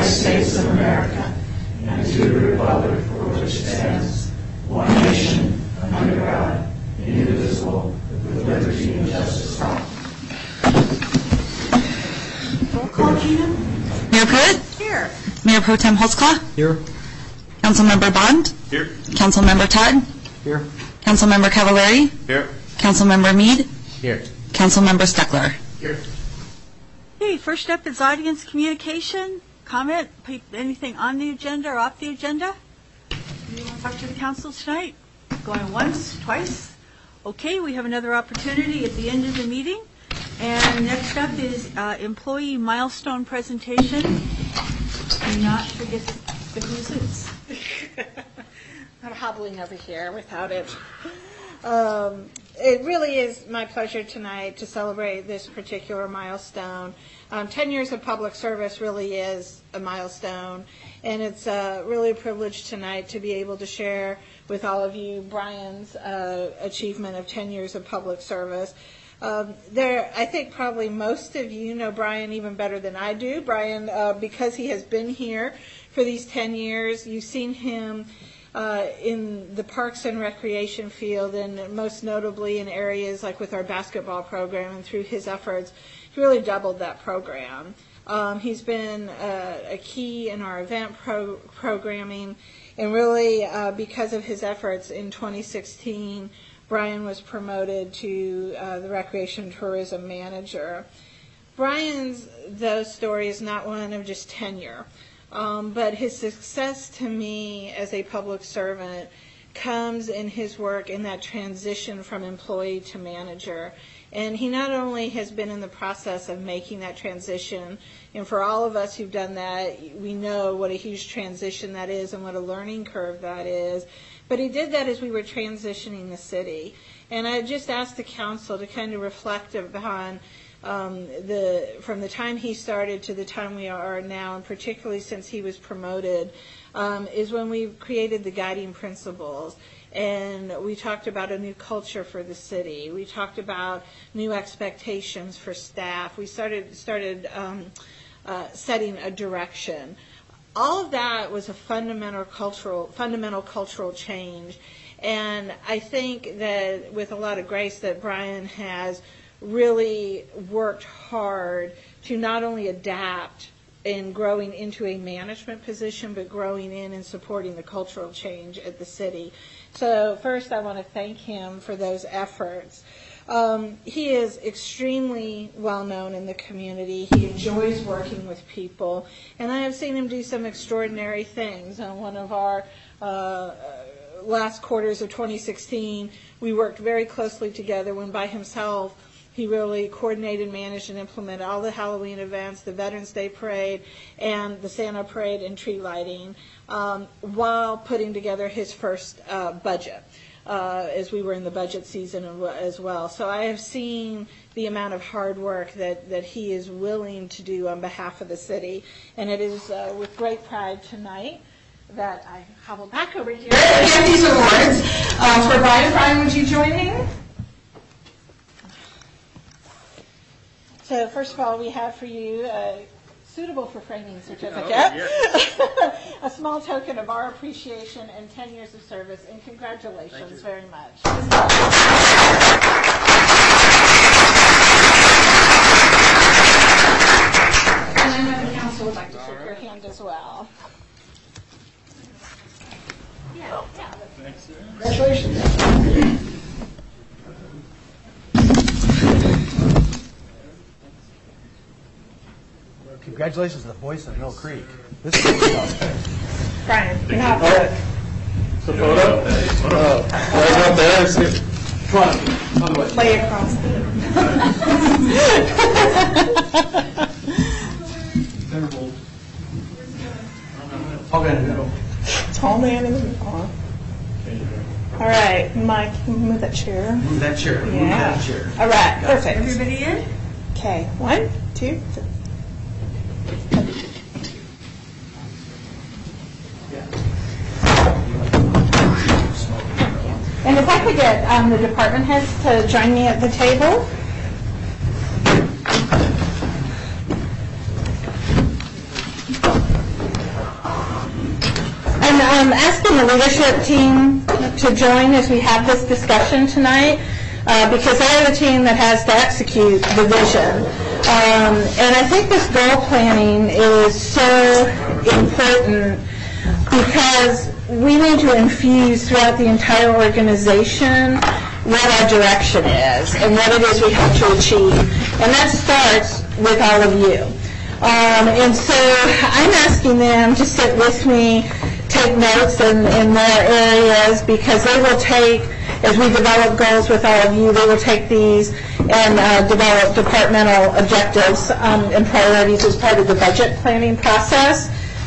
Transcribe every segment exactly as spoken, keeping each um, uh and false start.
United States of America and to the republic for which it stands, one nation, under God, indivisible, with liberty and justice for all. Roll call, Gina. Mayor Pruitt? Here. Mayor Pro Tem Holtzclaw? Here. Councilmember Bond? Here. Councilmember Todd? Here. Councilmember Cavallari? Here. Councilmember Meade? Here. Councilmember Steckler? Here. Okay, first up is audience communication. Comment, anything on the agenda or off the agenda? You want to talk to the council tonight? Going once, twice? Okay, we have another opportunity at the end of the meeting. And next up is uh, employee milestone presentation. Do not forget the blue suits. I'm hobbling over here without it. Um, it really is my pleasure tonight to celebrate this particular milestone. Um, ten years of public service really is a milestone, and it's uh, really a privilege tonight to be able to share with all of you Brian's uh, achievement of ten years of public service. Um, there, I think probably most of you know Brian even better than I do. Brian, uh, because he has been here for these ten years, you've seen him uh, in the parks and recreation field, and most notably in areas like with our basketball program, and through his efforts, he really doubled that program. Um, he's been uh, a key in our event pro- programming, and really uh, because of his efforts in twenty sixteen, Brian was promoted to uh, the Recreation Tourism Manager. Brian's, though, story is not one of just tenure, um, but his success to me as a public servant comes in his work in that transition from employee to manager. And he not only has been in the process of making that transition, and for all of us who've done that, we know what a huge transition that is and what a learning curve that is, but he did that as we were transitioning the city. And I just asked the council to kind of reflect upon um, the from the time he started to the time we are now, and particularly since he was promoted, um, is when we created the guiding principles. And we talked about a new culture for the city. We talked about new expectations for staff. We started started um, uh, setting a direction. All of that was a fundamental cultural fundamental cultural change, and I think that with a lot of grace that Brian has really worked hard to not only adapt in growing into a management position, but growing in and supporting the cultural change at the city. So first I want to thank him for those efforts. Um, he is extremely well known in the community. He enjoys working with people, and I have seen him do some extraordinary things. On one of our uh, last quarters of twenty sixteen, we worked very closely together when by himself he really coordinated, managed, and implemented all the Halloween events, the Veterans Day Parade, and the Santa Parade and tree lighting, um, while putting together his first uh, budget. Uh, as we were in the budget season as well. So I have seen the amount of hard work that, that he is willing to do on behalf of the city. And it is uh, with great pride tonight that I hobble back over here and give these awards uh, for Brian. Brian, would you join me? So first of all, we have for you a suitable for framing certificate, oh, yeah. A small token of our appreciation and ten years of service, and congratulations very much. And I know the council would like to shake your hand as well. Yeah, yeah. Congratulations. Congratulations to the voice of Mill Creek. This is Brian, you're not good. It's a photo? Oh, right up there. See. Come on, on the way. Lay across Terrible. Tall man in the middle. Tall man in the middle. All right, Mike, move that chair. Move that chair. Move Yeah. that chair. All right, perfect. Everybody in? Okay, one, two, three. And if I could get um, the department heads to join me at the table. um, asking the leadership team to join as we have this discussion tonight, uh, because they're the team that has to execute the vision. Um, and I think this goal planning is so important because we need to infuse throughout the entire organization what our direction is and what it is we hope to achieve. And that starts with all of you. Um, and so I'm asking them to sit with me, take notes in, in their areas, because they will take, as we develop goals with all of you, they will take these and uh, develop departmental objectives um, and priorities as part of the budget planning process.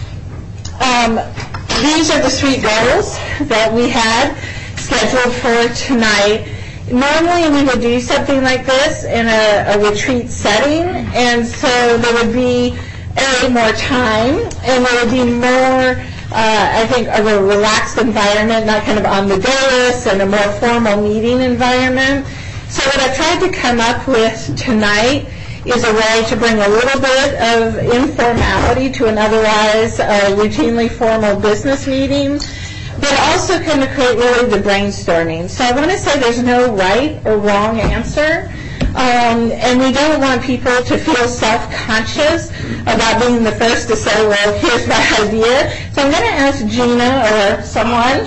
Um, these are the three goals that we had scheduled for tonight. Normally we would do something like this in a, a retreat setting, and so there would be a more time, and there would be more, uh, I think, of a relaxed environment, not kind of on the dais, and a more formal meeting environment. So what I tried to come up with tonight is a way to bring a little bit of informality to an otherwise uh, routinely formal business meeting, but also kind of create really the brainstorming. So I want to say there's no right or wrong answer, um, and we don't want people to feel self-conscious about being the first to say, well, here's my idea. So I'm going to ask Gina or someone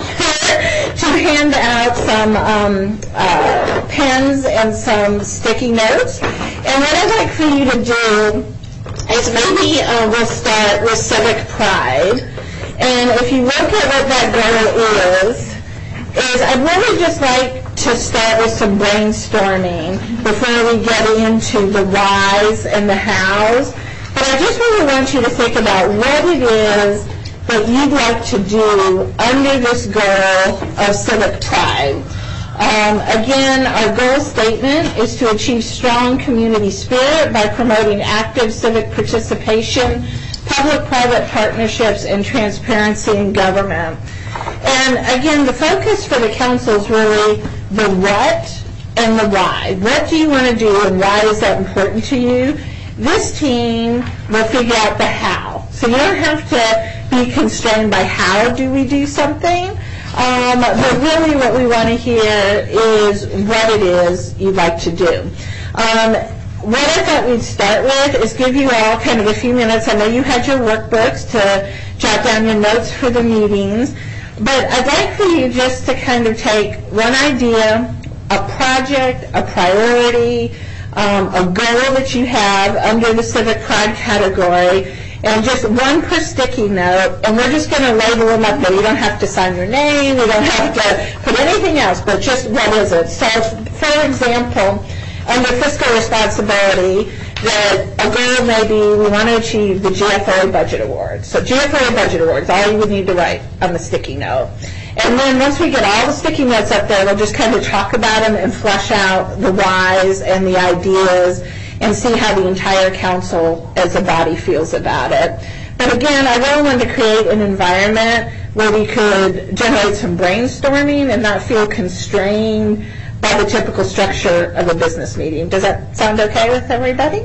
to hand out some um, uh, pens and some sticky notes. And what I'd like for you to do is maybe uh, we'll start with civic pride. And if you look at what that goal is, is I'd really just like to start with some brainstorming before we get into the whys and the hows. But I just really want you to think about what it is that you'd like to do under this goal of civic pride. Um, again, our goal statement is to achieve strong community spirit by promoting active civic participation, public-private partnerships, and transparency in government. And again, the focus for the council is really the what and the why. What do you want to do and why is that important to you? This team will figure out the how. So you don't have to be constrained by how do we do something, um, but really what we want to hear is what it is you'd like to do. Um, What I thought we'd start with is give you all kind of a few minutes. I know you had your workbooks to jot down your notes for the meetings, but I'd like for you just to kind of take one idea, a project, a priority, um, a goal that you have under the civic pride category, and just one per sticky note, and we're just going to label them up there. You don't have to sign your name, you don't have to put anything else, but just what is it? So, for example, under fiscal responsibility, that a goal may be we want to achieve the G F O A Budget Awards. So G F O A Budget Awards, all you would need to write on the sticky note. And then once we get all the sticky notes up there, we'll just kind of talk about them and flesh out the whys and the ideas and see how the entire council as a body feels about it. But again, I really wanted to create an environment where we could generate some brainstorming and not feel constrained by the typical structure of a business meeting. Does that sound okay with everybody?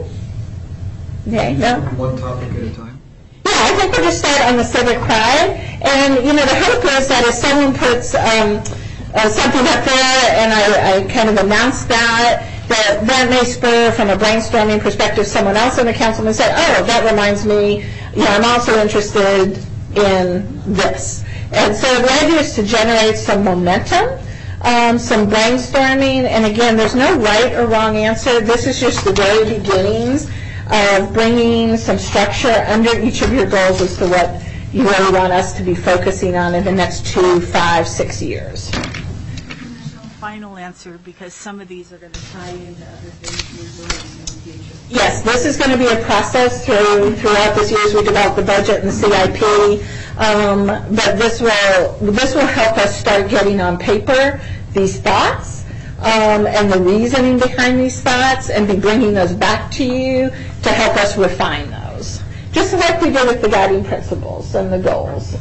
Okay, no? One topic at a time? Yeah, I think we'll just start on the civic pride. And, you know, the hope is that if someone puts um, uh, something up there and I, I kind of announce that, that that may spur from a brainstorming perspective someone else in the council and say, oh, that reminds me, you know, I'm also interested in this. And so the idea is to generate some momentum, Um, some brainstorming, and again, there's no right or wrong answer. This is just the very beginnings of bringing some structure under each of your goals as to what you really want us to be focusing on in the next two, five, six years. Final answer, because some of these are going to tie into other things you're doing in the future. Yes, this is going to be a process through throughout this year as we develop the budget and the C I P. Um, but this will this will help us start getting on paper these thoughts um, and the reasoning behind these thoughts, and be bringing those back to you to help us refine those, just like we did with the guiding principles and the goals.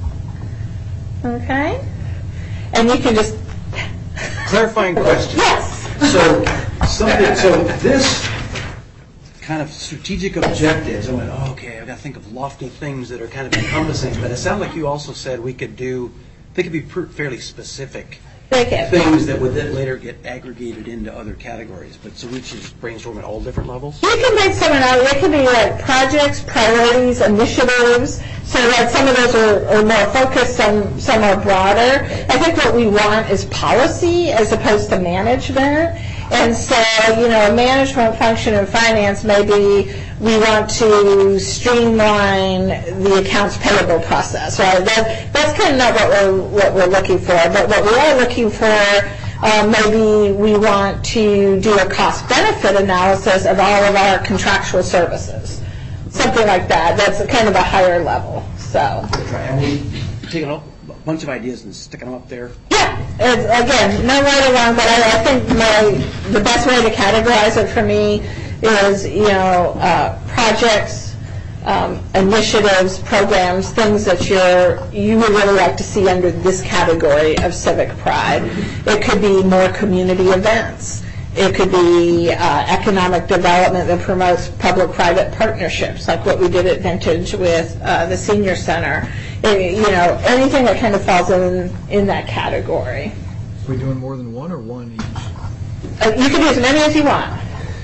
Okay, and you can just Clarifying question. yes. So, something, so this kind of strategic objectives. I went, oh, okay, I've got to think of lofty things that are kind of encompassing. But it sounded like you also said we could do, they could be per- fairly specific things that would then later get aggregated into other categories. But so we should just brainstorm at all different levels? You can make some out. It can be like projects, priorities, initiatives. So that some of those are, are more focused, some some are broader. I think what we want is policy as opposed to management. And so, you know, a management function in finance, maybe we want to streamline the accounts payable process, right? That, that's kind of not what we're, what we're looking for. But what we are looking for, uh, maybe we want to do a cost-benefit analysis of all of our contractual services. Something like that. That's kind of a higher level. So. And we're taking a bunch of ideas and sticking them up there. Yeah. It's, again, no right or wrong, but I, I think my the best way to categorize it for me is, you know, uh, projects, um, initiatives, programs, things that you're you would really like to see under this category of civic pride. It could be more community events. It could be uh, economic development that promotes public-private partnerships, like what we did at Vintage with uh, the Senior Center. It, you know, anything that kind of falls in in that category. Are we doing more than one or one each? Uh, you can do as many as you want.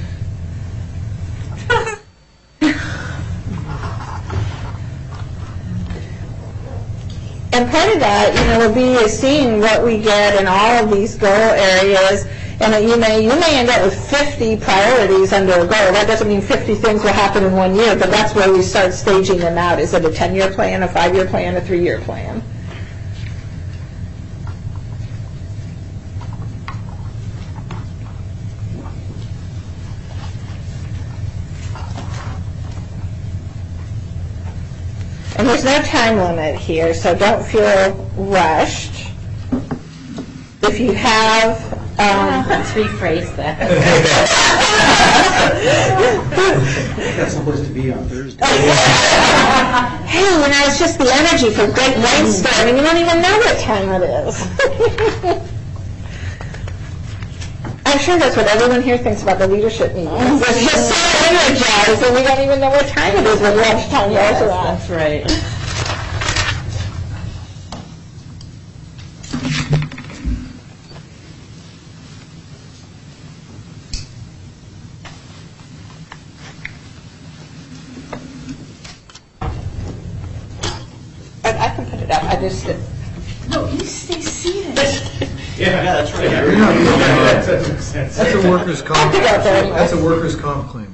And part of that, you know, will be seeing what we get in all of these goal areas. And you may you may end up with fifty priorities under a goal. That doesn't mean fifty things will happen in one year, but that's where we start staging them out. Is it a ten-year plan, a five-year plan, a three-year plan? And there's no time limit here, so don't feel rushed. If you have... Um, Let's rephrase that. I got someplace to be on Thursday. Hey, you know, it's just the energy for great brainstorming. You don't even know what time it is. I'm sure that's what everyone here thinks about the leadership meetings. It's just so energized, and we don't even know what time it is when lunchtime rolls around. That's right. I can put it up. I just did. No, you stay seated. Yeah, that's right. That's a workers' comp. That's a workers' comp claim.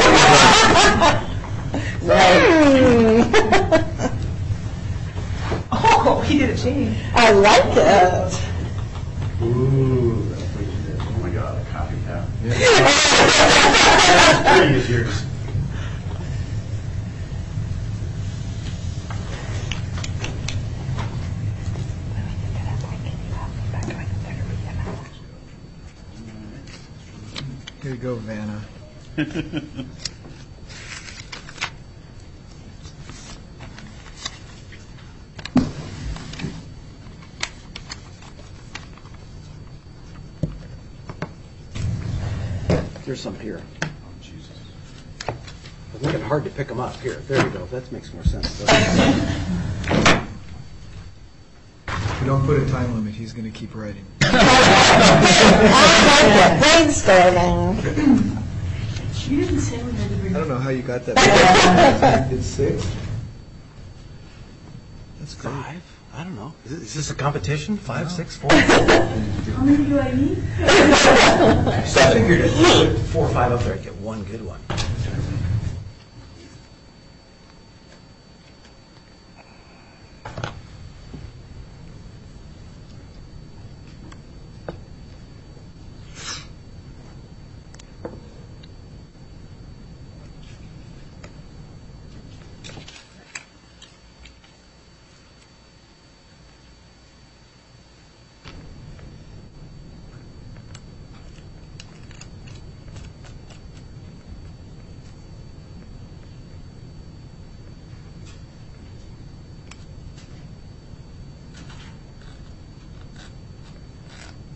Oh, he did a change. I like it. Ooh, that's what you did. Oh my God, a copycat. Pretty is yours. Here you go, Vanna. There's some here. I'm making it hard to pick them up. Here, there you go. That makes more sense. If we don't put a time limit, he's going to keep writing. I like it. Brainstorming. You didn't say we had to bring I don't know how you got that. It's six. That's five. I don't know. Is, it, is this a competition? Five, no. six, four? How many do I need? So I figured if you put four or five up there, I'd get one good one.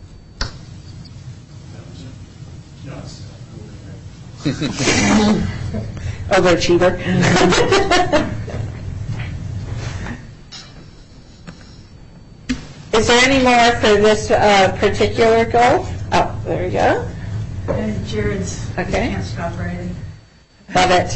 No, it's- overachiever. Is there any more for this uh, particular goal? Oh, there we go. And Jared's, Okay. can't stop writing. Love it.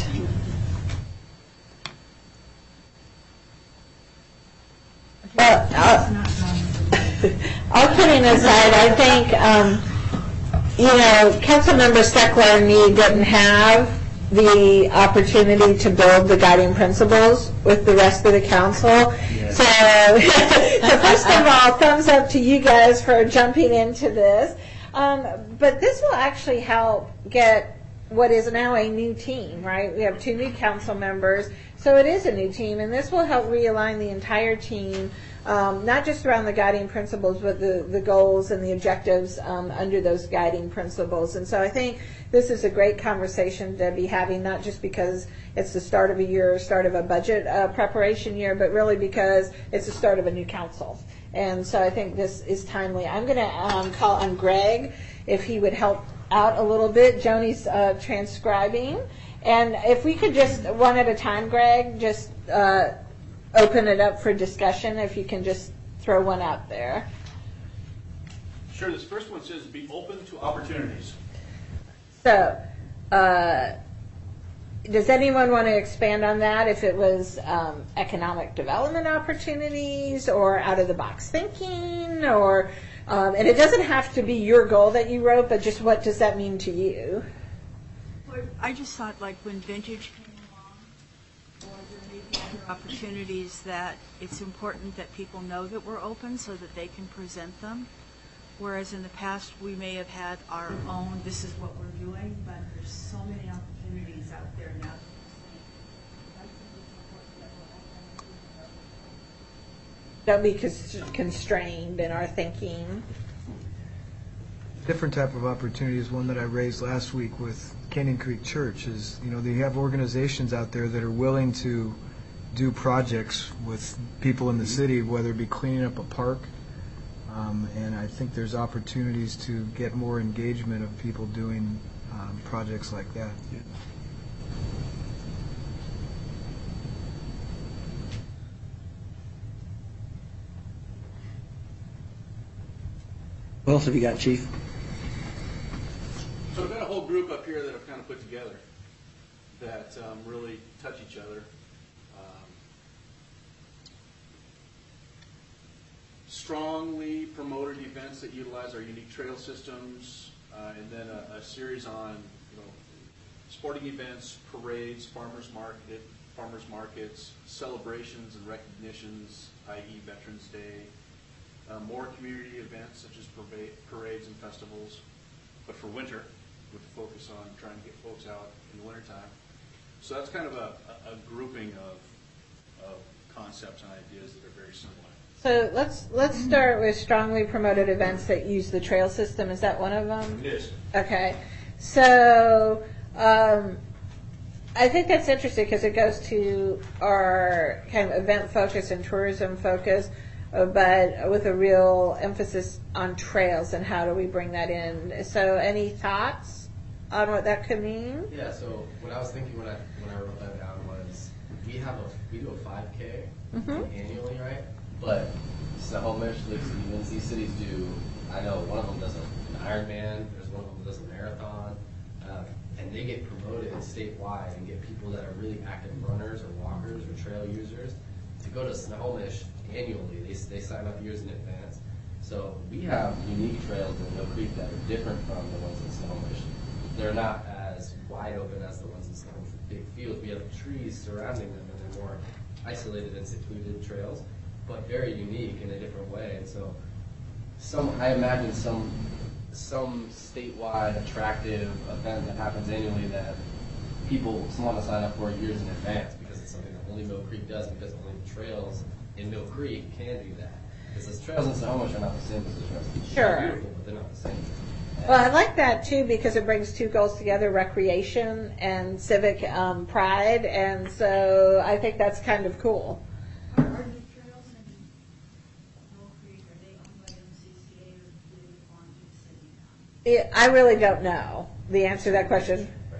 Well, uh, all kidding aside, I think, um, you know, Councilmember Steckler and me didn't have the opportunity to build the guiding principles with the rest of the council. So, so first of all, thumbs up to you guys for jumping into this. Um, but this will actually help get what is now a new team, right? We have two new council members, so it is a new team, and this will help realign the entire team, um, not just around the guiding principles, but the, the goals and the objectives um, under those guiding principles. And so I think this is a great conversation to be having, not just because it's the start of a year, start of a budget uh, preparation year, but really because it's the start of a new council. And so I think this is timely. I'm going to um, call on Greg if he would help out a little bit. Joni's uh, transcribing. And if we could just, one at a time, Greg, just uh, open it up for discussion, if you can just throw one out there. Sure. This first one says be open to opportunities. So, uh, does anyone want to expand on that? If it was um, economic development opportunities or out-of-the-box thinking, or um, and it doesn't have to be your goal that you wrote, but just what does that mean to you? Well, I just thought, like, when Vintage came along, or there may be other opportunities, that it's important that people know that we're open so that they can present them. Whereas in the past, we may have had our own, this is what we're doing, but there's so many opportunities out there now. Don't be cons- constrained in our thinking. Different type of opportunity is one that I raised last week with Canyon Creek Church. Is, you know, they have organizations out there that are willing to do projects with people in the city, whether it be cleaning up a park. Um, and I think there's opportunities to get more engagement of people doing um, projects like that. Yeah. What else have you got, Chief? So I've got a whole group up here that I've kind of put together that um, really touch each other. Um, strongly promoted events that utilize our unique trail systems, uh, and then a, a series on, you know, sporting events, parades, farmers market, farmers markets, celebrations and recognitions, that is, Veterans Day. Uh, more community events such as parade, parades and festivals, but for winter, with the focus on trying to get folks out in the wintertime. So that's kind of a, a, a grouping of, of concepts and ideas that are very similar. So let's let's start with strongly promoted events that use the trail system. Is that one of them? It is. Okay. So um, I think that's interesting because it goes to our kind of event focus and tourism focus, but with a real emphasis on trails and how do we bring that in. So any thoughts on what that could mean? Yeah, so what I was thinking when I when I wrote that down was we have a we do a five K mm-hmm. annually, right? But Snohomish, Lake Stevens, these cities do, I know one of them does an Ironman, there's one of them that does a marathon, uh, and they get promoted statewide and get people that are really active runners or walkers or trail users to go to Snohomish annually. They, they sign up years in advance. So we have unique trails in Mill Creek that are different from the ones in Snohomish. They're not as wide open as the ones in Snohomish with big fields. We have trees surrounding them and they're more isolated and secluded trails, but very unique in a different way. And so some, I imagine some some statewide attractive event that happens annually that people want to sign up for years in advance because it's something that only Mill Creek does, because only the trails in Mill Creek can do that. Because the trails in Snohomish are not the same as the trails in Sure. They're beautiful, but they're not the same. Well, I like that too because it brings two goals together, recreation and civic um, pride, and so I think that's kind of cool. Are, are the trails in Mill Creek, are they owned by M C C A or do they belong to the city now? Yeah, I really don't know the answer to that question.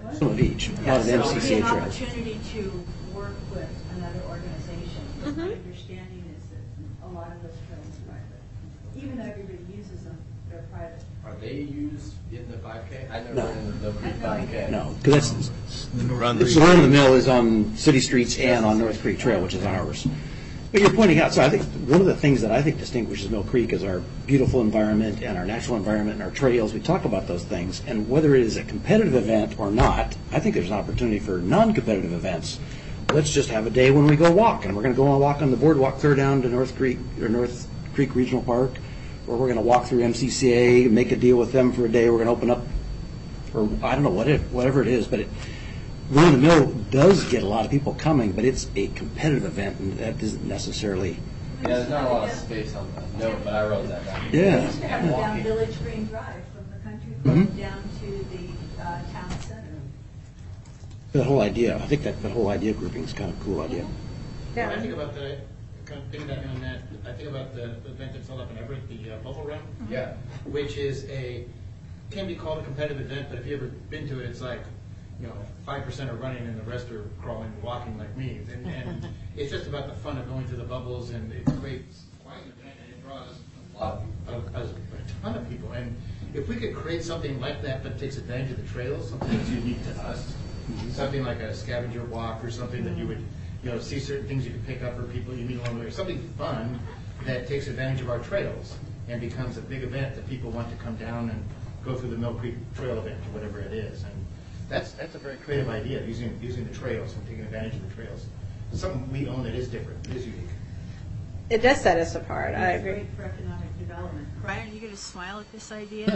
Some of each, a lot of the So M it C would C be A an trails. opportunity to work with another organization. My understanding is that a lot of those trails are private. Even though everybody uses them, they're private. Are they used in the five K? I never No. been in the Mill Creek five K. No, because that's, it's the run of the mill is on city streets and on North Creek Trail, which is ours. But you're pointing out, so I think one of the things that I think distinguishes Mill Creek is our beautiful environment and our natural environment and our trails. We talk about those things, and whether it is a competitive event or not, I think there's an opportunity for non-competitive events. Let's just have a day when we go walk, and we're going to go on a walk on the boardwalk clear down to North Creek or North Creek Regional Park, or we're going to walk through M C C A, make a deal with them for a day. We're going to open up, or I don't know what it, whatever it is, but it. Run of the Mill does get a lot of people coming, but it's a competitive event, and that isn't necessarily. Yeah, there's not a lot of space on the note, but I wrote that down. Yeah. We used to have it down Village Green Drive from the country club Mhm. down to the uh, town center. The whole idea, I think that the whole idea grouping is kind of a cool idea. When I think about the, kind of piggybacking on that, I think about the the event that's held up in Everett, the uh, Bubble Run. Yeah. Which is a, can be called a competitive event, but if you've ever been to it, it's like, you know, five percent are running and the rest are crawling and walking like me. And, and it's just about the fun of going through the bubbles, and it's great, quite an event, and it draws a lot, a, a ton of people. And if we could create something like that that takes advantage of the trails, something that's unique to us, something like a scavenger walk or something that you would, you know, see certain things you could pick up for people you meet along the way, or something fun that takes advantage of our trails and becomes a big event that people want to come down and go through the Mill Creek Trail event or whatever it is. And that's that's a very creative idea, using using the trails and taking advantage of the trails. It's something we own that is different, it is unique. It does set us apart, I It's agree. great for economic development. Brian, are you going to smile at this idea?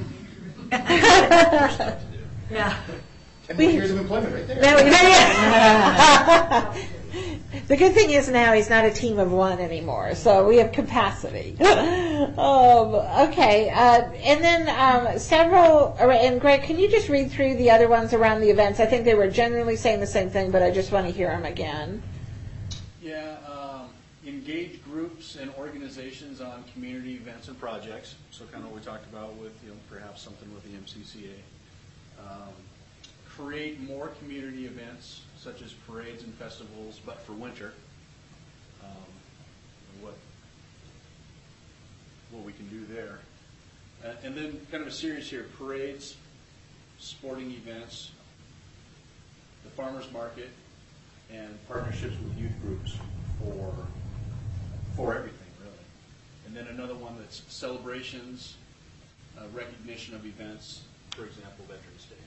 Yeah. And more years of employment right there. Now, yeah. The good thing is now he's not a team of one anymore, so we have capacity. um, okay, uh, and then um, several, and Greg, can you just read through the other ones around the events? I think they were generally saying the same thing, but I just want to hear them again. Yeah, um, engage groups and organizations on community events and projects. So kind of what we talked about with, you know, perhaps something with the M C C A. Um, create more community events such as parades and festivals, but for winter. Um, what what we can do there, uh, and then kind of a series here: parades, sporting events, the farmers market, and partnerships with youth groups for for everything, really. And then another one that's celebrations, uh, recognition of events, for example, Veterans Day.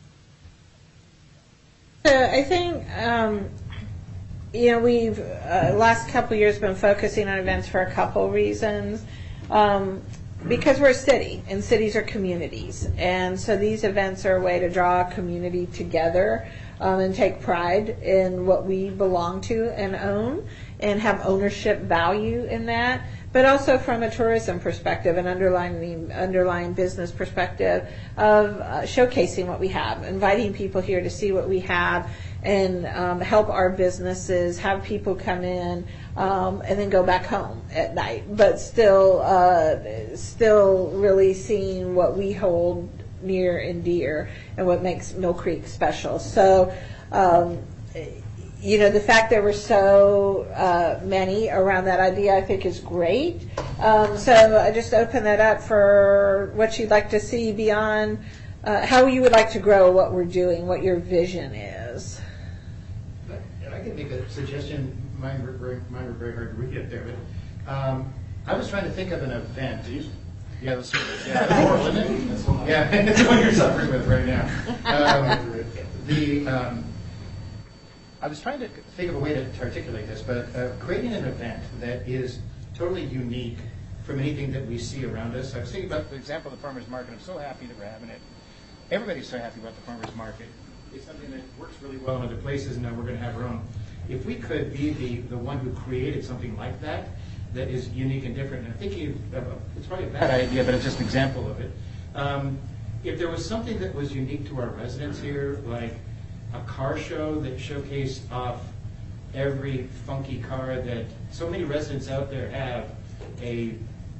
So I think, um, you know, we've, uh, last couple of years been focusing on events for a couple reasons. Um, because we're a city, and cities are communities. And so these events are a way to draw a community together um, and take pride in what we belong to and own and have ownership value in that. But also from a tourism perspective, an underlying, underlying business perspective of uh, showcasing what we have, inviting people here to see what we have and um, help our businesses, have people come in um, and then go back home at night, but still, uh, still really seeing what we hold near and dear and what makes Mill Creek special. So, um, you know, the fact there were so uh, many around that idea, I think, is great. Um, so I just open that up for what you'd like to see beyond, uh, how you would like to grow what we're doing, what your vision is. If I could make a suggestion, mine were very, mine were very hard to read up there, but um, I was trying to think of an event. Yeah, that's yeah, that's horrible, isn't it? That's one. Yeah, it's the one you're suffering with right now. Um, the um, I was trying to think of a way to, to articulate this, but uh, creating an event that is totally unique from anything that we see around us. I was thinking about the example of the farmers market. I'm so happy that we're having it. Everybody's so happy about the farmers market. It's something that works really well in other places, and now we're going to have our own. If we could be the, the one who created something like that, that is unique and different, and I think you, uh, it's probably a bad idea, but it's just an example of it. Um, if there was something that was unique to our residents here, like a car show that showcased off every funky car that so many residents out there have, a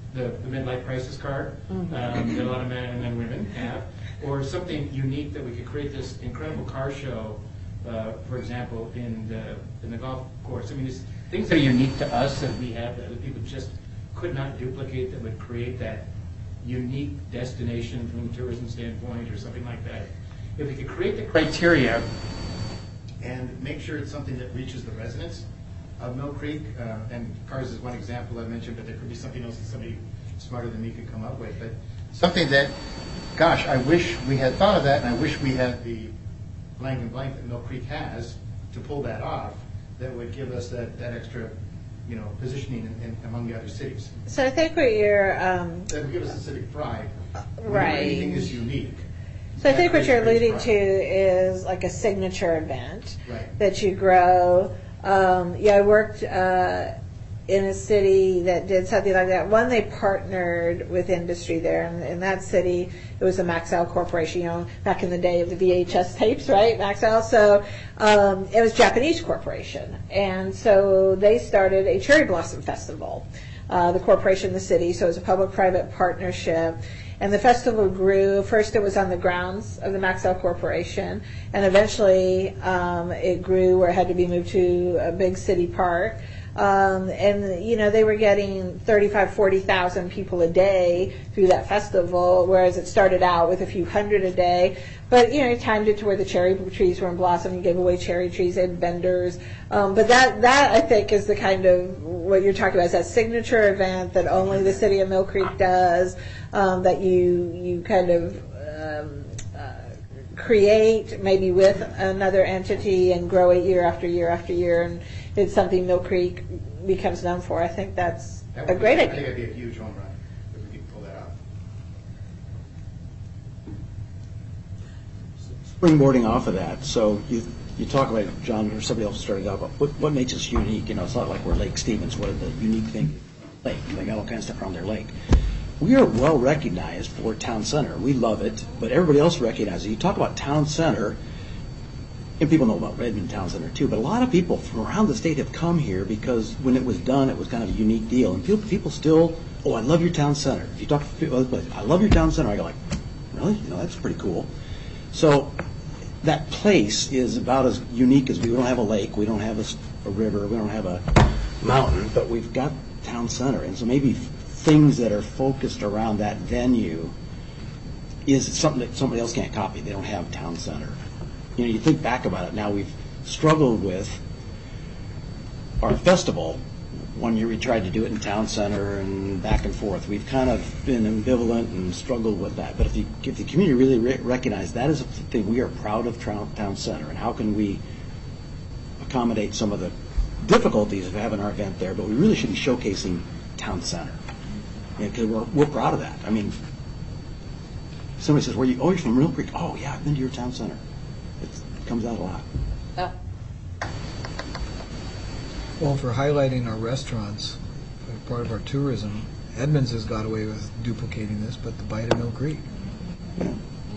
the, the midlife crisis card um, that a lot of men and women have, or something unique that we could create this incredible car show, uh, for example, in the in the golf course. I mean, it's things that are unique to us that we have that other people just could not duplicate, that would create that unique destination from a tourism standpoint or something like that. If we could create the criteria and make sure it's something that reaches the residents of Mill Creek, uh, and cars is one example I mentioned, but there could be something else that somebody smarter than me could come up with. But something that, gosh, I wish we had thought of that, and I wish we had the blank and blank that Mill Creek has to pull that off, that would give us that, that extra, you know, positioning in, in, among the other cities. So I think what you're... Um, that would give us a civic pride. Right. Anything is unique. So I think what you're alluding to is like a signature event right. that you grow. Um, yeah, I worked uh, in a city that did something like that. One, they partnered with industry there. And in that city, it was the Maxell Corporation, you know, back in the day of the V H S tapes, right, Maxell? So um, it was a Japanese corporation. And so they started a cherry blossom festival, uh, the corporation, the city. So it was a public-private partnership. And the festival grew. First, it was on the grounds of the Maxell Corporation, and eventually um, it grew where it had to be moved to a big city park. Um, and, you know, they were getting thirty-five, forty thousand people a day through that festival, whereas it started out with a few hundred a day. But, you know, you timed it to where the cherry trees were in blossom. You gave away cherry trees, they had vendors. Um, but that, that, I think, is the kind of what you're talking about, is that signature event that only the city of Mill Creek does, um, that you, you kind of um, uh, create maybe with another entity and grow it year after year after year. And it's something Mill Creek becomes known for. I think that's that a great be, idea. I think it'd be a huge home run if we could pull that off. Springboarding off of that, so you you talk about, John, or somebody else started out about what, what makes us unique. You know, it's not like we're Lake Stevens. What are the unique thing? Lake, they got all kinds of stuff around their lake. We are well recognized for town center. We love it, but everybody else recognizes it. You talk about town center, and people know about Redmond Town Center too, but a lot of people from around the state have come here because when it was done, it was kind of a unique deal. And people, people still, oh, I love your town center. If you talk to people, I love your town center, I go like, really? You know, that's pretty cool. So that place is about as unique as we, we don't have a lake, we don't have a, a river, we don't have a mountain, but we've got town center. And so maybe things that are focused around that venue is something that somebody else can't copy. They don't have town center. You know, you think back about it now, we've struggled with our festival. One year we tried to do it in town center and back and forth. We've kind of been ambivalent and struggled with that. But if, you, if the community really re- recognize that is a thing, we are proud of town center, and how can we accommodate some of the difficulties of having our event there, but we really should be showcasing town center. Because we're, we're proud of that. I mean, somebody says, "Where you? Oh, you're from Mill Creek." Oh, yeah, I've been to your town center. It comes out a lot. Oh. Well, for highlighting our restaurants, for part of our tourism, Edmonds has got away with duplicating this, but the Bite of Mill Creek. Yeah.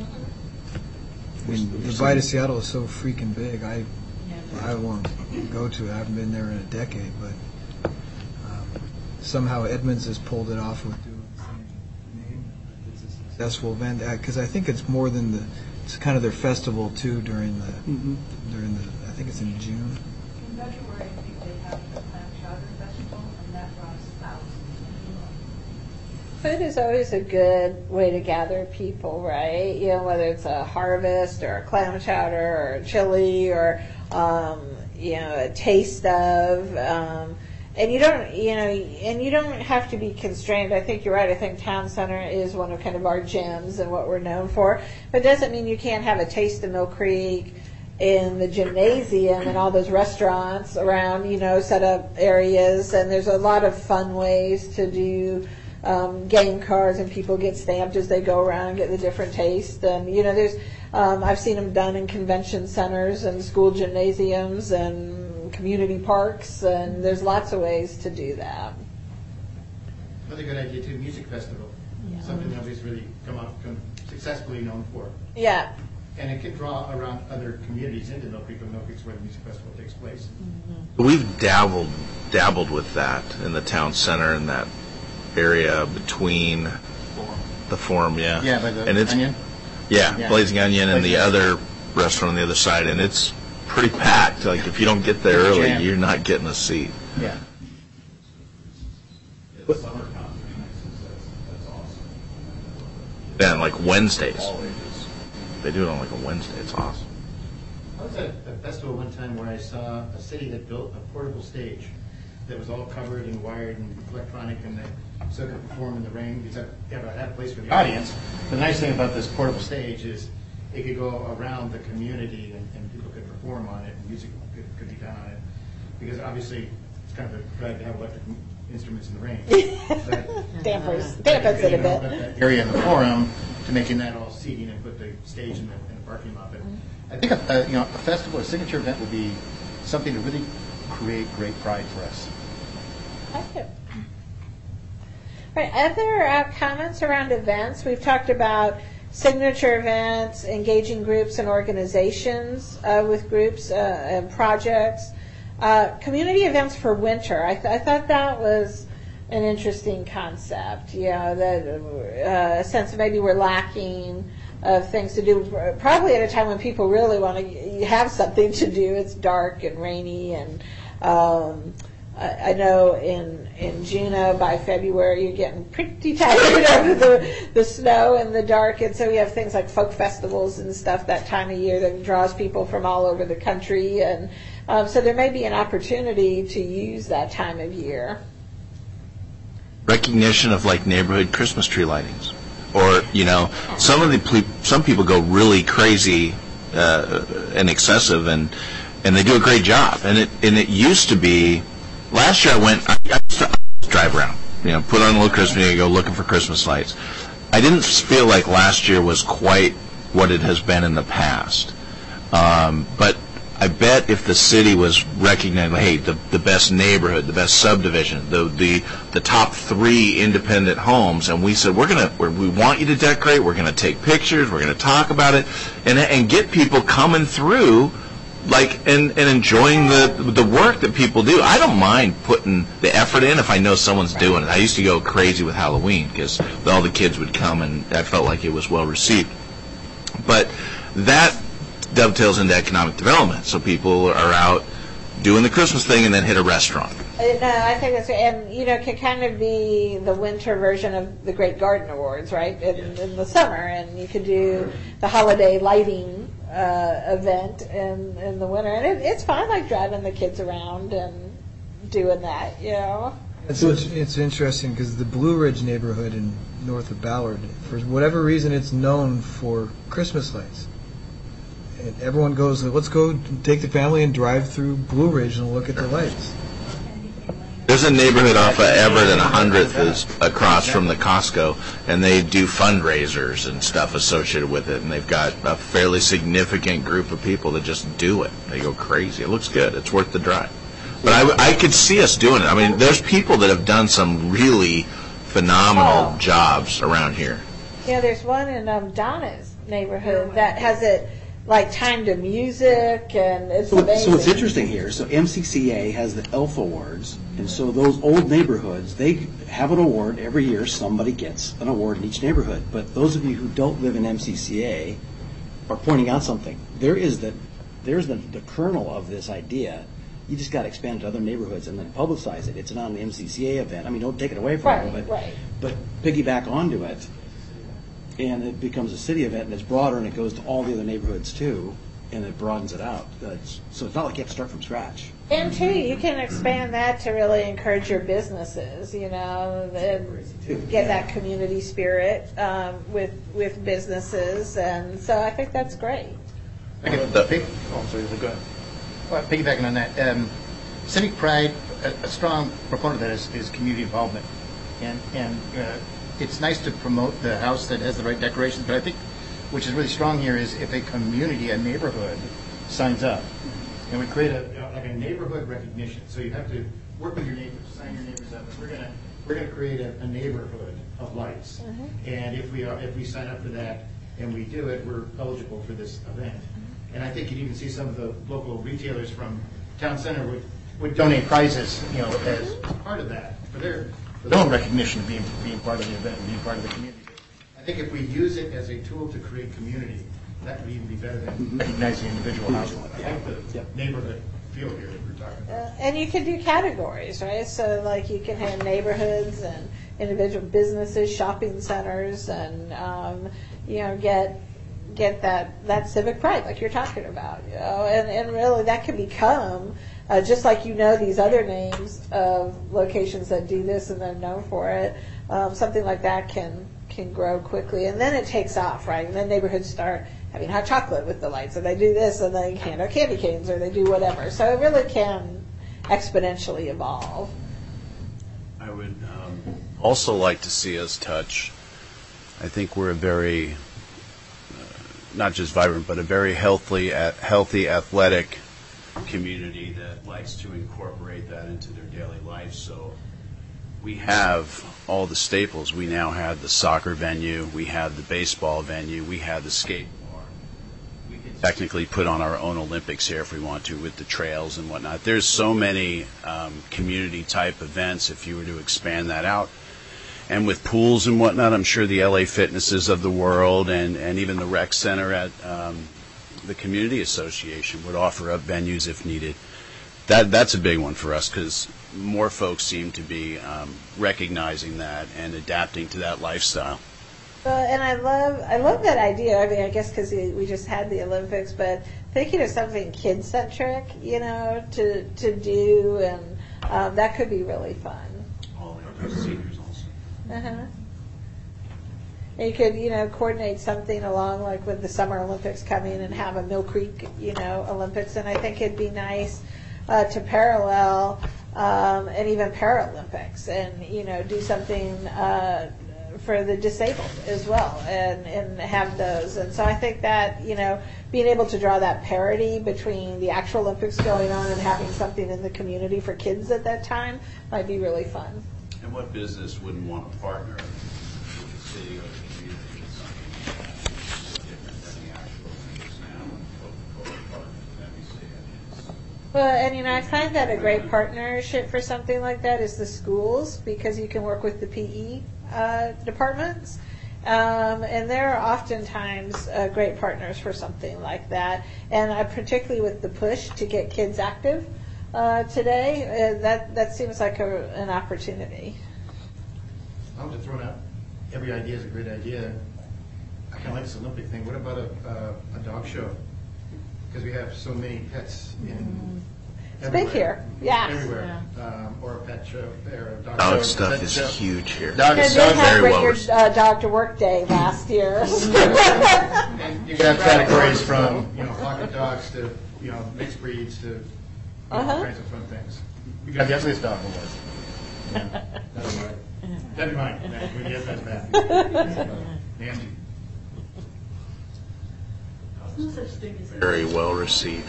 I mean, the Bite of Seattle is so freaking big. I I want to go to it. I haven't been there in a decade, but um, somehow Edmonds has pulled it off with doing the same name. It's a successful event because I think it's more than the. It's kind of their festival too during the mm-hmm. during the. I think it's in June. In February, I think they have the Clam Chowder Festival, and that draws thousands. Food is always a good way to gather people, right? You know, whether it's a harvest or a clam chowder or a chili or, um, you know, a taste of. Um, and you don't, you know, and you don't have to be constrained. I think you're right. I think Town Center is one of kind of our gems and what we're known for. But it doesn't mean you can't have a taste of Mill Creek in the gymnasium and all those restaurants around, you know, set up areas. And there's a lot of fun ways to do Um, game cards, and people get stamped as they go around and get the different tastes. And you know, there's um, I've seen them done in convention centers and school gymnasiums and community parks, and there's lots of ways to do that. Another good idea too, music festival. Yeah. Something nobody's really come up come successfully known for. Yeah. And it can draw around other communities into Mill Creek, but Mill Creek's where the music festival takes place. Mm-hmm. We've dabbled dabbled with that in the town center and that area between the Forum, yeah. Yeah, by the and it's, Onion? Yeah, Yeah. Blazing Onion and Blazing the Onion. other restaurant on the other side, and it's pretty packed. Like, if you don't get there early, Jam. you're not getting a seat. Yeah. The summer concert nights, that's, that's awesome. Yeah, and like Wednesdays. All ages. They do it on like a Wednesday. It's awesome. I was at a festival one time where I saw a city that built a portable stage that was all covered and wired and electronic, and they so it could perform in the rain. Because they have a, have a place for the audience. The nice thing about this portable stage is it could go around the community and, and people could perform on it, and music could, could be done on it. Because obviously it's kind of a drag to have electric instruments in the rain. But, Dampers, uh, dampers it a you know, bit. that area in the Forum to making that all seating and put the stage in the, in the parking lot. But I think a, a, you know, a festival, a signature event would be something to really create great pride for us. Thank you. All right, other uh, comments around events? We've talked about signature events, engaging groups and organizations uh, with groups uh, and projects. Uh, community events for winter. I, th- I thought that was an interesting concept. You know, that uh, a sense of maybe we're lacking of things to do, probably at a time when people really want to have something to do. It's dark and rainy, and um, I, I know in in Juneau by February you're getting pretty tired of the the snow and the dark, and so we have things like folk festivals and stuff that time of year that draws people from all over the country, and um, so there may be an opportunity to use that time of year. Recognition of like neighborhood Christmas tree lightings. Or, you know, some of the ple- some people go really crazy uh, and excessive, and and they do a great job. And it and it used to be, last year I went, I, I used to drive around, you know, put on a little Christmas tree and go looking for Christmas lights. I didn't feel like last year was quite what it has been in the past. Um, but I bet if the city was recognizing, hey, the the best neighborhood, the best subdivision, the the the top three independent homes, and we said we're gonna we're, we want you to decorate, we're gonna take pictures, we're gonna talk about it, and and get people coming through, like and and enjoying the the work that people do. I don't mind putting the effort in if I know someone's doing it. I used to go crazy with Halloween because all the kids would come, and I felt like it was well received. But that dovetails into economic development. So people are out doing the Christmas thing and then hit a restaurant. Uh, No, I think that's, and you know, can kind of be the winter version of the Great Garden Awards, right? In, in the summer, and you could do the holiday lighting uh, event in in the winter, and it, it's fun, like driving the kids around and doing that, you know. It's, it's interesting because the Blue Ridge neighborhood in north of Ballard, for whatever reason, it's known for Christmas lights. And everyone goes, let's go take the family and drive through Blue Ridge and look at the lights. There's a neighborhood off of Everett and one hundredth is across from the Costco, and they do fundraisers and stuff associated with it, and they've got a fairly significant group of people that just do it. They go crazy. It looks good. It's worth the drive. But I, I could see us doing it. I mean, there's people that have done some really phenomenal Oh. jobs around here. Yeah, there's one in um, Donna's neighborhood that has it like timed to music, and it's So, amazing. so what's interesting here, so M C C A has the ELF Awards, and so those old neighborhoods, they have an award every year. Somebody gets an award in each neighborhood. But those of you who don't live in M C C A are pointing out something. There is the, there's the, the kernel of this idea. You just got to expand it to other neighborhoods and then publicize it. It's not an M C C A event. I mean, don't take it away from Right, them, but, right. but piggyback onto it. And it becomes a city event, and it's broader, and it goes to all the other neighborhoods too, and it broadens it out. That's, so it's not like you have to start from scratch. And too, you can expand that to really encourage your businesses, you know, and get that community spirit um, with with businesses, and so I think that's great. I can pick, oh, sorry, go ahead. Well, piggybacking on that, um, Civic Pride, a, a strong proponent of that is, is community involvement, and and uh, it's nice to promote the house that has the right decorations, but I think which is really strong here is if a community, a neighborhood, signs up, and we create a like a neighborhood recognition. So you have to work with your neighbors, sign your neighbors up. And we're gonna we're gonna create a, a neighborhood of lights, Mhm. and if we are if we sign up for that and we do it, we're eligible for this event. And I think you'd even see some of the local retailers from town center would, would donate prizes, you know, as part of that for their for their own recognition of being, being part of the event and being part of the community. I think if we use it as a tool to create community, that would even be better than recognizing individual households. I like the neighborhood feel here that we're talking about. Uh, and you can do categories, right? So like you can have neighborhoods and individual businesses, shopping centers, and um, you know get get that, that civic pride like you're talking about. You know, and and really that can become uh, just like you know these other names of locations that do this and they're known for it. Um, something like that can can grow quickly, and then it takes off, right? And then neighborhoods start having hot chocolate with the lights, and they do this, and they hand out candy canes, or they do whatever. So it really can exponentially evolve. I would um, also like to see us touch, I think we're a very, uh, not just vibrant, but a very healthy, uh, healthy athletic community that likes to incorporate that into their daily life. So we have all the staples. We now have the soccer venue, we have the baseball venue, we have the skate park. We can technically put on our own Olympics here if we want to with the trails and whatnot. There's so many um, community type events if you were to expand that out. And with pools and whatnot, I'm sure the L A Fitnesses of the world and, and even the rec center at um, the Community Association would offer up venues if needed. That That's a big one for us because more folks seem to be um, recognizing that and adapting to that lifestyle. Uh, and I love I love that idea. I mean, I guess because we just had the Olympics, but thinking of something kid-centric, you know, to to do, and um, that could be really fun. All the seniors also. Uh-huh. And you could, you know, coordinate something along like with the Summer Olympics coming and have a Mill Creek, you know, Olympics, and I think it'd be nice uh, to parallel um, and even Paralympics, and you know, do something uh, for the disabled as well, and and have those. And so I think that, you know, being able to draw that parity between the actual Olympics going on and having something in the community for kids at that time might be really fun. And what business wouldn't want to partner with the city or the community with something different than the actual Olympics now and Coca-Cola partners with N B C? Well, and you know, I find that a great partnership for something like that is the schools, because you can work with the P E uh, departments. Um, and they're oftentimes uh, great partners for something like that. And uh, particularly with the push to get kids active uh, today, uh, that, that seems like a, an opportunity. I'm just throwing out, every idea is a great idea. I kind of like this Olympic thing. What about a, uh, a dog show? Because we have so many pets in mm-hmm. It's everywhere. big here, yeah. Everywhere. Yeah. Um, or a pet show, or a dog, Dog show. stuff Pet is show. huge here. Dog They is did so have very Bring well Your received. uh, Dog to Work Day last year. And you can have categories from, you know, pocket dogs to, you know, mixed breeds to, you know, Uh-huh. all kinds of fun things. We got the ugliest dog award. Yeah, that's right. That'd be mine. When he has that back. Nancy. Very well received.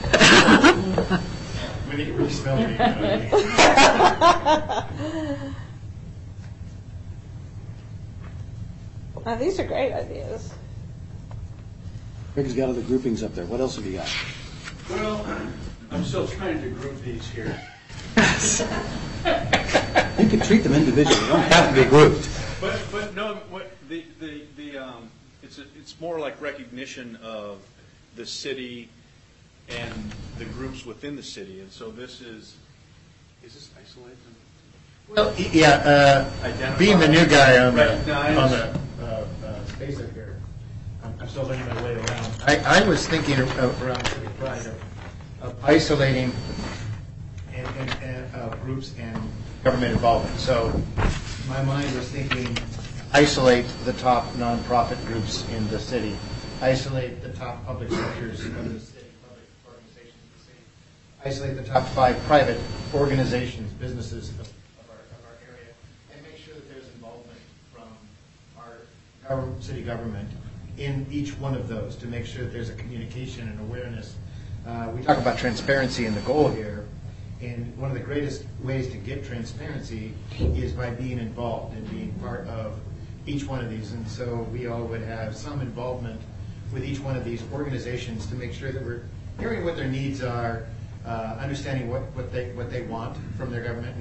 We need to really smell it. You know? Now, these are great ideas. Greg's got other groupings up there. What else have you got? Well, I'm still trying to group these here. You can treat them individually. They don't have to be grouped. But, but no, what, the, the, the, um, it's, a, it's more like recognition of the city and the groups within the city. And so this is, is this isolated? Well, yeah, uh, being the new guy on the, Recognize. on the uh, uh, space up here, I'm, I'm still thinking my way around. I, I was thinking of, around City Pride of, of isolating and, and, and, uh, groups and government involvement. So my mind was thinking isolate the top nonprofit groups in the city, isolate the top public sectors of the city, public organizations of the city, isolate the top five private organizations, businesses of, of, our, of our area, and make sure that there's involvement from our government, city government in each one of those to make sure that there's a communication and awareness. Uh, we talk about transparency and the goal here, and one of the greatest ways to get transparency is by being involved and being part of each one of these. And so we all would have some involvement with each one of these organizations to make sure that we're hearing what their needs are, uh, understanding what, what they what they want from their government, and,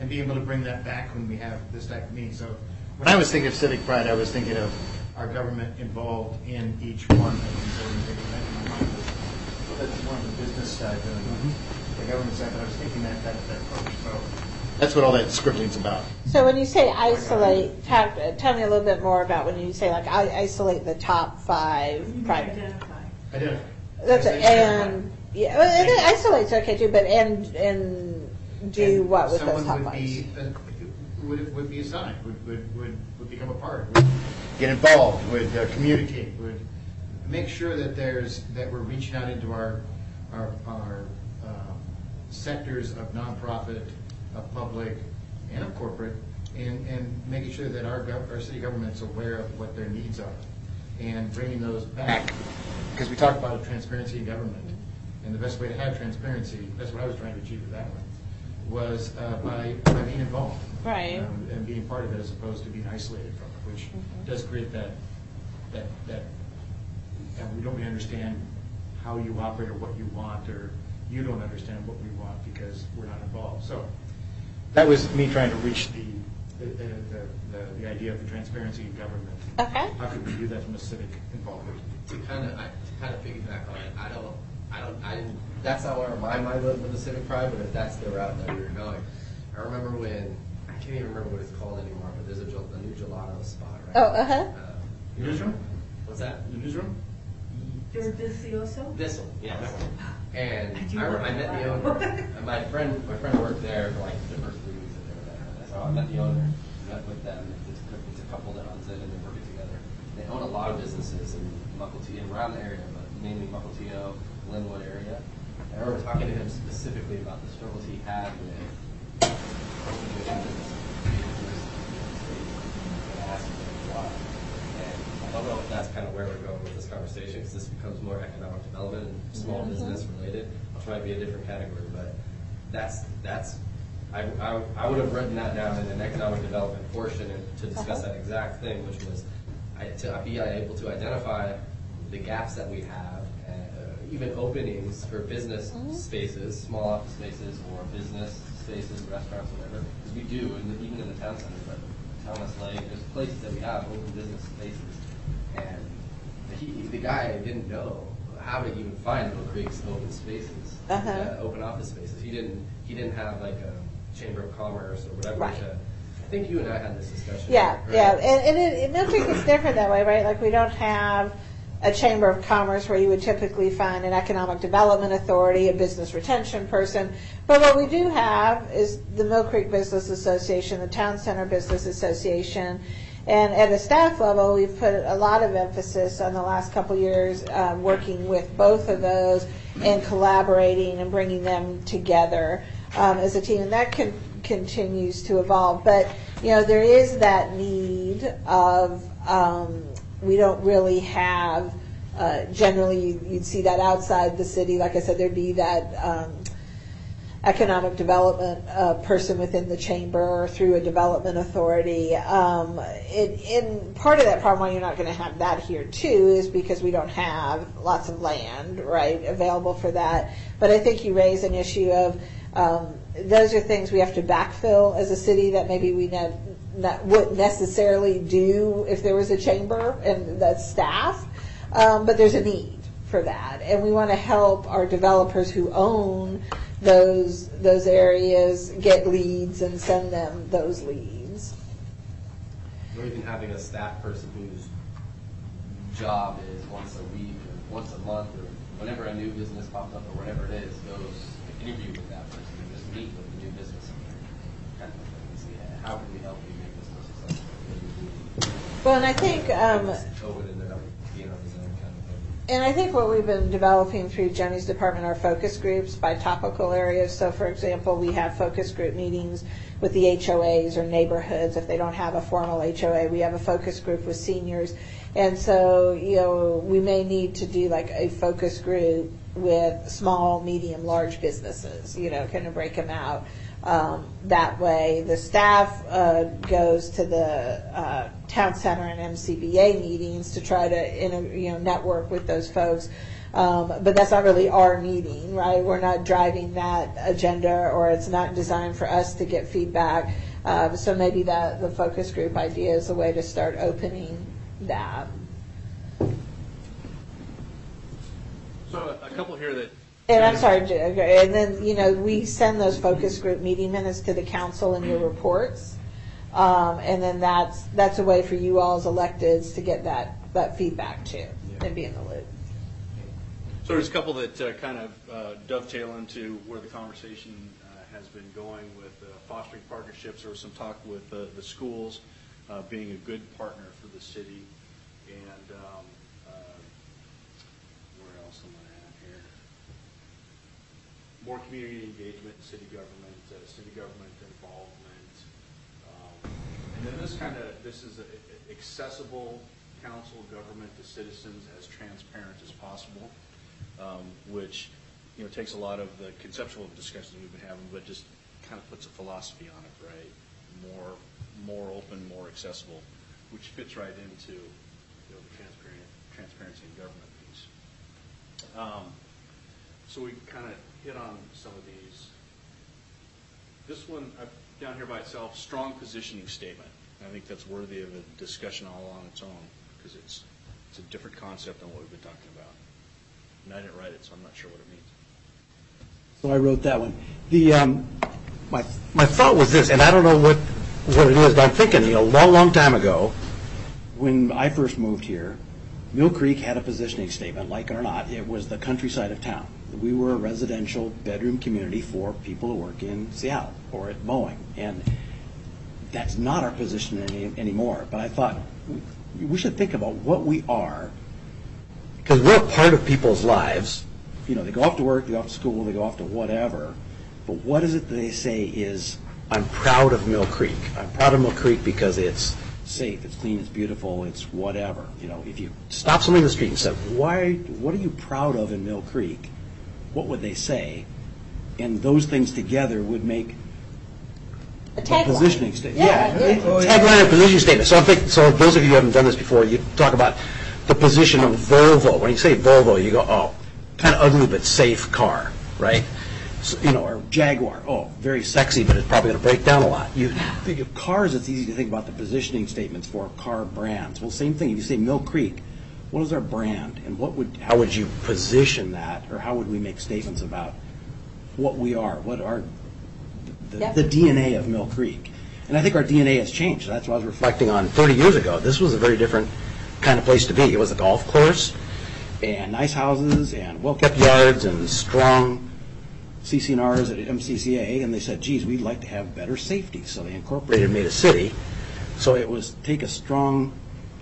and be able to bring that back when we have this type of meeting. So when I was thinking of civic pride, I was thinking of our government involved in each one of these organizations. So that's more on the business side than mm-hmm. the government side, but I was thinking that that, that approach. So that's what all that scriptling's about. So when you say isolate, talk, tell me a little bit more about when you say like I isolate the top five private. Identify. Identify. That's a, and yeah, well, it isolates okay too, but and and do and what with those top someone would fives? be uh, would would be assigned, would would would, would become a part, would get involved, would uh, communicate, would make sure that there's that we're reaching out into our our our uh, sectors of nonprofit, of public, and of corporate, and and making sure that our gov- our city government's aware of what their needs are, and bringing those back. Because we talked about transparency in government, and the best way to have transparency, that's what I was trying to achieve with that one, was uh, by, by being involved. Right. Um, and being part of it as opposed to being isolated from it, which mm-hmm. does create that, that, that, and we don't really understand how you operate or what you want, or you don't understand what we want because we're not involved. So that was me trying to reach the, the, the, the, the idea of the transparency in government. Okay. How could we do that from a civic involvement? To kind of, to kind of piggyback on it, I don't, I don't, I didn't, that's not where my mind went with the civic pride, but if that's the route that we were going. I remember when, I can't even remember what it's called anymore, but there's a, a new gelato spot, right? Oh, uh-huh. Uh, Newsroom? What's that? The newsroom? There's Delicioso? This one, yes. And I do I, love I met the owner, and my friend, my friend worked there for like the first three weeks that they were there. So I met the owner, met with them. It's a, it's a couple that owns it, and they're working together. They own a lot of businesses in Mukilteo, around the area, but mainly Mukilteo, Glenwood area. And I remember talking to him specifically about the struggles he had with I don't know if that's kind of where we're going with this conversation, because this becomes more economic development and small mm-hmm. business related, which might be a different category, but that's, that's I, I, I would have written that down in an economic development portion and to discuss uh-huh. that exact thing, which was I, to be able to identify the gaps that we have, uh, even openings for business mm-hmm. spaces, small office spaces, or business spaces, restaurants, whatever, because we do, and even in the town center, but Thomas Lake, there's places that we have open business spaces. And he, the guy didn't know how to even find Oak Creek's open spaces, uh-huh. uh, open office spaces. He didn't. He didn't have like a chamber of commerce or whatever. Right. Which, uh, I think you and I had this discussion. Yeah, right? yeah, and, and it, it, Mill Creek is different that way, right? Like we don't have a chamber of commerce where you would typically find an economic development authority, a business retention person. But what we do have is the Mill Creek Business Association, the Town Center Business Association. And at a staff level, we've put a lot of emphasis on the last couple of years um, working with both of those and collaborating and bringing them together um, as a team. And that can, continues to evolve. But, you know, there is that need of, um, we don't really have, uh, generally you'd see that outside the city. Like I said, there'd be that um, economic development uh, person within the chamber or through a development authority. Um, it, and part of that problem why you're not going to have that here too is because we don't have lots of land, right, available for that. But I think you raise an issue of um, those are things we have to backfill as a city that maybe we ne- not, wouldn't necessarily do if there was a chamber and the staff, um, but there's a need for that. And we want to help our developers who own those those areas get leads and send them those leads. Or even having a staff person whose job is once a week or once a month or whenever a new business pops up or whatever it is, goes interview with that person and just meet with the new business owner, kind of thing, and see how can we help you make this more successful. Well, and I think um, open and then being on his own kind of thing. And I think what we've been developing through Jenny's department are focus groups by topical areas. So, for example, we have focus group meetings with the H O As or neighborhoods. If they don't have a formal H O A, we have a focus group with seniors. And so, you know, we may need to do like a focus group with small, medium, large businesses, you know, kind of break them out. Um, that way, the staff uh, goes to the uh, town center and M C B A meetings to try to, inter- you know, network with those folks. Um, but that's not really our meeting, right? We're not driving that agenda, or it's not designed for us to get feedback. Um, so maybe that the focus group idea is a way to start opening that. So a couple here that. And I'm sorry, and then, you know, we send those focus group meeting minutes to the council in your reports. Um, and then that's that's a way for you all as electeds to get that, that feedback too, yeah. and be in the loop. So there's a couple that uh, kind of uh, dovetail into where the conversation uh, has been going with uh, fostering partnerships. There was some talk with uh, the schools uh, being a good partner for the city. And um, uh, where else am I at here? More community engagement in city government, uh, city government involvement. Um, and then this kind of, this is a, a accessible council government to citizens, as transparent as possible. Um, which, you know, takes a lot of the conceptual discussions we've been having, but just kind of puts a philosophy on it, right? More, more open, more accessible, which fits right into, you know, the transparent, transparency in government piece. Um, so we kind of hit on some of these. This one uh, down here by itself, strong positioning statement. I think that's worthy of a discussion all on its own, because it's it's a different concept than what we've been talking about. And I didn't write it, so I'm not sure what it means. So I wrote that one. The um, my my thought was this, and I don't know what what it is, but I'm thinking, you know, a long, long time ago, when I first moved here, Mill Creek had a positioning statement, like it or not. It was the countryside of town. We were a residential bedroom community for people who work in Seattle or at Boeing, and that's not our position any, anymore. But I thought we should think about what we are, because we're a part of people's lives. You know, they go off to work, they go off to school, they go off to whatever. But what is it that they say is, I'm proud of Mill Creek. I'm proud of Mill Creek because it's safe, it's clean, it's beautiful, it's whatever. You know, if you stop somebody in the street and said, "Why? What are you proud of in Mill Creek?" What would they say? And those things together would make a tagline. Positioning statement. Yeah, yeah, yeah. Oh, yeah. Tagline and positioning statement. So I'm thinking, so those of you who haven't done this before, you talk about the position of Volvo. When you say Volvo, you go, oh, kind of ugly but safe car, right? So, you know, or Jaguar, oh, very sexy, but it's probably going to break down a lot. You think of cars, it's easy to think about the positioning statements for car brands. Well, same thing. If you say Mill Creek, what is our brand, and what would, how would you position that, or how would we make statements about what we are, what are the, Yep. the D N A of Mill Creek? And I think our D N A has changed. That's what I was reflecting on thirty years ago. This was a very different kind of place to be. It was a golf course, and nice houses, and well-kept yards, and strong C C N Rs at M C C A, and they said, geez, we'd like to have better safety. So they incorporated and made a city. So it was take a strong,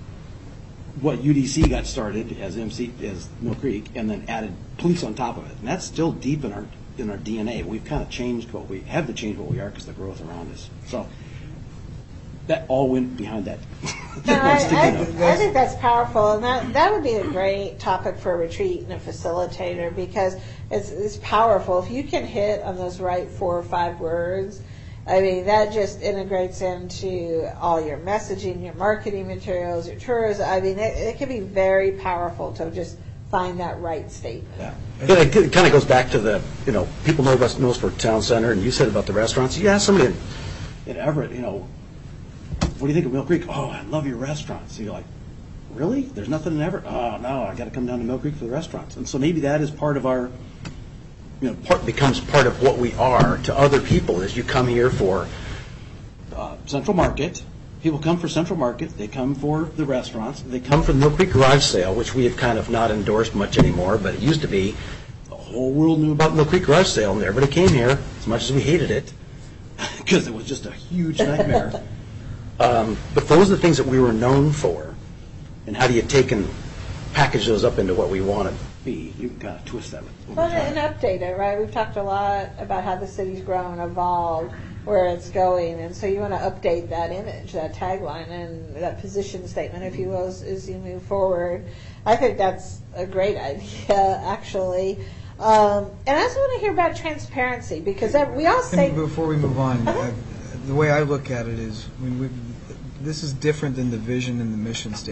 what U D C got started as M C as Mill Creek, and then added police on top of it. And that's still deep in our in our D N A. We've kind of changed what we have to change what we are because of the growth around us. So that all went behind that. No, I, I, I think that's powerful, and that, that would be a great topic for a retreat and a facilitator, because it's, it's powerful. If you can hit on those right four or five words, I mean, that just integrates into all your messaging, your marketing materials, your tours. I mean, it, it can be very powerful to just find that right statement. Yeah. It, it kind of goes back to the, you know, people know us knows for town center, and you said about the restaurants. You ask somebody in, in Everett, you know, what do you think of Mill Creek? Oh, I love your restaurants. So you're like, really? There's nothing in Everett? Oh, no, I got to come down to Mill Creek for the restaurants. And so maybe that is part of our, you know, part becomes part of what we are to other people as you come here for uh, Central Market. People come for Central Market. They come for the restaurants. They come for the Mill Creek Garage Sale, which we have kind of not endorsed much anymore, but it used to be the whole world knew about Mill Creek Garage Sale, and everybody came here as much as we hated it because it was just a huge nightmare. Um, but those are the things that we were known for, and how do you take and package those up into what we want to be? You can kind of twist that. Well, and update it, right? We've talked a lot about how the city's grown and evolved, where it's going, and so you want to update that image, that tagline, and that position statement, if you will, as, as you move forward. I think that's a great idea, actually. Um, and I also want to hear about transparency, because we all say... And before we move on, I, the way I look at it is, when we, this is different than the vision and the mission statement.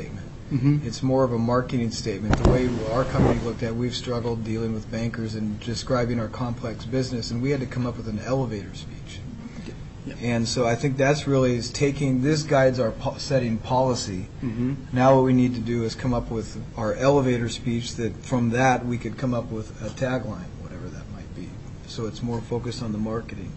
Mm-hmm. It's more of a marketing statement. The way our company looked at, we've struggled dealing with bankers and describing our complex business, and we had to come up with an elevator speech. Yep. And so I think that's really is taking, this guides our po- setting policy. Mm-hmm. Now what we need to do is come up with our elevator speech that from that we could come up with a tagline, whatever that might be. So it's more focused on the marketing.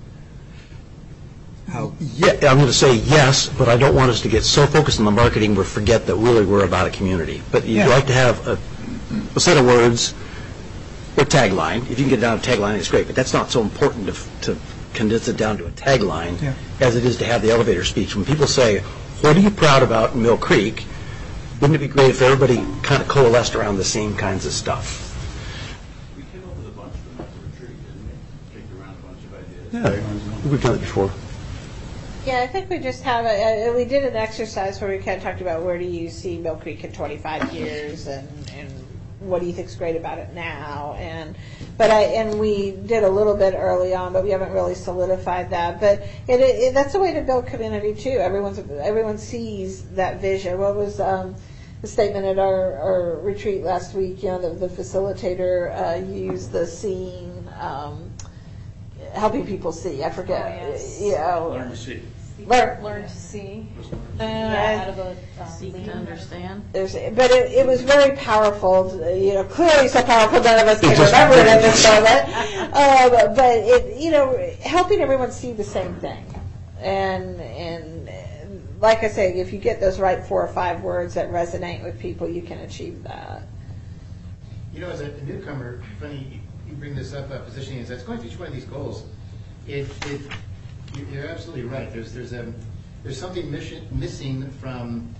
How? Yeah, I'm going to say yes, but I don't want us to get so focused on the marketing we forget that really we're about a community. But you'd yeah. like to have a, a set of words or tagline. If you can get it down to tagline, it's great, but that's not so important to, to condense it down to a tagline yeah. as it is to have the elevator speech. When people say, what are you proud about in Mill Creek, wouldn't it be great if everybody kind of coalesced around the same kinds of stuff? We came up with a bunch of them at the retreat, didn't we? Kicked around a bunch of ideas. Yeah, we've done it before. Yeah, I think we just have a, we did an exercise where we kind of talked about where do you see Mill Creek in twenty-five years and, and what do you think's great about it now, and but I and we did a little bit early on, but we haven't really solidified that. But it, it that's a way to build community too. Everyone's everyone sees that vision. What was um, the statement at our, our retreat last week? You know, the, the facilitator uh, used the seeing. Um, helping people see. I forget. Oh, yes. Yeah. Learn to see. Learn, learn to see. Uh, yeah, out of a um, seek to understand. But it, it was very powerful. You know, clearly so powerful none of us can remember it at this moment. Um, but it, you know, helping everyone see the same thing, and and like I say, if you get those right four or five words that resonate with people, you can achieve that. You know, as a newcomer, funny you bring this up. Uh, positioning is that's going through each one of these goals. It it. You're absolutely right. There's there's a there's something mission, missing from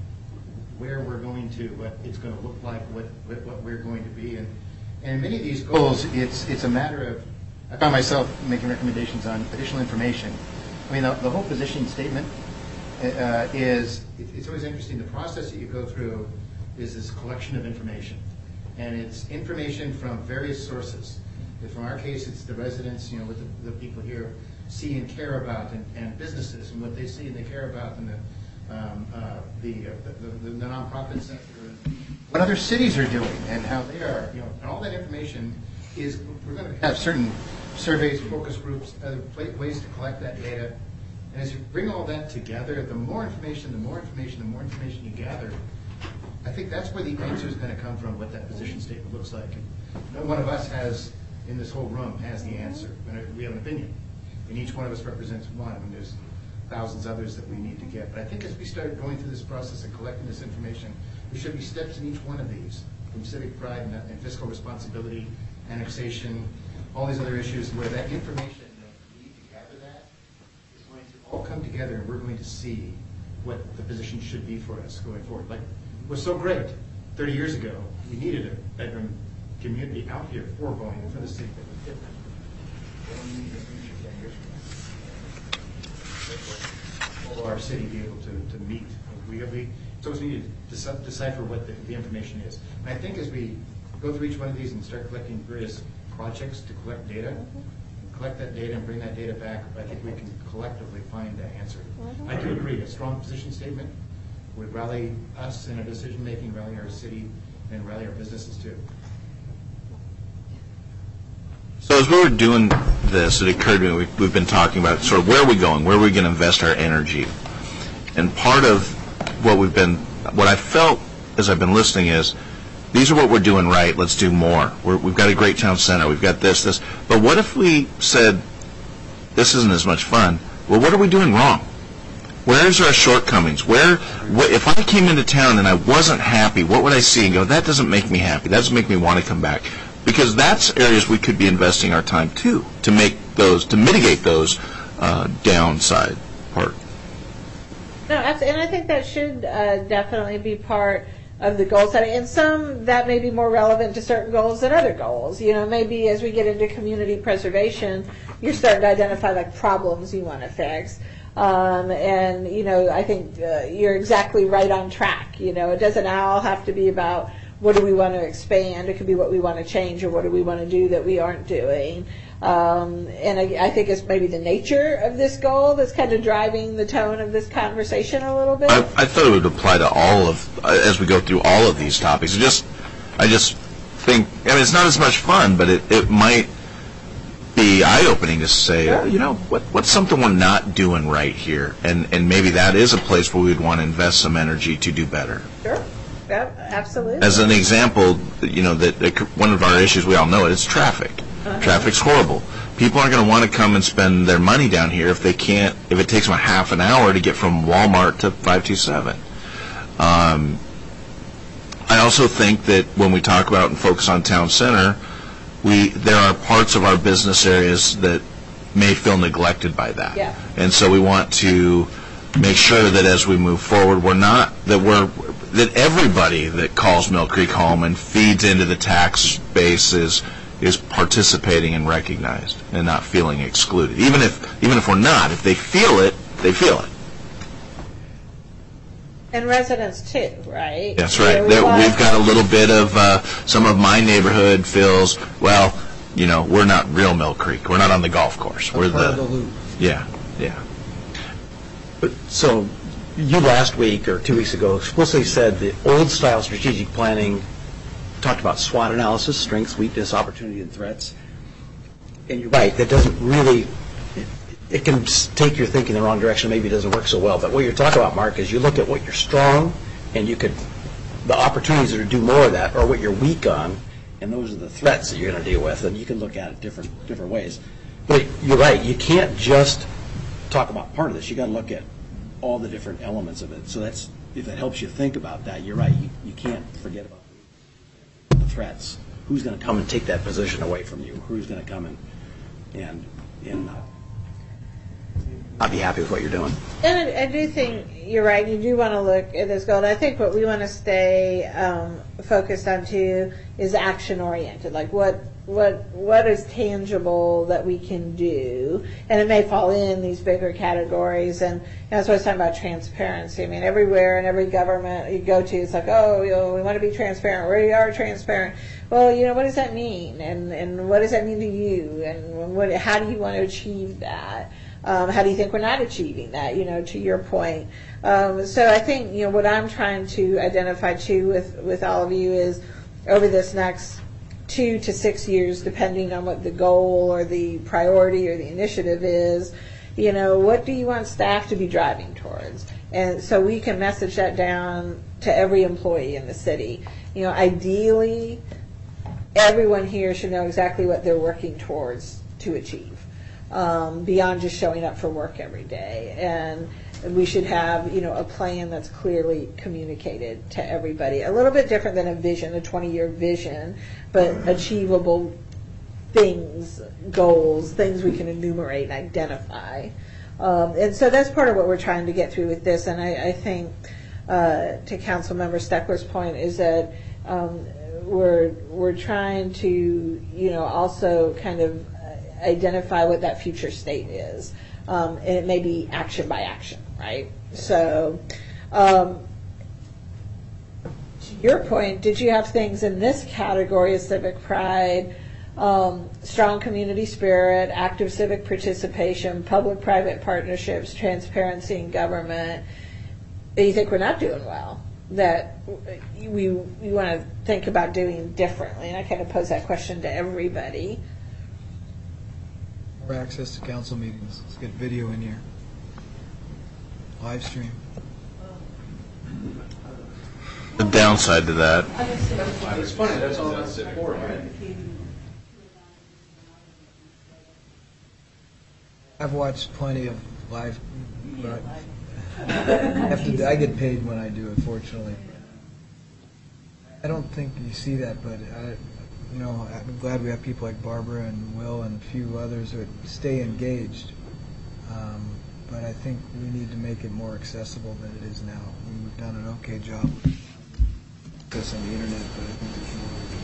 where we're going to, what it's going to look like, what what, what we're going to be, and and in many of these goals, it's it's a matter of. I found myself making recommendations on additional information. I mean, the, the whole positioning statement uh, is it, it's always interesting. The process that you go through is this collection of information, and it's information from various sources. If in our case, it's the residents, you know, with the, the people here. See and care about, and, and businesses and what they see and they care about, and the um, uh, the, uh, the, the the nonprofit sector, and what other cities are doing, and how they are, you know, and all that information is. We're going to have certain surveys, focus groups, other ways to collect that data, and as you bring all that together, the more information, the more information, the more information you gather, I think that's where the answer is going to come from. What that position statement looks like. And no one of us has in this whole room has the answer. We have an opinion. And each one of us represents one. I mean, there's thousands others that we need to get. But I think as we start going through this process and collecting this information, there should be steps in each one of these, from civic pride and, and fiscal responsibility, annexation, all these other issues, where that information that we need to gather that is going to all come together, and we're going to see what the position should be for us going forward. Like, it was so great thirty years ago. We needed a bedroom community out here for Boeing and for the city that was different. We don't need a future ten years from now. Will our city be able to, to meet? We, we, so we need to deci- decipher what the, the information is. And I think as we go through each one of these and start collecting various projects to collect data, and collect that data and bring that data back, I think we can collectively find that answer. I do agree, a strong position statement would rally us in our decision making, rally our city, and rally our businesses too. So as we were doing this, it occurred to me, we've, we've been talking about sort of where are we going, where are we going to invest our energy? And part of what we've been, what I felt as I've been listening is, these are what we're doing right, let's do more. We're, we've got a great town center, we've got this, this. But what if we said, this isn't as much fun? Well, what are we doing wrong? Where's our shortcomings? Where, wh- if I came into town and I wasn't happy, what would I see and go, that doesn't make me happy, that doesn't make me want to come back? Because that's areas we could be investing our time too, to make those, to mitigate those uh, downside part. No, and I think that should uh, definitely be part of the goal setting. And some that may be more relevant to certain goals than other goals. You know, maybe as we get into community preservation, you're starting to identify like problems you want to fix. Um, and, you know, I think uh, you're exactly right on track. You know, it doesn't all have to be about what do we want to expand? It could be what we want to change or what do we want to do that we aren't doing. Um, and I, I think it's maybe the nature of this goal that's kind of driving the tone of this conversation a little bit. I, I thought it would apply to all of, uh, as we go through all of these topics. It just, I just think, I mean, it's not as much fun, but it, it might be eye-opening to say, Sure. oh, you know, what, what's something we're not doing right here? And, and maybe that is a place where we'd want to invest some energy to do better. Sure. Yeah, absolutely. As an example, you know, that that one of our issues, we all know it, is traffic. Uh-huh. Traffic's horrible. People aren't going to want to come and spend their money down here if they can't, if it takes them a half an hour to get from Walmart to five two seven. Um, I also think that when we talk about and focus on town center, we there are parts of our business areas that may feel neglected by that. Yeah. And so we want to make sure that as we move forward, we're not, that we're, that everybody that calls Mill Creek home and feeds into the tax base is, is participating and recognized and not feeling excluded. Even if, even if we're not, if they feel it, they feel it. And residents too, right? That's right. You know, we There, want- we've got a little bit of, uh, some of my neighborhood feels, well, you know, we're not real Mill Creek. We're not on the golf course. We're part of the, the loop. yeah, yeah. But, so, you last week or two weeks ago explicitly said the old-style strategic planning talked about SWOT analysis, strengths, weakness, opportunity, and threats. And you're right, that doesn't really, it, it can s- take your thinking in the wrong direction. Maybe it doesn't work so well. But what you're talking about, Mark, is you look at what you're strong, and you could, the opportunities to do more of that, or what you're weak on, and those are the threats that you're going to deal with, and you can look at it different different ways. But you're right, you can't just talk about part of this. You got to look at all the different elements of it. So that's, if that helps you think about that, you're right. You, you can't forget about the threats. Who's going to come and take that position away from you? Who's going to come and and and not, not be happy with what you're doing? And I, I do think you're right. You do want to look at this goal. And I think what we want to stay um, focused on too is action oriented. Like what what what is tangible that we can do, and it may fall in these bigger categories. And that's why I was talking about transparency. I mean, everywhere in every government you go to, it's like, oh, you know, we want to be transparent. We are transparent. Well, you know, what does that mean? And and what does that mean to you? And what? How do you want to achieve that? Um, how do you think we're not achieving that, you know, to your point? Um, so I think, you know, what I'm trying to identify too with, with all of you is over this next two to six years, depending on what the goal or the priority or the initiative is, you know, what do you want staff to be driving towards? And so we can message that down to every employee in the city. You know, ideally, everyone here should know exactly what they're working towards to achieve. Um, beyond just showing up for work every day. And we should have, you know, a plan that's clearly communicated to everybody. A little bit different than a vision, a twenty-year vision, but achievable things, goals, things we can enumerate and identify. Um, and so that's part of what we're trying to get through with this. And I, I think, uh, to Councilmember Steckler's point, is that um, we're we're trying to, you know, also kind of identify what that future state is. Um, and it may be action by action, right? So, um, to your point, did you have things in this category of civic pride, um, strong community spirit, active civic participation, public-private partnerships, transparency in government, that you think we're not doing well, that we, we want to think about doing differently? And I kind of pose that question to everybody. More access to council meetings. Let's get video in here. Live stream. The downside to that, It's funny, that's all that's for, right? I've watched plenty of live, but I have to, I get paid when I do it, fortunately. I don't think you see that, but I, you know, I'm glad we have people like Barbara and Will and a few others that stay engaged. Um, but I think we need to make it more accessible than it is now. I mean, we've done an okay job with this on the internet, but I think there's more we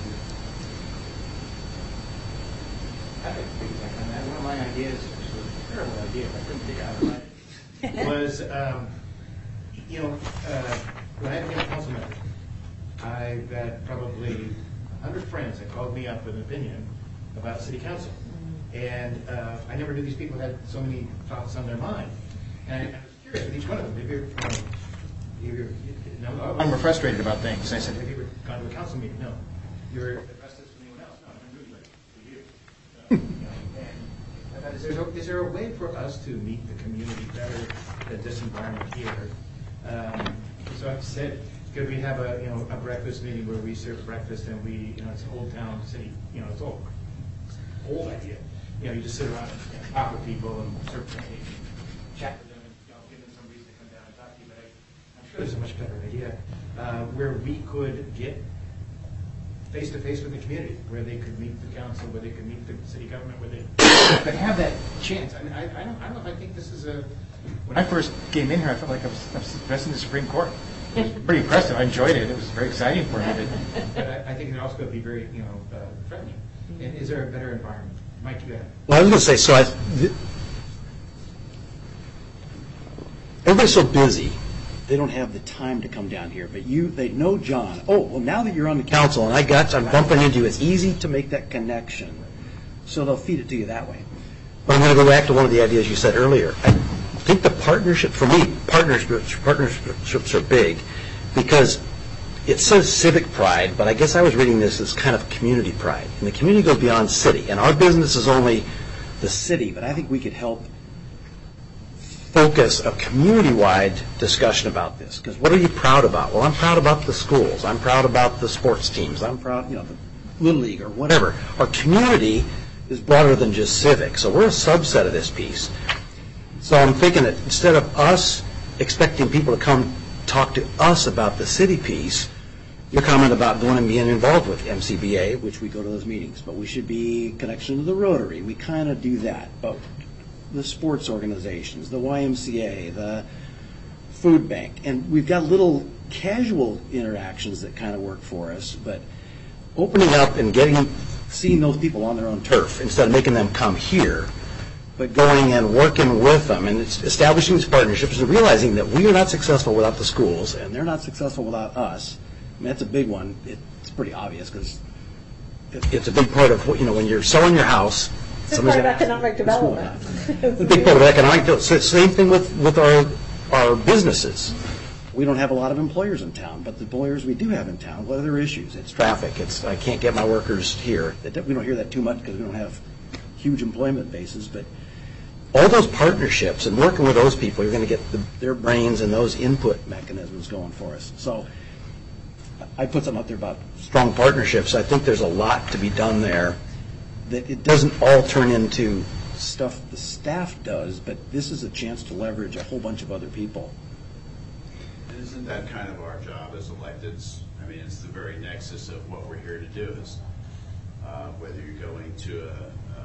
can do. I think things like that. One of my ideas, which was a terrible idea, but I couldn't figure out how to was, um, you know, uh, when I became a council member, I've got probably a hundred friends that called me up with an opinion about city council. And uh, I never knew these people had so many thoughts on their mind. And I was curious with each one of them. Maybe you're, um, you're, you know, I'm frustrated about things. And I said, have you ever gone to a council meeting? No. You were addressed this with anyone else? No, I'm really like for you. Uh, you know, and I thought, is there, a, is there a way for us to meet the community better than this environment here? Um, so I've said, could we have a you know a breakfast meeting where we serve breakfast and we you know it's an old town city you know it's old old idea you know you just sit around and you know, talk with people and serve and chat with them and you know give them some reason to come down and talk to you. But I, I'm sure there's a much better idea uh, where we could get face to face with the community, where they could meet the council, where they could meet the city government, where they could have that chance. I mean, I, I don't I don't know if I think this is a. When I first came in here, I felt like I was, I was addressing the Supreme Court. It was pretty impressive. I enjoyed it. It was very exciting for me. But, but I, I think it also could be very, you know, uh, friendly. And is there a better environment? Mike, you got it. Well, I was going to say, so I, th- everybody's so busy, they don't have the time to come down here. But you, they know John. Oh, well, now that you're on the council and I got, I'm bumping into you, it's easy to make that connection. So they'll feed it to you that way. But I'm going to go back to one of the ideas you said earlier. I think the partnership, for me, partnerships, partnerships are big because it says civic pride, but I guess I was reading this as kind of community pride. And the community goes beyond city. And our business is only the city, but I think we could help focus a community-wide discussion about this. Because what are you proud about? Well, I'm proud about the schools. I'm proud about the sports teams. I'm proud, you know, the Little League or whatever. Our community is broader than just civic. So we're a subset of this piece. So I'm thinking that instead of us expecting people to come talk to us about the city piece, your comment about going and being involved with M C B A, which we go to those meetings, but we should be connection to the Rotary. We kind of do that. But the sports organizations, the Y M C A, the food bank, and we've got little casual interactions that kind of work for us, but opening up and getting, seeing those people on their own turf instead of making them come here, but going and working with them and it's establishing these partnerships and realizing that we are not successful without the schools and they're not successful without us. I mean, that's a big one. It's pretty obvious because it, it's a big part of what, you know, when you're selling your house. It's part of economic development. It's a big part of economic development. Same thing with, with our, our businesses. We don't have a lot of employers in town, but the employers we do have in town, what are their issues? It's traffic. It's I can't get my workers here. We don't hear that too much because we don't have huge employment bases, but all those partnerships and working with those people, you're going to get the, their brains and those input mechanisms going for us. So I put something out there about strong partnerships. I think there's a lot to be done there, that it doesn't all turn into stuff the staff does, but this is a chance to leverage a whole bunch of other people. And isn't that kind of our job as electeds? I mean, it's the very nexus of what we're here to do is uh, whether you're going to a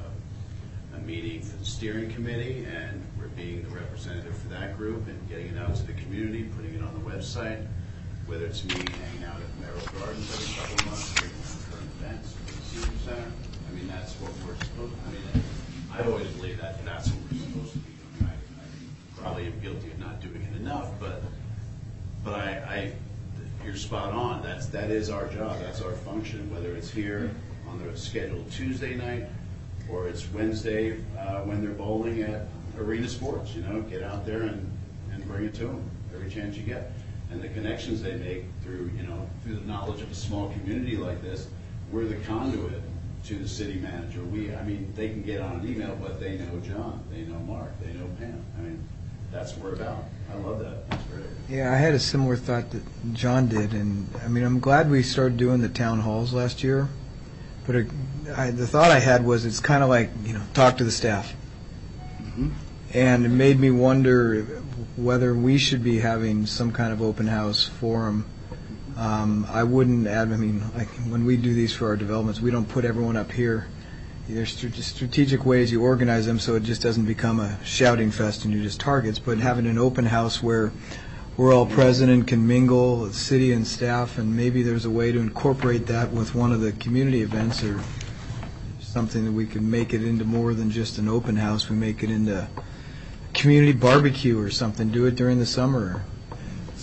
a meeting for the steering committee and we're being the representative for that group and getting it out to the community, putting it on the website, whether it's me hanging out at Merrill Gardens every couple of months, bringing current events to the senior center. I mean, that's what we're supposed to, I mean, I've always believed that that's what we're supposed to be doing. I, I probably am guilty of not doing it enough, but but I, I you're spot on. That's, that is our job. That's our function, whether it's here on the scheduled Tuesday night or it's Wednesday uh, when they're bowling at Arena Sports, you know, get out there and, and bring it to them every chance you get. And the connections they make through, you know, through the knowledge of a small community like this, we're the conduit to the city manager. We, I mean, they can get on an email, but they know John, they know Mark, they know Pam. I mean, that's what we're about. I love that. That's great. Yeah, I had a similar thought that John did, and I mean, I'm glad we started doing the town halls last year. But it, I, the thought I had was it's kind of like, you know, talk to the staff. Mm-hmm. And it made me wonder whether we should be having some kind of open house forum. Um, I wouldn't add, I mean, like when we do these for our developments, we don't put everyone up here. There's strategic ways you organize them so it just doesn't become a shouting fest and you're just targets, but having an open house where we're all present and can mingle, the city and staff, and maybe there's a way to incorporate that with one of the community events or something that we can make it into more than just an open house. We make it into a community barbecue or something. Do it during the summer.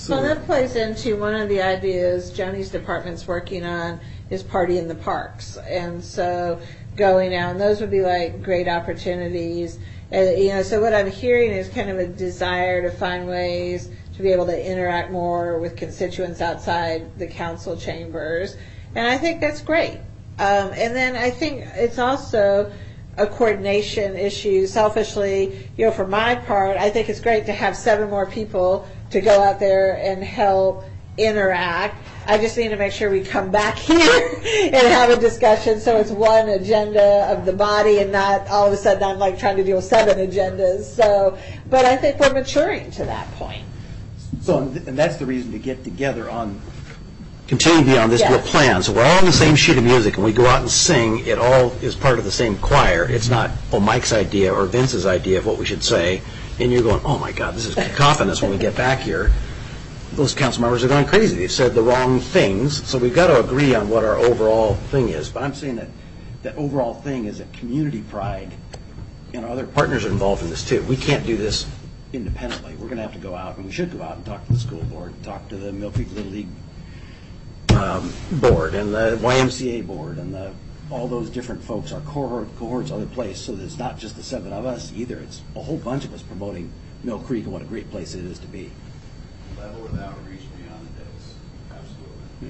Well, that plays into one of the ideas Joni's department's working on is Party in the Parks. And so going out, and those would be like great opportunities. Uh, you know, so what I'm hearing is kind of a desire to find ways to be able to interact more with constituents outside the council chambers. And I think that's great. Um, and then I think it's also a coordination issue. Selfishly, you know, for my part, I think it's great to have seven more people to go out there and help interact. I just need to make sure we come back here and have a discussion so it's one agenda of the body and not all of a sudden I'm like trying to deal with seven agendas. So, but I think we're maturing to that point. So, and that's the reason to get together on, continue to be on this Yes. with a plan. So we're all on the same sheet of music and we go out and sing. It all is part of the same choir. It's not, oh, Mike's idea or Vince's idea of what we should say. And you're going, oh my God, this is cacophonous when we get back here. Those council members are going crazy. They've said the wrong things. So we've got to agree on what our overall thing is. But I'm saying that that overall thing is that community pride and our other partners are involved in this too. We can't do this independently. We're going to have to go out, and we should go out and talk to the school board, talk to the Mill Creek Little League um, board and the Y M C A board and the, all those different folks, our cohort, cohorts, other place. So that it's not just the seven of us either. It's a whole bunch of us promoting Mill Creek and what a great place it is to be. Level of outreach beyond the days. Absolutely.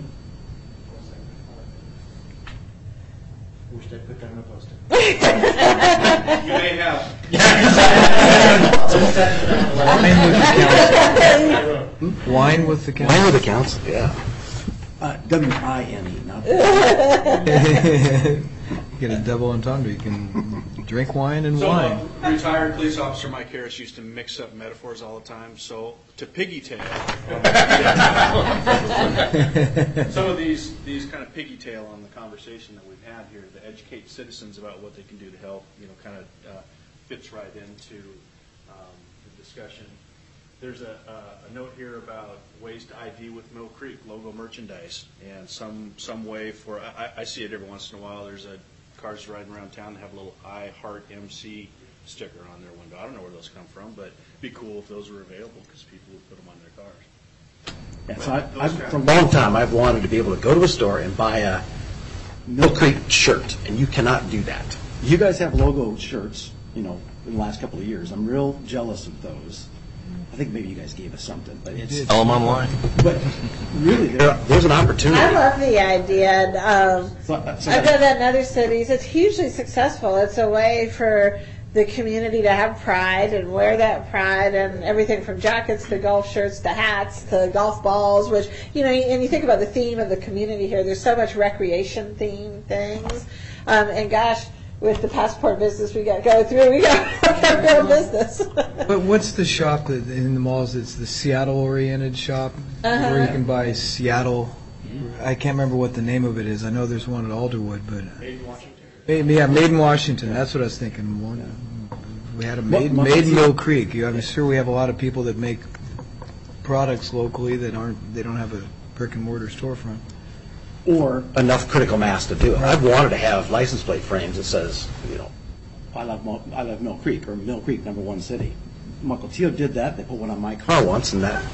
Wish I put that on a poster. You may have. Wine with the council. Wine with the council, yeah. Uh, W I N E, not You get a double entendre. You can drink wine and So, wine. uh, retired police officer Mike Harris used to mix up metaphors all the time. So to piggytail, some of these these kind of piggytail on the conversation that we've had here to educate citizens about what they can do to help. You know, kind of uh, fits right into um, the discussion. There's a, a, a note here about ways to I D with Mill Creek logo merchandise and some some way for. I, I see it every once in a while. There's a cars riding around town that have a little I Heart M C sticker on their window. I don't know where those come from, but it'd be cool if those were available because people would put them on their cars. Yeah, so I, I've, for a long time, I've wanted to be able to go to a store and buy a Mill Creek shirt, and you cannot do that. You guys have logo shirts, you know, in the last couple of years. I'm real jealous of those. I think maybe you guys gave us something, but it's Tell them online. But really, there, there's an opportunity. I love the idea. Um, So- so- I've done that in other cities. It's hugely successful. It's a way for the community to have pride and wear that pride, and everything from jackets to golf shirts to hats to golf balls, which, you know, and you think about the theme of the community here, there's so much recreation themed things. Um, and gosh, with the passport business we got to go through, we got to real business. But what's the shop that in the malls? It's the Seattle-oriented shop Uh-huh. where you can buy Seattle. I can't remember what the name of it is. I know there's one at Alderwood, but Made in Washington. Made- yeah, Made in Washington. That's what I was thinking. One, we had a made, What- made in Mill Creek. You- I'm sure we have a lot of people that make products locally that aren't. They don't have a brick and mortar storefront. Or enough critical mass to do it. I've wanted to have license plate frames that says, you know, I love Mo- I love Mill Creek, or Mill Creek, number one city. Michael Teo did that. They put one on my car once, and that.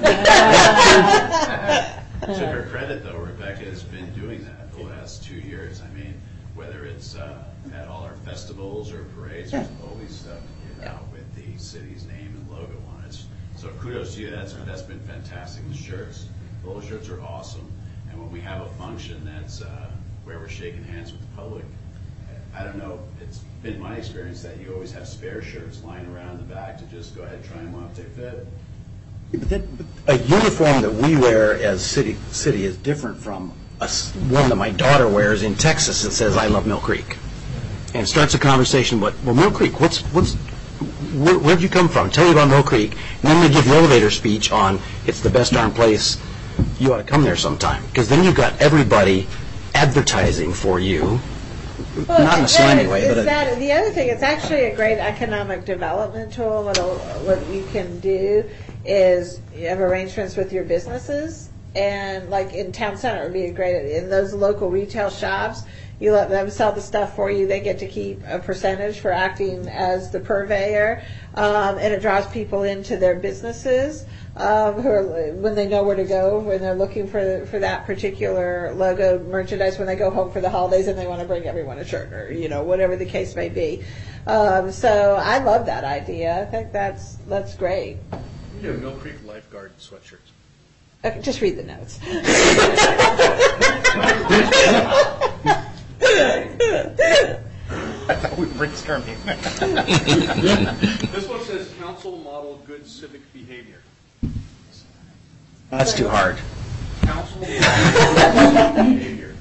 To her credit, though, Rebecca has been doing that the last two years. I mean, whether it's uh, at all our festivals or parades, there's always stuff to give out with the city's name and logo on it. So kudos to you. That's that's been fantastic. The shirts, the little shirts are awesome. And when we have a function that's uh, where we're shaking hands with the public, I don't know, it's been my experience that you always have spare shirts lying around the back to just go ahead and try them on if they fit. But that, but a uniform that we wear as city city is different from a s one that my daughter wears in Texas that says "I love Mill Creek," and starts a conversation. But well, Mill Creek, what's what's where, where'd you come from? Tell me about Mill Creek, and then they give the elevator speech on it's the best darn place. You ought to come there sometime, because then you've got everybody advertising for you. Well, Not in a slimy way, is but a, that, the other thing, it's actually a great economic development tool. What, what you can do is you have arrangements with your businesses and like in town center would be a great, in those local retail shops, you let them sell the stuff for you, they get to keep a percentage for acting as the purveyor, um, and it draws people into their businesses, um, who are, when they know where to go, when they're looking for for that particular logo merchandise, when they go home for the holidays and they want to bring everyone a shirt, or, you know, whatever the case may be. Um, so I love that idea. I think that's that's great. We have Mill Creek lifeguard sweatshirts. Okay, just read the notes. I thought we were brainstorming. This one says council model good civic behavior. That's too hard. Council model good civic behavior.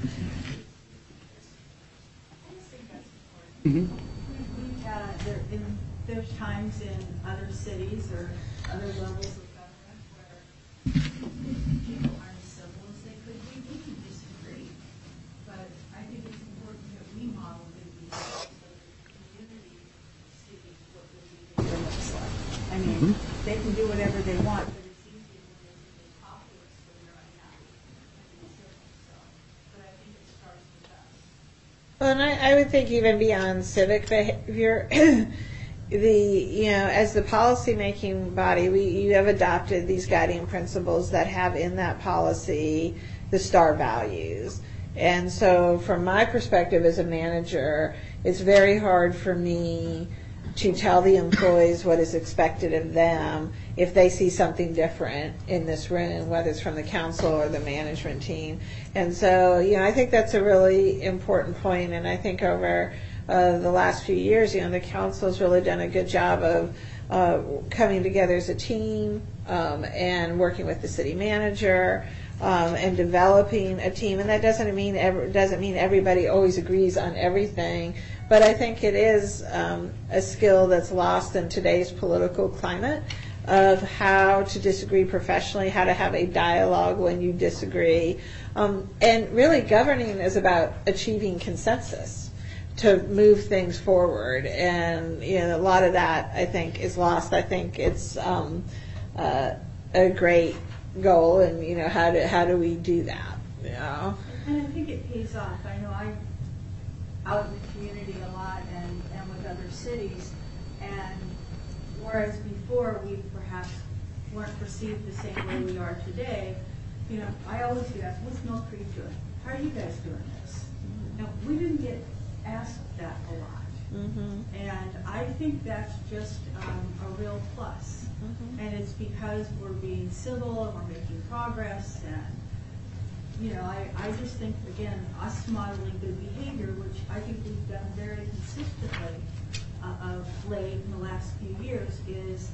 Mm-hmm. We've, uh, there, in, there's times in other cities or other levels of government where people aren't as civil as they could be. We can disagree, but I think it's important that we model good behavior so the community sees what good behavior looks like. I mean, mm-hmm. they can do whatever they want, but it's easy when they're really populist when they're unhappy. So, but I think it starts with us. Well, and I, I would think even beyond civic behavior, the, you know, as the policy-making body, we you have adopted these guiding principles that have in that policy the STAR values. And so from my perspective as a manager, it's very hard for me to tell the employees what is expected of them if they see something different in this room, whether it's from the council or the management team. And so, you know, I think that's a really important point, and I think over uh, the last few years, you know, the council has really done a good job of uh, coming together as a team um, and working with the city manager um, and developing a team. And that doesn't mean every, doesn't mean everybody always agrees on everything, but I think it is um, a skill that's lost in today's political climate of how to disagree professionally, how to have a dialogue when you disagree. Um, and really governing is about achieving consensus to move things forward. And, you know, a lot of that, I think, is lost. I think it's um, uh, a great goal, and, you know, how do, how do we do that, you know? And I think it pays off. I know I'm out in the community a lot and, and with other cities, and whereas before we perhaps weren't perceived the same way we are today, you know, I always get asked, what's Mill Creek doing? How are you guys doing this? Now, we didn't get asked that a lot. Mm-hmm. And I think that's just um, a real plus. Mm-hmm. And it's because we're being civil and we're making progress. And, you know, I, I just think, again, us modeling good behavior, which I think we've done very consistently uh, of late in the last few years, is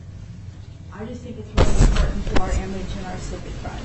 I just think it's really important to our image and our civic pride.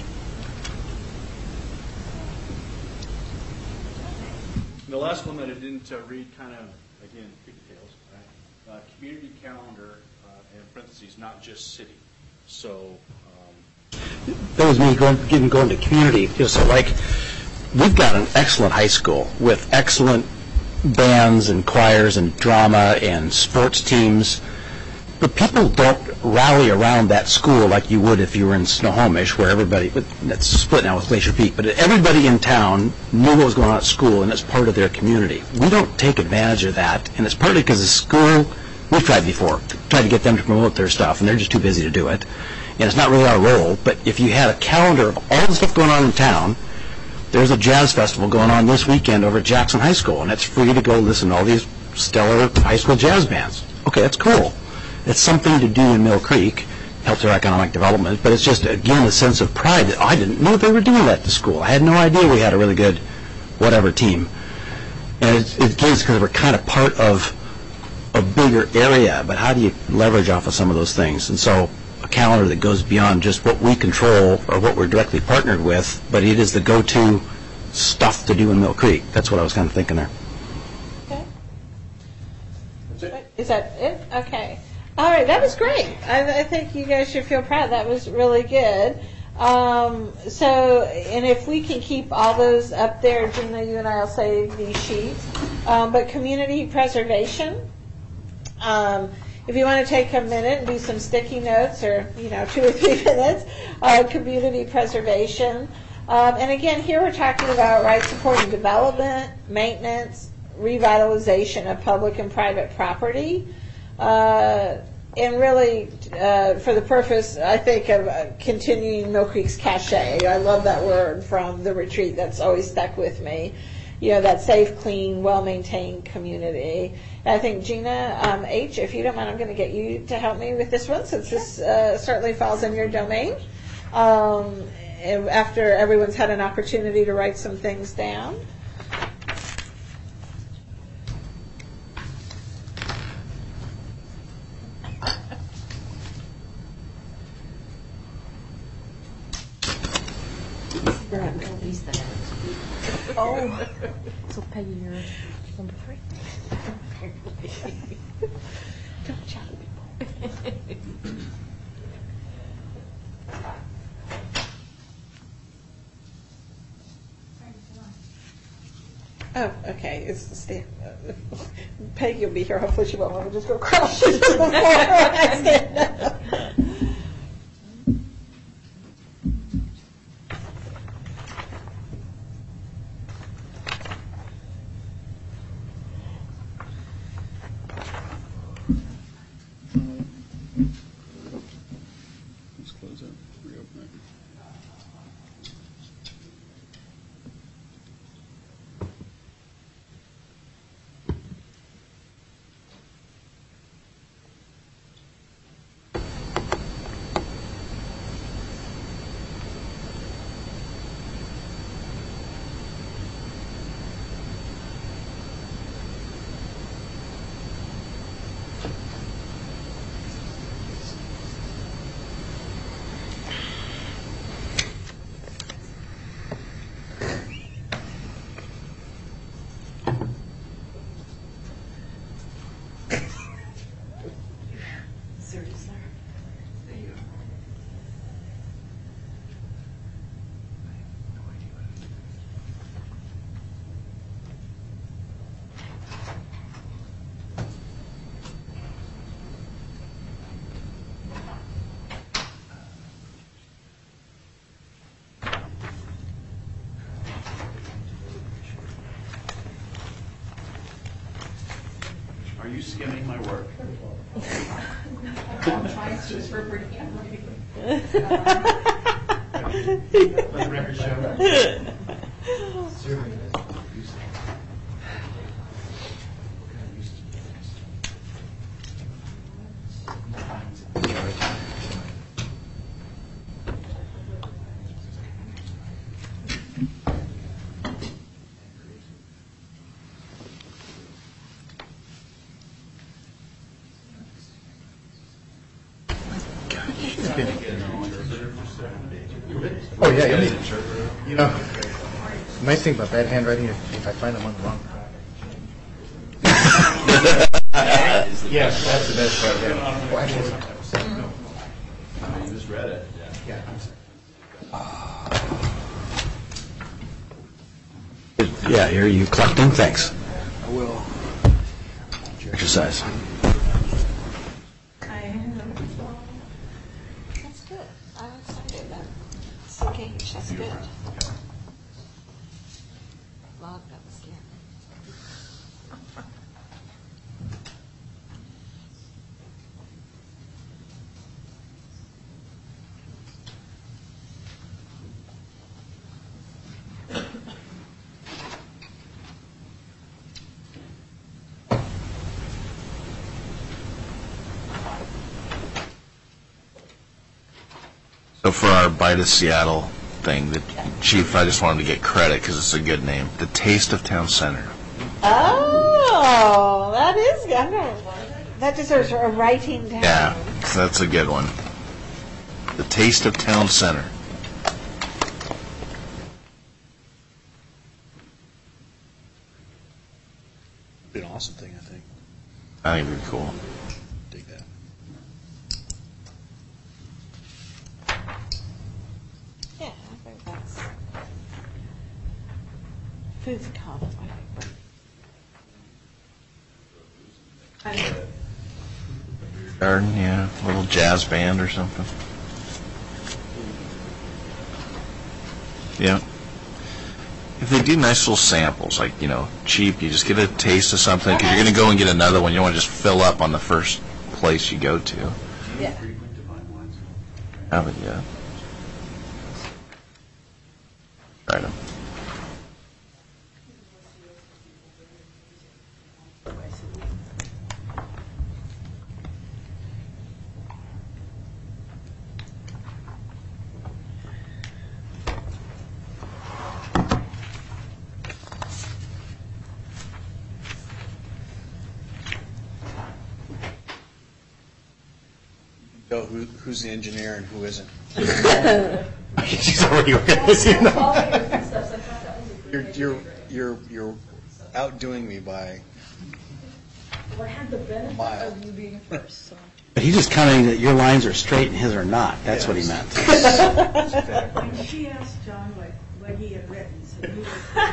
And the last one that I didn't uh, read, kind of, again, pigtails, right? Uh, community calendar, uh, in parentheses, not just city. So, um, that was me going, getting going to community. You know, so like, we've got an excellent high school with excellent bands and choirs and drama and sports teams, but people don't rally around that school like you would if you were in Snohomish, where everybody, that's split now with Glacier Peak, but everybody in town knew what was going on at school, and it's part of their community. We don't take advantage of that, and it's partly because the school, we've tried before, tried to get them to promote their stuff, and they're just too busy to do it, and it's not really our role. But if you had a calendar of all the stuff going on in town, there's a jazz festival going on this weekend over at Jackson High School, and it's free to go listen to all these stellar high school jazz bands. Okay, that's cool. It's something to do in Mill Creek, helps our economic development, but it's just, again, a sense of pride that I didn't know they were doing that to school. I had no idea we had a really good whatever team. And it, it gives, because we're kind of part of a bigger area, but how do you leverage off of some of those things? And so a calendar that goes beyond just what we control or what we're directly partnered with, but it is the go-to stuff to do in Mill Creek. That's what I was kind of thinking there. Okay. That's it. Is that it? Okay. All right, that was great. I, I think you guys should feel proud. That was really good. Um, so, and if we can keep all those up there, Gina, you and I will save these sheets. Um, but community preservation, um, if you want to take a minute and do some sticky notes or, you know, two or three minutes, uh, community preservation. Um, and again, here we're talking about, right, supporting development, maintenance, revitalization of public and private property. Uh, and really, uh, for the purpose, I think, of uh, continuing Mill Creek's cachet. I love that word from the retreat. That's always stuck with me. You know, that safe, clean, well-maintained community. And I think, Gina um, H., if you don't mind, I'm going to get you to help me with this one, since this uh, certainly falls in your domain. Um, after everyone's had an opportunity to write some things down. Oh, so Peggy, you're number three. Don't chat people. Oh, okay. It's the stand. Peggy will be here. Hopefully, she won't want to just go crash into the floor when I stand up. Let's close it. Reopen it. Are you skimming my work? I'm trying to just for free handwriting. Let the record show. Oh, yeah, you need, you know, the nice thing about bad handwriting, if, if I find I'm on the wrong yes, that's the best part. Yeah. Well, actually, sometimes. No. No, you just read it. Yeah, I'm sorry. Yeah, here you collecting? Thanks. I will. Exercise. That's good. I'm excited about it's engaged. That's good. Log, that was scary. So for our Bite of Seattle thing, the Chief, I just wanted to get credit because it's a good name. The Taste of Town Center. Oh, that is good. I'm gonna, that deserves a writing down. Yeah, that's a good one. The Taste of Town Center. Be an awesome thing, I think. I think it'd be cool. Dig that. Yeah, I think that's food's common, I think. Garden, yeah, a little jazz band or something. Yeah. If they do nice little samples, like, you know, cheap, you just get a taste of something, because you're going to go and get another one. You don't want to just fill up on the first place you go to. Yeah. Oh, but yeah. Right on. Know who, who's the engineer and who isn't. She's already organizing. You're, you're, you're, you're outdoing me by Well, I had the benefit Mile. of you being first, so. But he's just commenting that your lines are straight and his are not. That's what he meant. When she asked John what, what he had written, so he was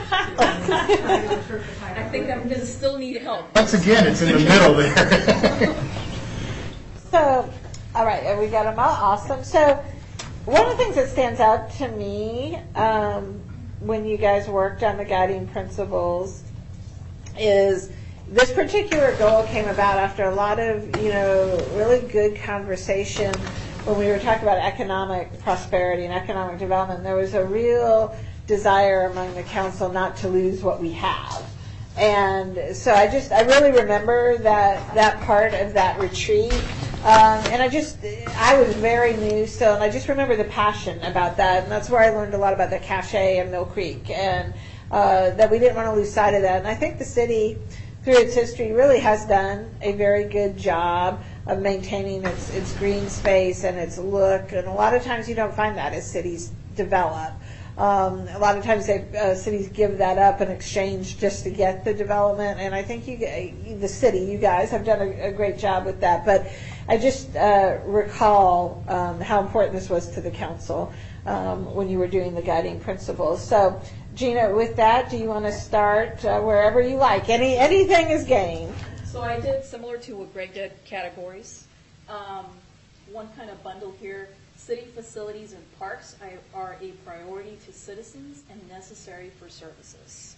I think I'm going to still need help. Once again, it's in the middle there. So, all right, and we got them all awesome. So, one of the things that stands out to me um, when you guys worked on the guiding principles is this particular goal came about after a lot of, you know, really good conversation when we were talking about economic prosperity and economic development. There was a real desire among the council not to lose what we have. And so I just, I really remember that, that part of that retreat. Um, and I just, I was very new still, and I just remember the passion about that. And that's where I learned a lot about the Cache and Mill Creek, and uh, that we didn't want to lose sight of that. And I think the city, through its history, really has done a very good job of maintaining its, its green space and its look. And a lot of times you don't find that as cities develop. Um, a lot of times they, uh, cities give that up in exchange just to get the development, and I think you, the city, you guys have done a, a great job with that. But I just uh, recall um, how important this was to the council um, when you were doing the guiding principles. So, Gina, with that, do you want to start uh, wherever you like? Any anything is game. So I did similar to what Greg did, categories. Um, one kind of bundle here. City facilities and parks are a priority to citizens and necessary for services.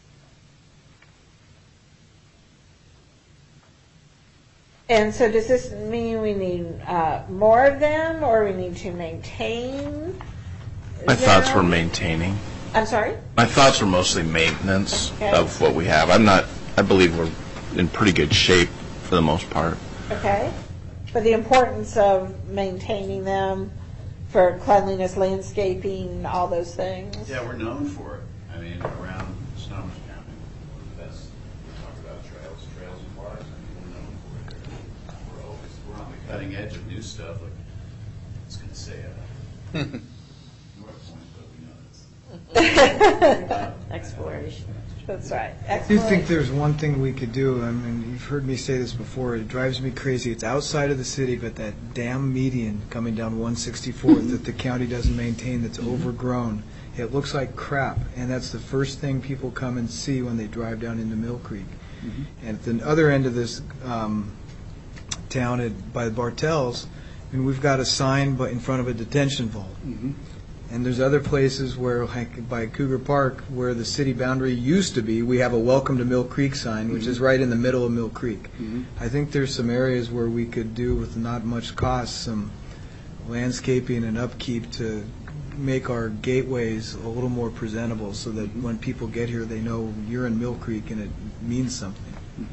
And so does this mean we need uh, more of them, or we need to maintain My them? thoughts were maintaining. I'm sorry? My thoughts were mostly maintenance Okay. of what we have. I'm not, I believe we're in pretty good shape for the most part. Okay. But the importance of maintaining them for cleanliness, landscaping, all those things. Yeah, we're known for it. I mean, around Snohomish County, we're the best. We talk about trails, trails and parks, and we're known for it. We're always, we're on the cutting edge of new stuff. Like, I was going to say, uh, North Point, but we know that's Exploration. That's right. I do think there's one thing we could do. I mean, you've heard me say this before. It drives me crazy. It's outside of the city, but that damn median coming down one sixty-fourth that the county doesn't maintain, that's overgrown. It looks like crap, and that's the first thing people come and see when they drive down into Mill Creek. Mm-hmm. And at the other end of this um, town, at, by the Bartels, I mean, we've got a sign but in front of a detention vault. Mm-hmm. And there's other places where, like by Cougar Park, where the city boundary used to be, we have a Welcome to Mill Creek sign, which Mm-hmm. is right in the middle of Mill Creek. Mm-hmm. I think there's some areas where we could do with not much cost, some landscaping and upkeep to make our gateways a little more presentable, so that when people get here, they know you're in Mill Creek and it means something. Mm-hmm.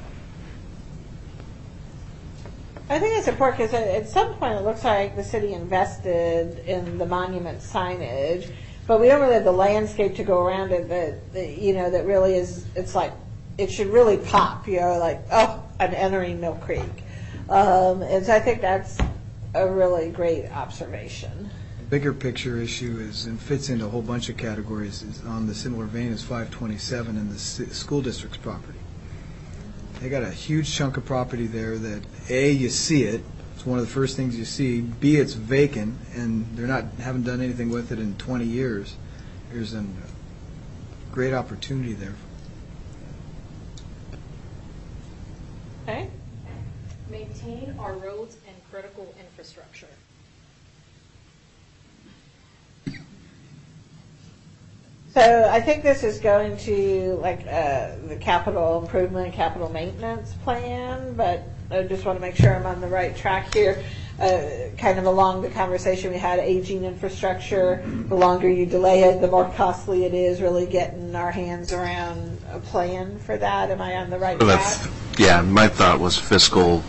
I think it's important because at some point it looks like the city invested in the monument signage, but we don't really have the landscape to go around it that, that you know, that really is, it's like, it should really pop, you know, like, oh, I'm entering Mill Creek. Um, and so I think that's a really great observation. The bigger picture issue is, and fits into a whole bunch of categories, is on the similar vein as five twenty-seven and the s- school district's property. They got a huge chunk of property there that, A, you see it, it's one of the first things you see, B, it's vacant, and they're not, haven't done anything with it in twenty years. There's a great opportunity there. Okay? Maintain maintain our roads and critical infrastructure. So I think this is going to like uh, the capital improvement, capital maintenance plan, but I just want to make sure I'm on the right track here. Uh, kind of along the conversation we had, aging infrastructure, the longer you delay it, the more costly it is really getting our hands around a plan for that. Am I on the right Well, track? that's, yeah, my thought was fiscal.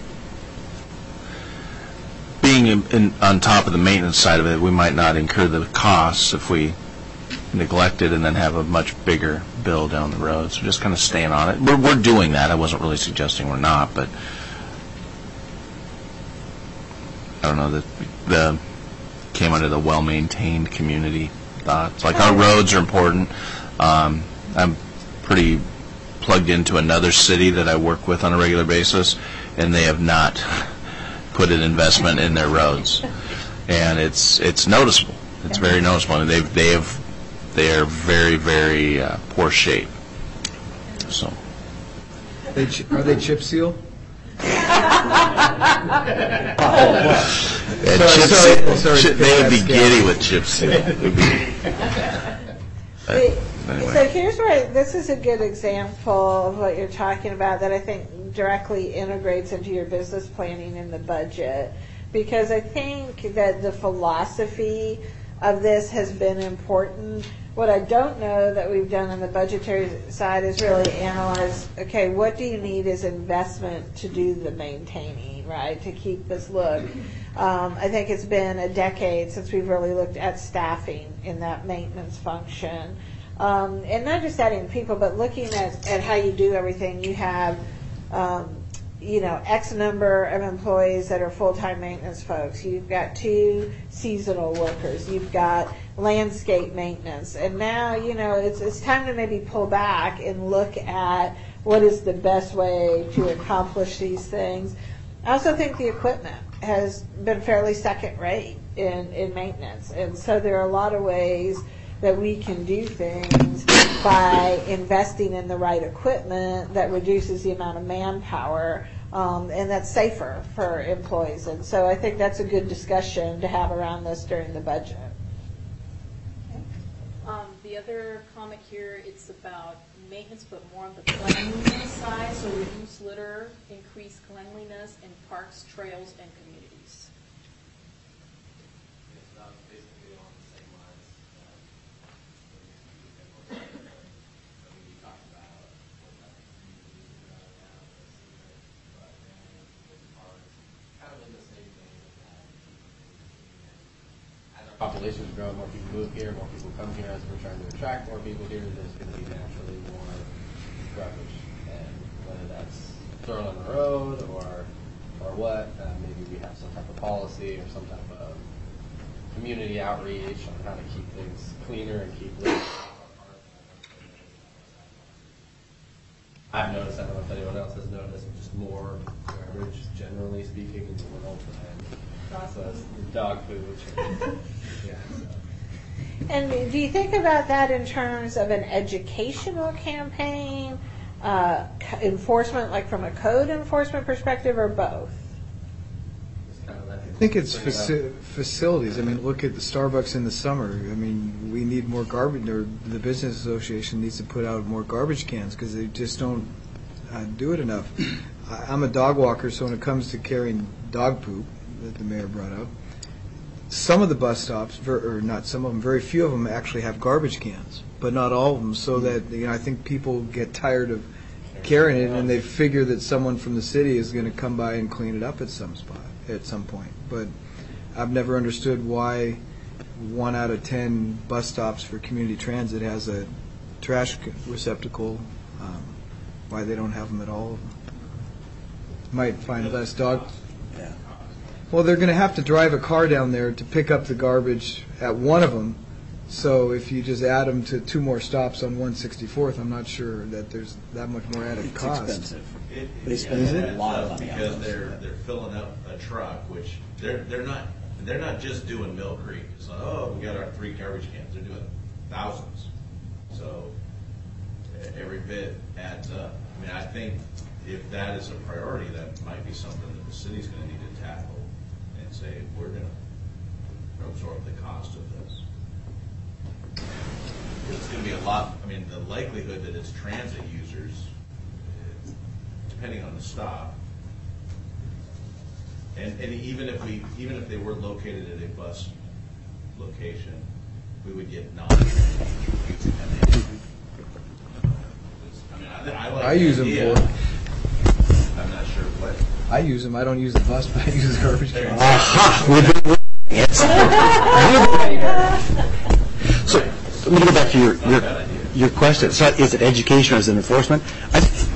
Being in, in, on top of the maintenance side of it, we might not incur the costs if we neglect it and then have a much bigger bill down the road. So just kind of staying on it. We're, we're doing that. I wasn't really suggesting we're not, but I don't know, the, the came under the well-maintained community thoughts. Like our roads are important. Um, I'm pretty plugged into another city that I work with on a regular basis, and they have not put an investment in their roads, and it's it's noticeable. It's very noticeable. And they they have they are very very uh, poor shape. So They ch- are they chip seal? Yeah, Sorry, chip sorry, seal- sorry, chip- they would be that's giddy scary. with chip seal. They'd be- Wait, anyway. So here's where this is a good example of what you're talking about that I think directly integrates into your business planning and the budget, because I think that the philosophy of this has been important. What I don't know that we've done on the budgetary side is really analyze, okay, what do you need as investment to do the maintaining, right, to keep this look? Um, I think it's been a decade since we've really looked at staffing in that maintenance function. Um, and not just adding people, but looking at, at how you do everything. You have, um, you know, X number of employees that are full-time maintenance folks. You've got two seasonal workers. You've got landscape maintenance. And now, you know, it's, it's time to maybe pull back and look at what is the best way to accomplish these things. I also think the equipment has been fairly second rate in, in maintenance. And so there are a lot of ways that we can do things by investing in the right equipment that reduces the amount of manpower, um, and that's safer for employees. And so I think that's a good discussion to have around this during the budget. Um, the other comment here, it's about maintenance, but more on the cleanliness side. So reduce litter, increase cleanliness in parks, trails, and communities. It's not basically on the same lines that we talked about what that community is about now, but parks, kind of in the same thing as that. As our populations grow, more people move here, more people come here. As we're trying to attract more people here, there's going to be naturally more garbage, and whether that's thrown on the road or or what, uh, maybe we have some type of policy or some type of community outreach on how to keep things cleaner and keep litter. I've noticed, I don't know if anyone else has noticed, just more garbage, generally speaking, in the world, and processed dog food. And, yeah, so. And do you think about that in terms of an educational campaign, uh, c- enforcement, like from a code enforcement perspective, or both? I think it's faci- facilities. I mean, look at the Starbucks in the summer. I mean, we need more garbage, or the Business Association needs to put out more garbage cans because they just don't uh, do it enough. I- I'm a dog walker, so when it comes to carrying dog poop that the mayor brought up, some of the bus stops, ver- or not some of them, very few of them actually have garbage cans, but not all of them, so that, you know, I think people get tired of carrying it and they figure that someone from the city is going to come by and clean it up at some spot, at some point. But I've never understood why one out of ten bus stops for community transit has a trash receptacle, um, why they don't have them at all. Might find less dog. Yeah. Well, they're going to have to drive a car down there to pick up the garbage at one of them. So if you just add them to two more stops on one sixty-fourth, I'm not sure that there's that much more added It's cost. expensive. It, They it- spend yeah, a lot of that's money on because those. they're they're filling up a truck, which they're they're not they're not just doing Mill Creek. It's like, oh, we got our three garbage cans. They're doing thousands. So e- every bit adds up. I mean, I think if that is a priority, that might be something that the city's going to need to tackle and say, we're going to absorb the cost of this. It's going to be a lot, I mean, the likelihood that it's transit users, depending on the stop, and, and even if we, even if they were located at a bus location, we would get non-transit users. I mean, I, I like I use them idea. for. I'm not sure what. I use them. I don't use the bus, but I use the garbage can. Aha! We've been So let me go back to your your, your question. So is it education or is it enforcement? I,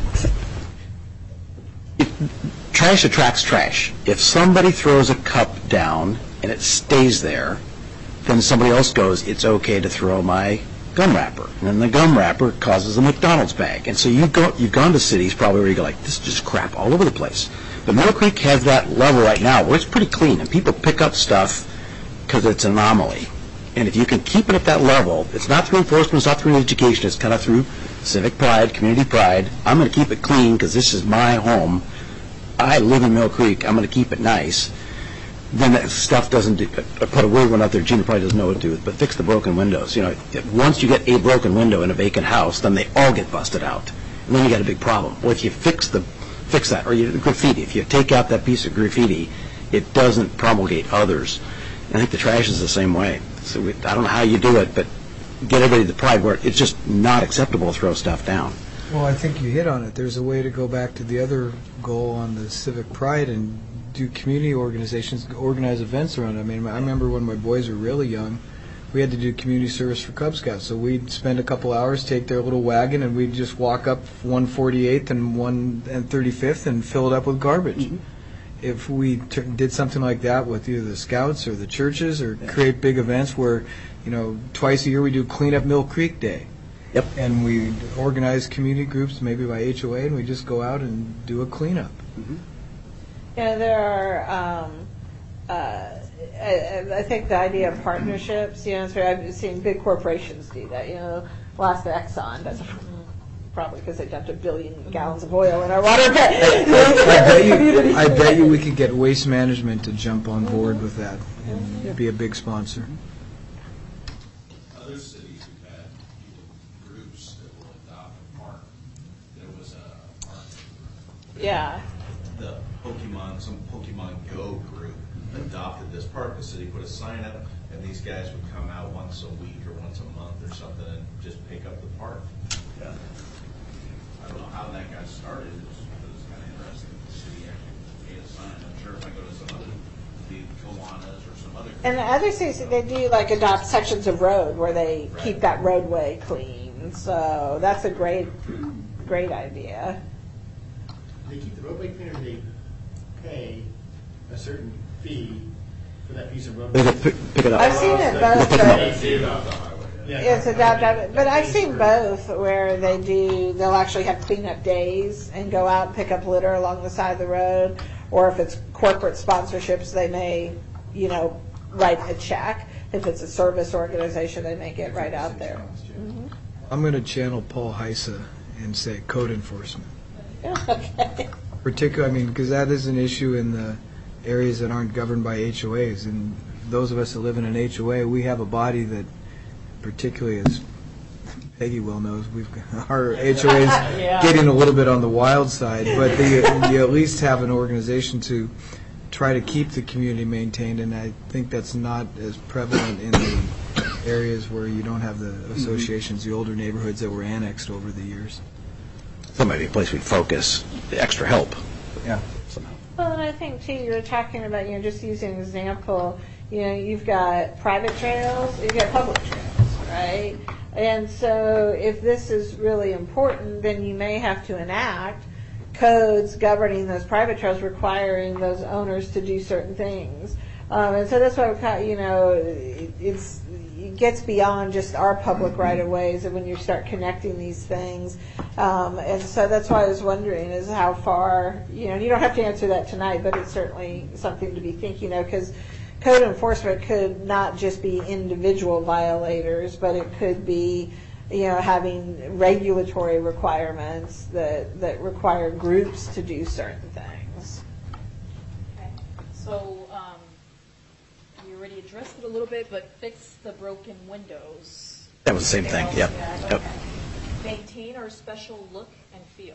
it, trash attracts trash. If somebody throws a cup down and it stays there, then somebody else goes, it's okay to throw my gum wrapper. And then the gum wrapper causes a McDonald's bag. And so you go, you've gone to cities probably where you go like, this is just crap all over the place. But Mill Creek has that level right now where it's pretty clean and people pick up stuff because it's an anomaly. And if you can keep it at that level, it's not through enforcement, it's not through education, it's kind of through civic pride, community pride. I'm going to keep it clean because this is my home. I live in Mill Creek. I'm going to keep it nice. Then that stuff doesn't do, I put a weird one out there, Gina probably doesn't know what to do with, but fix the broken windows. You know, if, once you get a broken window in a vacant house, then they all get busted out. And then you got a big problem. Well, if you fix the fix that, or you graffiti, if you take out that piece of graffiti, it doesn't promulgate others. And I think the trash is the same way. So we, I don't know how you do it, but get everybody to pride where it's just not acceptable to throw stuff down. Well, I think you hit on it. There's a way to go back to the other goal on the civic pride and do community organizations, organize events around it. I mean, I remember when my boys were really young, we had to do community service for Cub Scouts. So we'd spend a couple hours, take their little wagon, and we'd just walk up one forty-eighth and one thirty-fifth and fill it up with garbage. Mm-hmm. If we t- did something like that with either the Scouts or the churches, or yeah. create big events where, you know, twice a year we do Clean Up Mill Creek Day. Yep. And we organize community groups, maybe by H O A, and we just go out and do a cleanup. Mm-hmm. Yeah, there are, um, uh, I, I think the idea of partnerships, you know, so I've seen big corporations do that, you know, last Exxon does it, probably because they dumped a billion gallons of oil in our water pit. I, bet you, I bet you we could get Waste Management to jump on board with that and yeah. be a big sponsor. Other cities have had groups that will adopt a park. There was a park. Yeah. The Pokemon, some Pokemon Go group adopted this park. The city put a sign up, and these guys would come out once a week or once a month or something and just pick up the park. Yeah. I don't know how that got started. It was, it was kind of interesting. The city actually made a sign. I'm sure if I go to some other, the Kiwanis or some other. And the other cities, they do like adopt sections of road where they right. keep that roadway clean. So that's a great, great idea. They keep the roadway clean, or they pay a certain fee for that piece of roadway? They pick, pick it up. I've seen it both. But yeah, it's adopted, but I've seen both where they do. They'll actually have cleanup days and go out and pick up litter along the side of the road. Or if it's corporate sponsorships, they may, you know, write a check. If it's a service organization, they may get right out there. Mm-hmm. I'm going to channel Paul Heisa and say code enforcement. Okay. Particularly, I mean, because that is an issue in the areas that aren't governed by H O As. And those of us that live in an H O A, we have a body that, particularly as Peggy well knows, we've our H O A is yeah. getting a little bit on the wild side. But the, you at least have an organization to try to keep the community maintained, and I think that's not as prevalent in the areas where you don't have the associations, the older neighborhoods that were annexed over the years. That might be a place we'd focus the extra help. Yeah. Somehow. Well, and I think too, you're talking about, you know, just using an example, you know, you've got private trails, you've got public trails, right? And so if this is really important, then you may have to enact codes governing those private trails, requiring those owners to do certain things. Um, and so that's why, you know, it, it's, it gets beyond just our public right-of-ways, and when you start connecting these things. Um, and so that's why I was wondering is how far, you know, you don't have to answer that tonight, but it's certainly something to be thinking of, because code enforcement could not just be individual violators, but it could be you know, having regulatory requirements that, that require groups to do certain things. Okay. So um, you already addressed it a little bit, but fix the broken windows. That was the same thing, yep. Yeah, yep. okay. Maintain our special look and feel.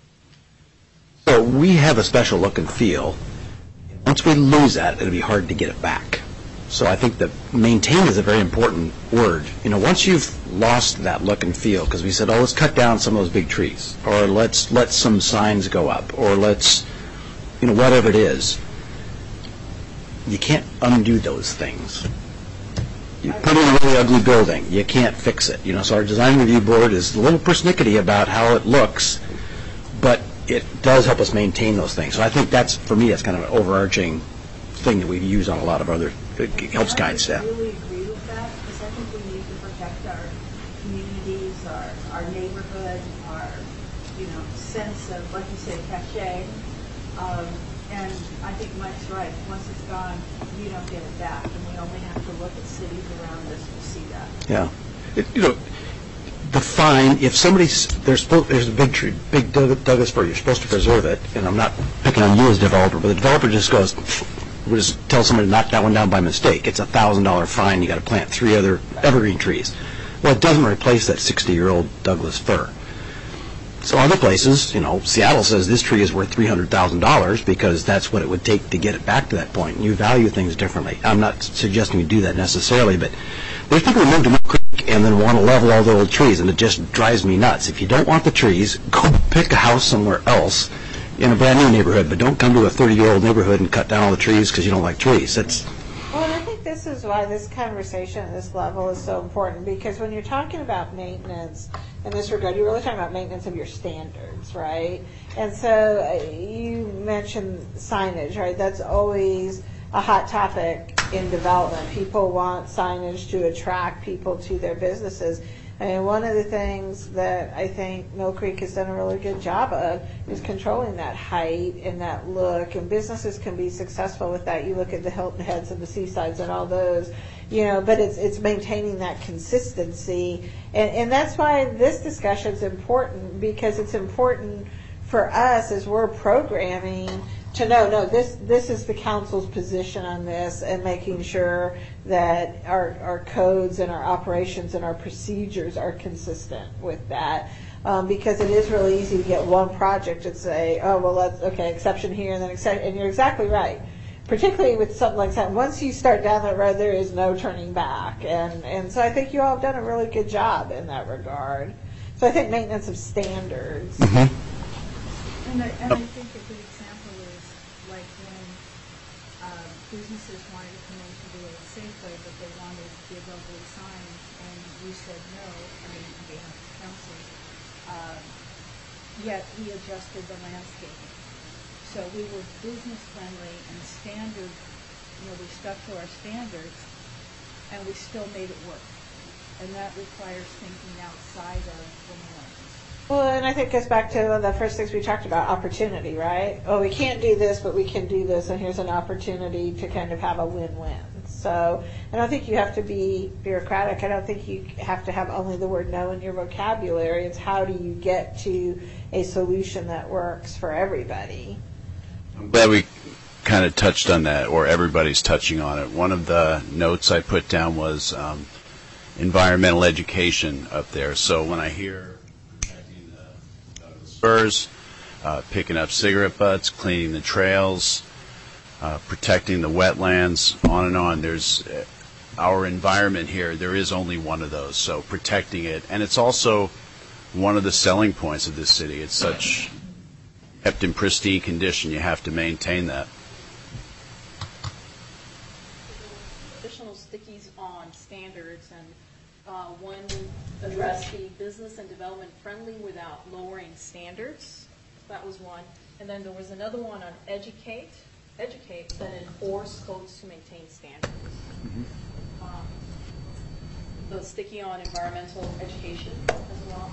So we have a special look and feel. Once we lose that, it'll be hard to get it back. So I think that maintain is a very important word. You know, once you've lost that look and feel, because we said, oh, let's cut down some of those big trees, or let's let some signs go up, or let's, you know, whatever it is, you can't undo those things. You put in a really ugly building, you can't fix it. You know, so our design review board is a little persnickety about how it looks, but it does help us maintain those things. So I think that's, for me, that's kind of an overarching thing that we use on a lot of other, it helps guide staff. I really agree with that, because I think we need to protect our communities, our, our neighborhood, our, you know, sense of, like you said, cachet. Um, and I think Mike's right. Once it's gone, you don't get it back, and we only have to look at cities around us to see that. Yeah. It, you know, the fine, if somebody's, there's, supposed, there's a big tree, big Douglas fir, you're supposed to preserve it, and I'm not picking on you as a developer, but the developer just goes, we'll just tell somebody to knock that one down by mistake. It's a one thousand dollars fine, you got to plant three other evergreen trees. Well, it doesn't replace that sixty-year-old Douglas fir. So other places, you know, Seattle says this tree is worth three hundred thousand dollars because that's what it would take to get it back to that point. And you value things differently. I'm not suggesting we do that necessarily, but there's people who move to Mill Creek and then want to level all the old trees, and it just drives me nuts. If you don't want the trees, go pick a house somewhere else in a brand new neighborhood, but don't come to a thirty-year-old neighborhood and cut down all the trees because you don't like trees. That's Well, and I think this is why this conversation at this level is so important, because when you're talking about maintenance in this regard, you're really talking about maintenance of your standards, right? And so uh, you mentioned signage, right? That's always a hot topic in development. People want signage to attract people to their businesses. And one of the things that I think Mill Creek has done a really good job of is controlling that height and that look. And businesses can be successful with that. You look at the Hilton Heads and the Seasides and all those, you know, but it's it's maintaining that consistency. And, and that's why this discussion is important, because it's important for us as we're programming to know, no, this this is the council's position on this, and making sure that our, our codes and our operations and our procedures are consistent with that. Um, because it is really easy to get one project and say, oh, well, that's, okay, exception here, and then exception, and you're exactly right. Particularly with something like that, once you start down that road, there is no turning back. And, and so I think you all have done a really good job in that regard. So I think maintenance of standards. Mm-hmm. And, I, and I think a good example is like when uh, businesses wanted to come into the Safeway, but they wanted big ugly signs, and we said no, I mean, on behalf of the council. Uh, yet we adjusted the landscaping. So we were business friendly and standard, you know, we stuck to our standards, and we still made it work. And that requires thinking outside of the norms. Well, and I think it goes back to one of the first things we talked about, opportunity, right? Oh, we can't do this, but we can do this, and here's an opportunity to kind of have a win-win. So I don't think you have to be bureaucratic. I don't think you have to have only the word no in your vocabulary. It's how do you get to a solution that works for everybody. I'm glad we kind of touched on that, or everybody's touching on it. One of the notes I put down was um, environmental education up there. So when I hear protecting the Douglas firs, uh, picking up cigarette butts, cleaning the trails, uh, protecting the wetlands, on and on, there's uh, our environment here, there is only one of those. So protecting it, and it's also one of the selling points of this city. It's such kept in pristine condition. You have to maintain that. Additional stickies on standards, and uh, one addressed the business and development friendly without lowering standards. That was one. And then there was another one on educate, educate, then enforce codes to maintain standards. Mm-hmm. um, the sticky on environmental education as well.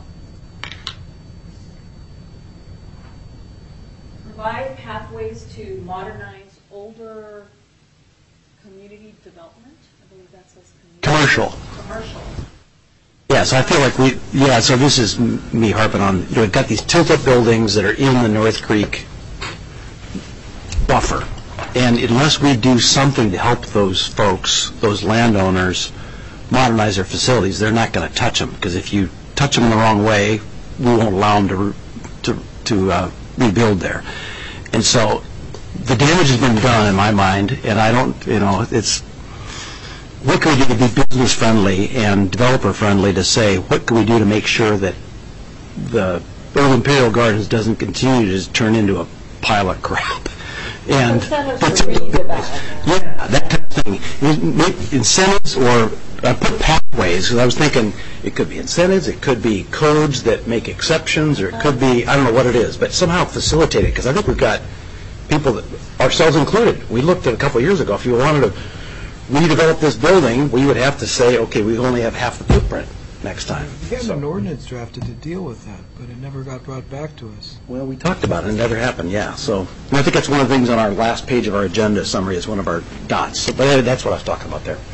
Provide pathways to modernize older community development. I believe that says community. Commercial. Commercial. Yeah, Yeah, so I feel like we, yeah, so this is m- me harping on, you know, we've got these tilt-up buildings that are in the North Creek buffer. And unless we do something to help those folks, those landowners, modernize their facilities, they're not going to touch them. Because if you touch them the wrong way, we won't allow them to, re- to, to uh, rebuild there. And so the damage has been done in my mind, and I don't, you know, it's, what can we do to be business friendly and developer friendly to say, what can we do to make sure that the Old Imperial Gardens doesn't continue to just turn into a pile of crap? And that's, yeah, that kind of thing. Incentives or uh, put pathways, because I was thinking it could be incentives, it could be codes that make exceptions, or it could be, I don't know what it is, but somehow facilitate it, because I think we've got people, that, ourselves included, we looked at a couple of years ago, if you wanted to redevelop this building, we would have to say, okay, we only have half the footprint next time. We had an ordinance drafted to deal with that, but it never got brought back to us. Well, we talked about it, it never happened, yeah. So and I think that's one of the things on our last page of our agenda summary is one of our dots. So, but that's what I was talking about there.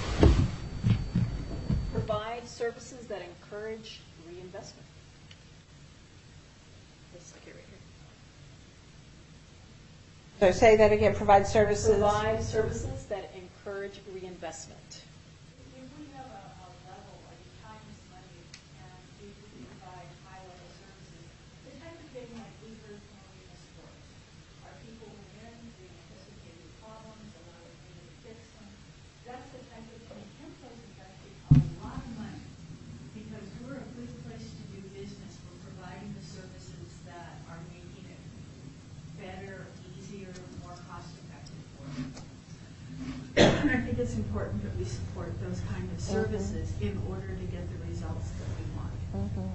Provide services that encourage reinvestment. Let's stick it right here. So say that again, provide services. Provide services that encourage reinvestment. And I think it's important that we support those kind of services mm-hmm. in order to get the results that we want. Mm-hmm.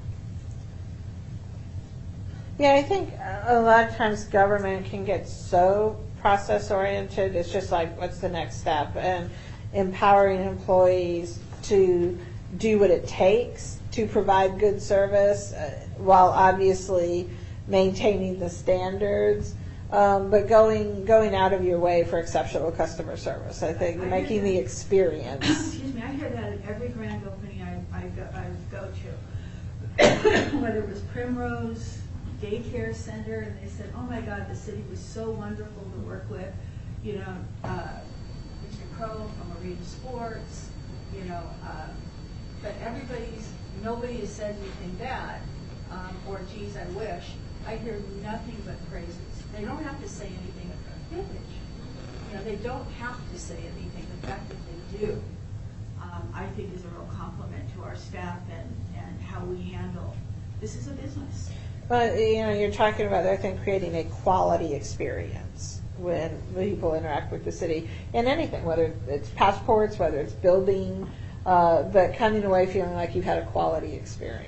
Yeah, I think a lot of times government can get so process oriented. It's just like, what's the next step? And empowering employees to do what it takes to provide good service uh, while obviously maintaining the standards. Um, but going going out of your way for exceptional customer service, I think, I making the experience. Excuse me, I hear that at every grand opening I, I, go, I go to. Whether it was Primrose Daycare Center, and they said, oh my God, the city was so wonderful to work with. You know, uh, Mister Crow from Arena Sports, you know, uh, but everybody's, nobody has said anything bad, um, or geez, I wish. I hear nothing but praises. They don't have to say anything about privilege. You know, they don't have to say anything. The fact that they do, um, I think, is a real compliment to our staff and, and how we handle. This is a business. But you know, you're talking about, I think, creating a quality experience when people interact with the city in anything, whether it's passports, whether it's building, uh, but coming away feeling like you've had a quality experience.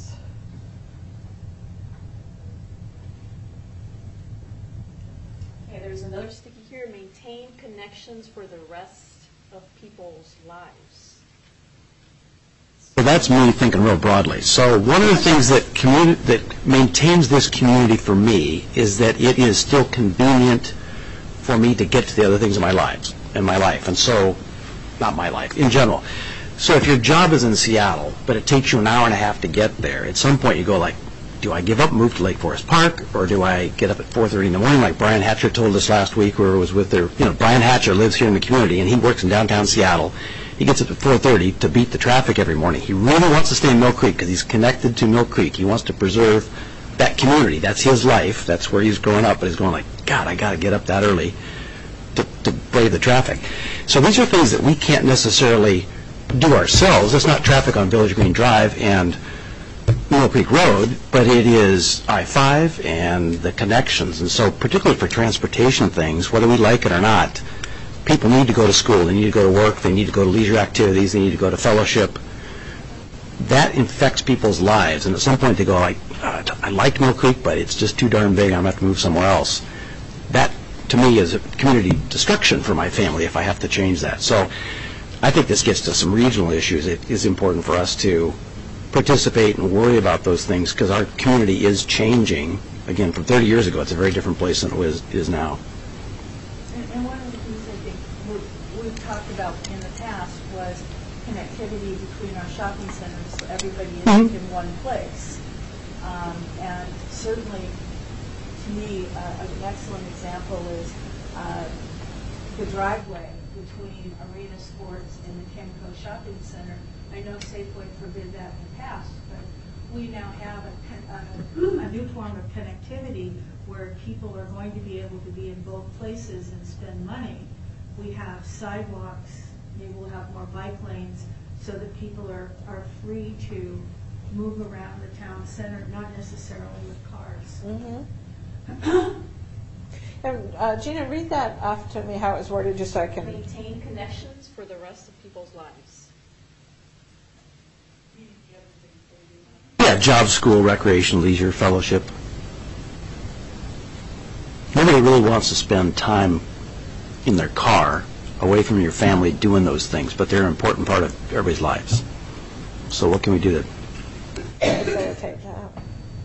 There's another sticky here, maintain connections for the rest of people's lives. So that's me thinking real broadly. So one of the things that communi- that maintains this community for me is that it is still convenient for me to get to the other things in my lives, in my life. And so, not my life, in general. So if your job is in Seattle, but it takes you an hour and a half to get there, at some point you go like, do I give up and move to Lake Forest Park, or do I get up at four thirty in the morning like Brian Hatcher told us last week, where it was with their, you know, Brian Hatcher lives here in the community, and he works in downtown Seattle. He gets up at four thirty to beat the traffic every morning. He really wants to stay in Mill Creek because he's connected to Mill Creek. He wants to preserve that community. That's his life. That's where he's growing up, but he's going like, God, I got to get up that early to, to brave the traffic. So these are things that we can't necessarily do ourselves. It's not traffic on Village Green Drive and Mill Creek Road, but it is I five and the connections. And so particularly for transportation things, whether we like it or not, people need to go to school, they need to go to work, they need to go to leisure activities, they need to go to fellowship. That infects people's lives, and at some point they go like, I like Mill Creek, but it's just too darn big, I'm going to have to move somewhere else. That, to me, is a community destruction for my family if I have to change that. So I think this gets to some regional issues. It is important for us to participate and worry about those things because our community is changing. Again, from thirty years ago, it's a very different place than it was, is now. And, and one of the things I think we, we've talked about in the past was connectivity. connectivity between our shopping centers, so everybody is Mhm. in one place. Um, and certainly, to me, uh, an excellent example is uh, the driveway between Arena Sports and the Kenco Shopping Center. I know Safeway forbid that in the past, but we now have a, con- a, a new form of connectivity where people are going to be able to be in both places and spend money. We have sidewalks, maybe we'll have more bike lanes, so that people are, are free to move around the town center, not necessarily with cars. Mm-hmm. And uh, Gina, read that off to me, how it was worded, just so I can... Maintain connections for the rest of people's lives. Yeah, job, school, recreation, leisure, fellowship. Nobody really wants to spend time in their car away from your family doing those things, but they're an important part of everybody's lives. So what can we do to facilitate that?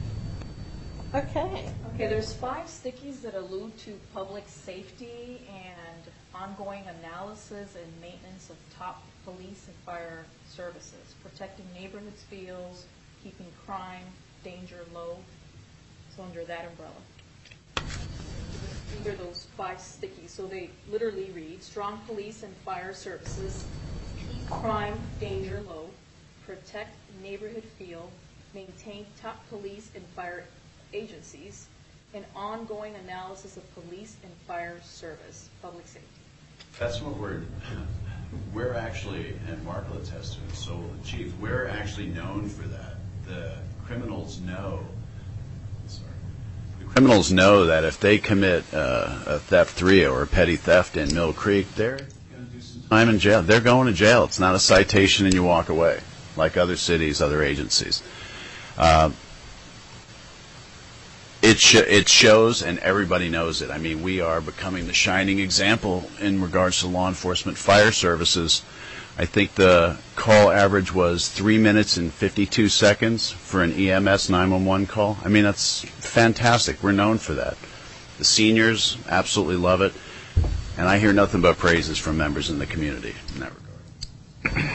Okay. Okay, there's five stickies that allude to public safety and ongoing analysis and maintenance of top police and fire services, protecting neighborhoods, fields, keeping crime, danger low. So under that umbrella. These are those five stickies. So they literally read, strong police and fire services, keep crime, danger low, protect neighborhood field, maintain top police and fire agencies, and ongoing analysis of police and fire service, public safety. That's what we're, we're actually, and Mark will attest to it, so will the chief, we're actually known for that. The criminals know, sorry, the criminals know that if they commit uh, a theft three or a petty theft in Mill Creek, they're going to do some time in jail. They're going to jail. It's not a citation and you walk away, like other cities, other agencies. Uh, It, sh- it shows, and everybody knows it. I mean, we are becoming the shining example in regards to law enforcement fire services. I think the call average was three minutes and fifty-two seconds for an E M S nine one one call. I mean, that's fantastic. We're known for that. The seniors absolutely love it, and I hear nothing but praises from members in the community in that regard.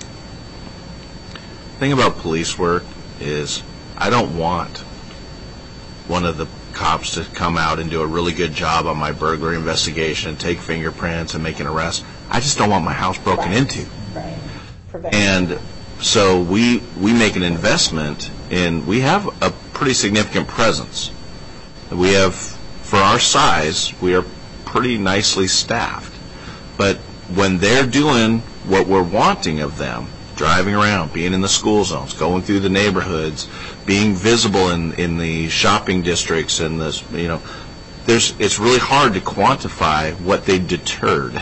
The thing about police work is I don't want one of the cops to come out and do a really good job on my burglary investigation, take fingerprints and make an arrest. I just don't want my house broken Right. into. Right. And so we we make an investment in, we have a pretty significant presence. We have, for our size, we are pretty nicely staffed. But when they're doing what we're wanting of them, driving around, being in the school zones, going through the neighborhoods, being visible in, in the shopping districts, and this, you know, there's it's really hard to quantify what they deterred.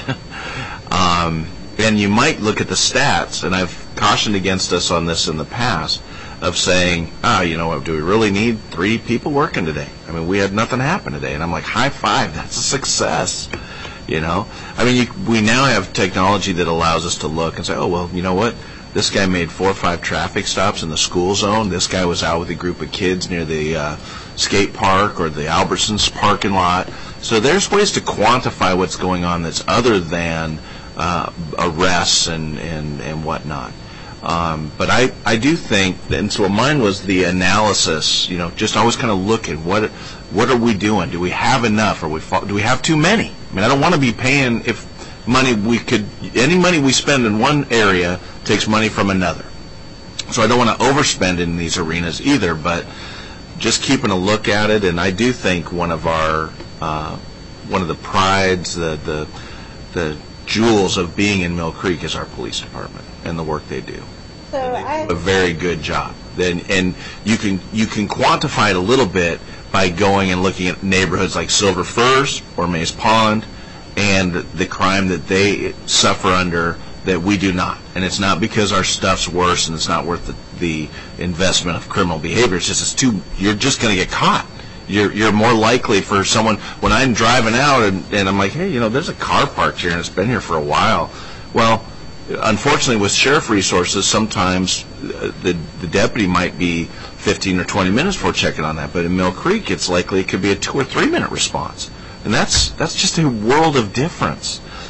um, and you might look at the stats, and I've cautioned against us on this in the past, of saying, ah, oh, you know what, do we really need three people working today? I mean, we had nothing happen today, and I'm like, high five, that's a success. You know, I mean, you, we now have technology that allows us to look and say, oh, well, you know what? This guy made four or five traffic stops in the school zone. This guy was out with a group of kids near the uh, skate park or the Albertsons parking lot. So there's ways to quantify what's going on that's other than uh, arrests and, and, and whatnot. Um, but I, I do think, that, and so mine was the analysis, you know, just always kind of look at what what are we doing? Do we have enough? Or we do we have too many? I mean, I don't want to be paying if money we could, any money we spend in one area takes money from another. So I don't want to overspend in these arenas either, but just keeping a look at it. And I do think one of our, uh, one of the prides, the, the, the jewels of being in Mill Creek is our police department and the work they do. So I, A very good job. Then, and you can you can quantify it a little bit by going and looking at neighborhoods like Silver Firs or Mays Pond and the crime that they suffer under that we do not. And it's not because our stuff's worse and it's not worth the, the investment of criminal behavior. It's just it's too. You're just going to get caught. You're you're more likely for someone when I'm driving out and, and I'm like, hey, you know, there's a car parked here and it's been here for a while. Well, unfortunately, with sheriff resources, sometimes the the deputy might be fifteen or twenty minutes before checking on that. But in Mill Creek, it's likely it could be a two or three minute response, and that's that's just a world of difference.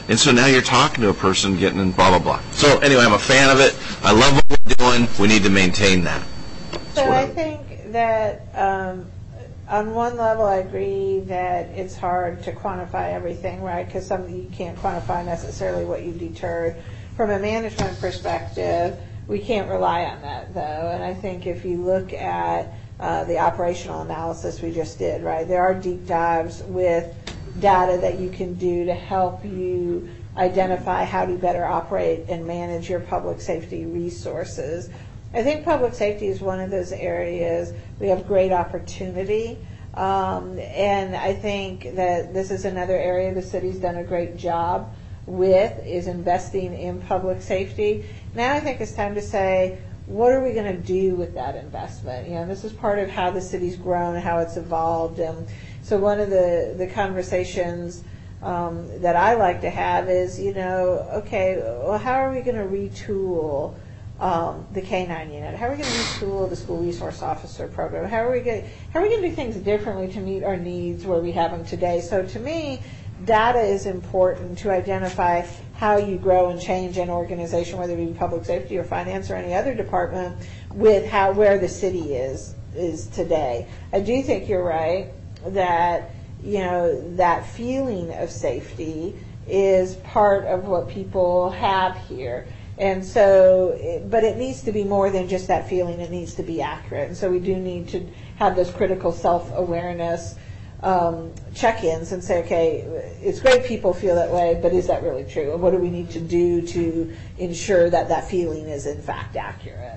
And so now you're talking to a person getting in blah, blah, blah. So anyway, I'm a fan of it. I love what we're doing. We need to maintain that. So I think that um, on one level, I agree that it's hard to quantify everything, right? Because some you can't quantify necessarily what you deterred. From a management perspective, we can't rely on that, though. And I think if you look at uh, the operational analysis we just did, right, there are deep dives with data that you can do to help you identify how to better operate and manage your public safety resources. I think public safety is one of those areas we have great opportunity. Um, and I think that this is another area the city's done a great job with, is investing in public safety. Now I think it's time to say, what are we going to do with that investment? You know, this is part of how the city's grown, how it's evolved. And so one of the, the conversations um, that I like to have is, you know, okay, well, how are we going to retool um, the K nine unit? How are we going to retool the school resource officer program? How are we going how are we going to do things differently to meet our needs where we have them today? So to me, data is important to identify how you grow and change an organization, whether it be public safety or finance or any other department, with how where the city is is today. I do think you're right that, you know, that feeling of safety is part of what people have here. And so, but it needs to be more than just that feeling. It needs to be accurate. And so we do need to have those critical self-awareness um, check-ins and say, okay, it's great people feel that way, but is that really true? And what do we need to do to ensure that that feeling is in fact accurate?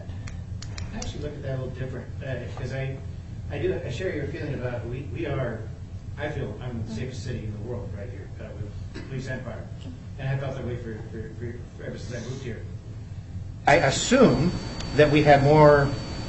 I actually look at that a little different, because uh, I, I do I share your feeling about we, we are, I feel I'm the safest city in the world right here uh, with police and fire. And I felt that way for, for, for, for ever since I moved here. I assume that we have more,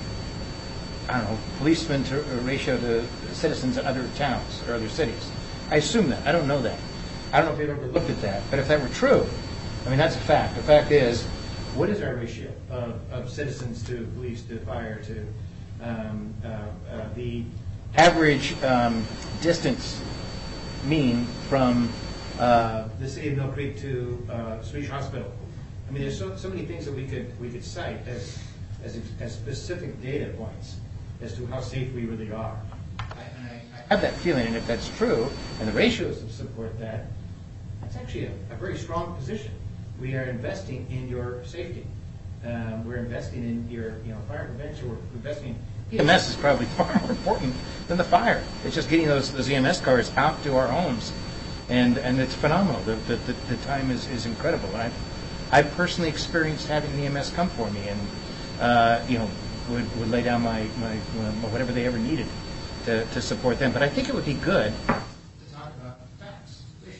I don't know, policemen to ratio to citizens in other towns or other cities. I assume that. I don't know that. I don't know if you've ever looked at that. But if that were true, I mean, that's a fact. The fact is, what is our ratio of, of citizens to police to fire to um, uh, uh, the average um, distance mean from uh, the city of Mill Creek to uh, Swedish Hospital? I mean, there's so, so many things that we could we could cite as, as as specific data points as to how safe we really are. I, and I, I have that feeling, and if that's true, and the ratios support that, that's actually a, a very strong position. We are investing in your safety. Um, we're investing in your, you know, fire prevention. We're investing. E M S is probably far more important than the fire. It's just getting those those E M S cars out to our homes, and and it's phenomenal. The the, the, the time is, is incredible. I I've personally experienced having an E M S come for me, and uh, you know, would would lay down my my whatever they ever needed to to support them. But I think it would be good to talk about facts.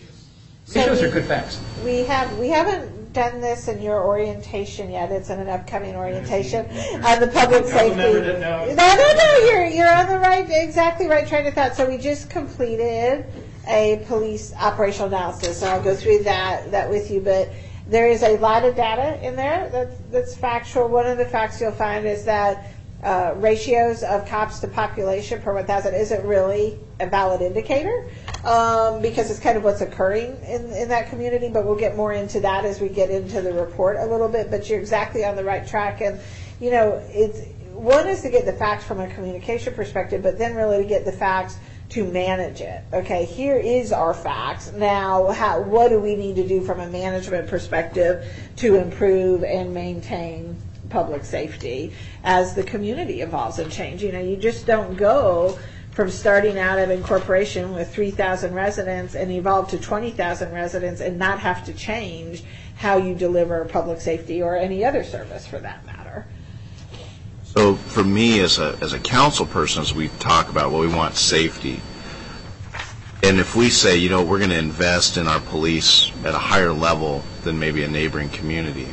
So Ratios we, are good facts. We have we haven't done this in your orientation yet. It's in an upcoming orientation on the public safety. No, no, no. You're you're on the right, exactly right train of thought. So we just completed a police operational analysis. So I'll go through that that with you, but there is a lot of data in there that's, that's factual. One of the facts you'll find is that uh, ratios of cops to population per one thousand isn't really a valid indicator um, because it's kind of what's occurring in, in that community, but we'll get more into that as we get into the report a little bit, but you're exactly on the right track. And, you know, it's one is to get the facts from a communication perspective, but then really to get the facts to manage it. Okay, here is our facts. Now, how, what do we need to do from a management perspective to improve and maintain public safety as the community evolves and changes? You know, you just don't go from starting out at incorporation with three thousand residents and evolve to twenty thousand residents and not have to change how you deliver public safety or any other service for that matter. So for me as a as a council person, as we talk about what we want safety, and if we say, you know, we're going to invest in our police at a higher level than maybe a neighboring community,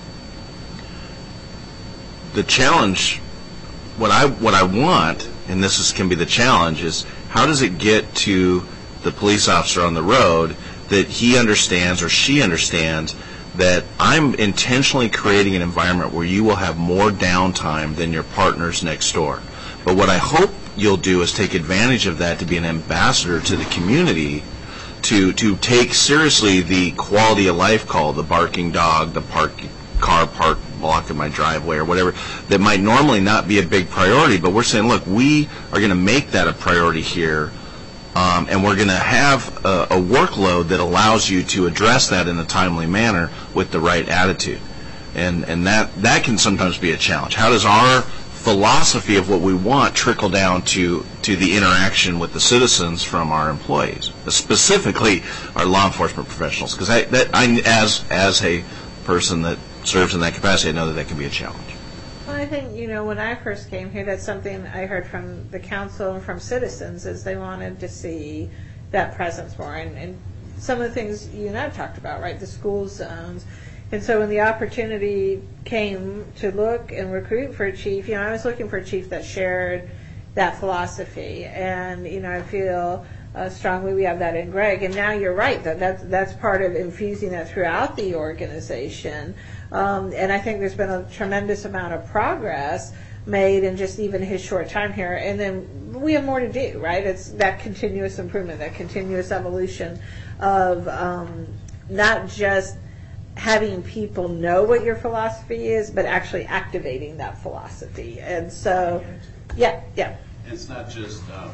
the challenge, what I what I want, and this is, can be the challenge, is how does it get to the police officer on the road that he understands or she understands that I'm intentionally creating an environment where you will have more downtime than your partners next door. But what I hope you'll do is take advantage of that to be an ambassador to the community to to take seriously the quality of life call, the barking dog, the park car park blocking my driveway or whatever, that might normally not be a big priority, but we're saying, look, we are going to make that a priority here, um, and we're going to have a, a workload that allows you to address that in a timely manner with the right attitude. And and that, that can sometimes be a challenge. How does our philosophy of what we want trickle down to, to the interaction with the citizens from our employees, specifically our law enforcement professionals? Because I, that, I, as as a person that serves in that capacity, I know that that can be a challenge. Well, I think, you know, when I first came here, that's something I heard from the council and from citizens, is they wanted to see that presence more. And, and some of the things you and I have talked about, right, the school zones. And so when the opportunity came to look and recruit for a chief, you know, I was looking for a chief that shared that philosophy. And, you know, I feel uh, strongly we have that in Greg. And now you're right, that that's, that's part of infusing that throughout the organization. Um, and I think there's been a tremendous amount of progress made in just even his short time here. And then we have more to do, right? It's that continuous improvement, that continuous evolution of um, not just having people know what your philosophy is, but actually activating that philosophy. And so, yeah, yeah. And it's not just, um,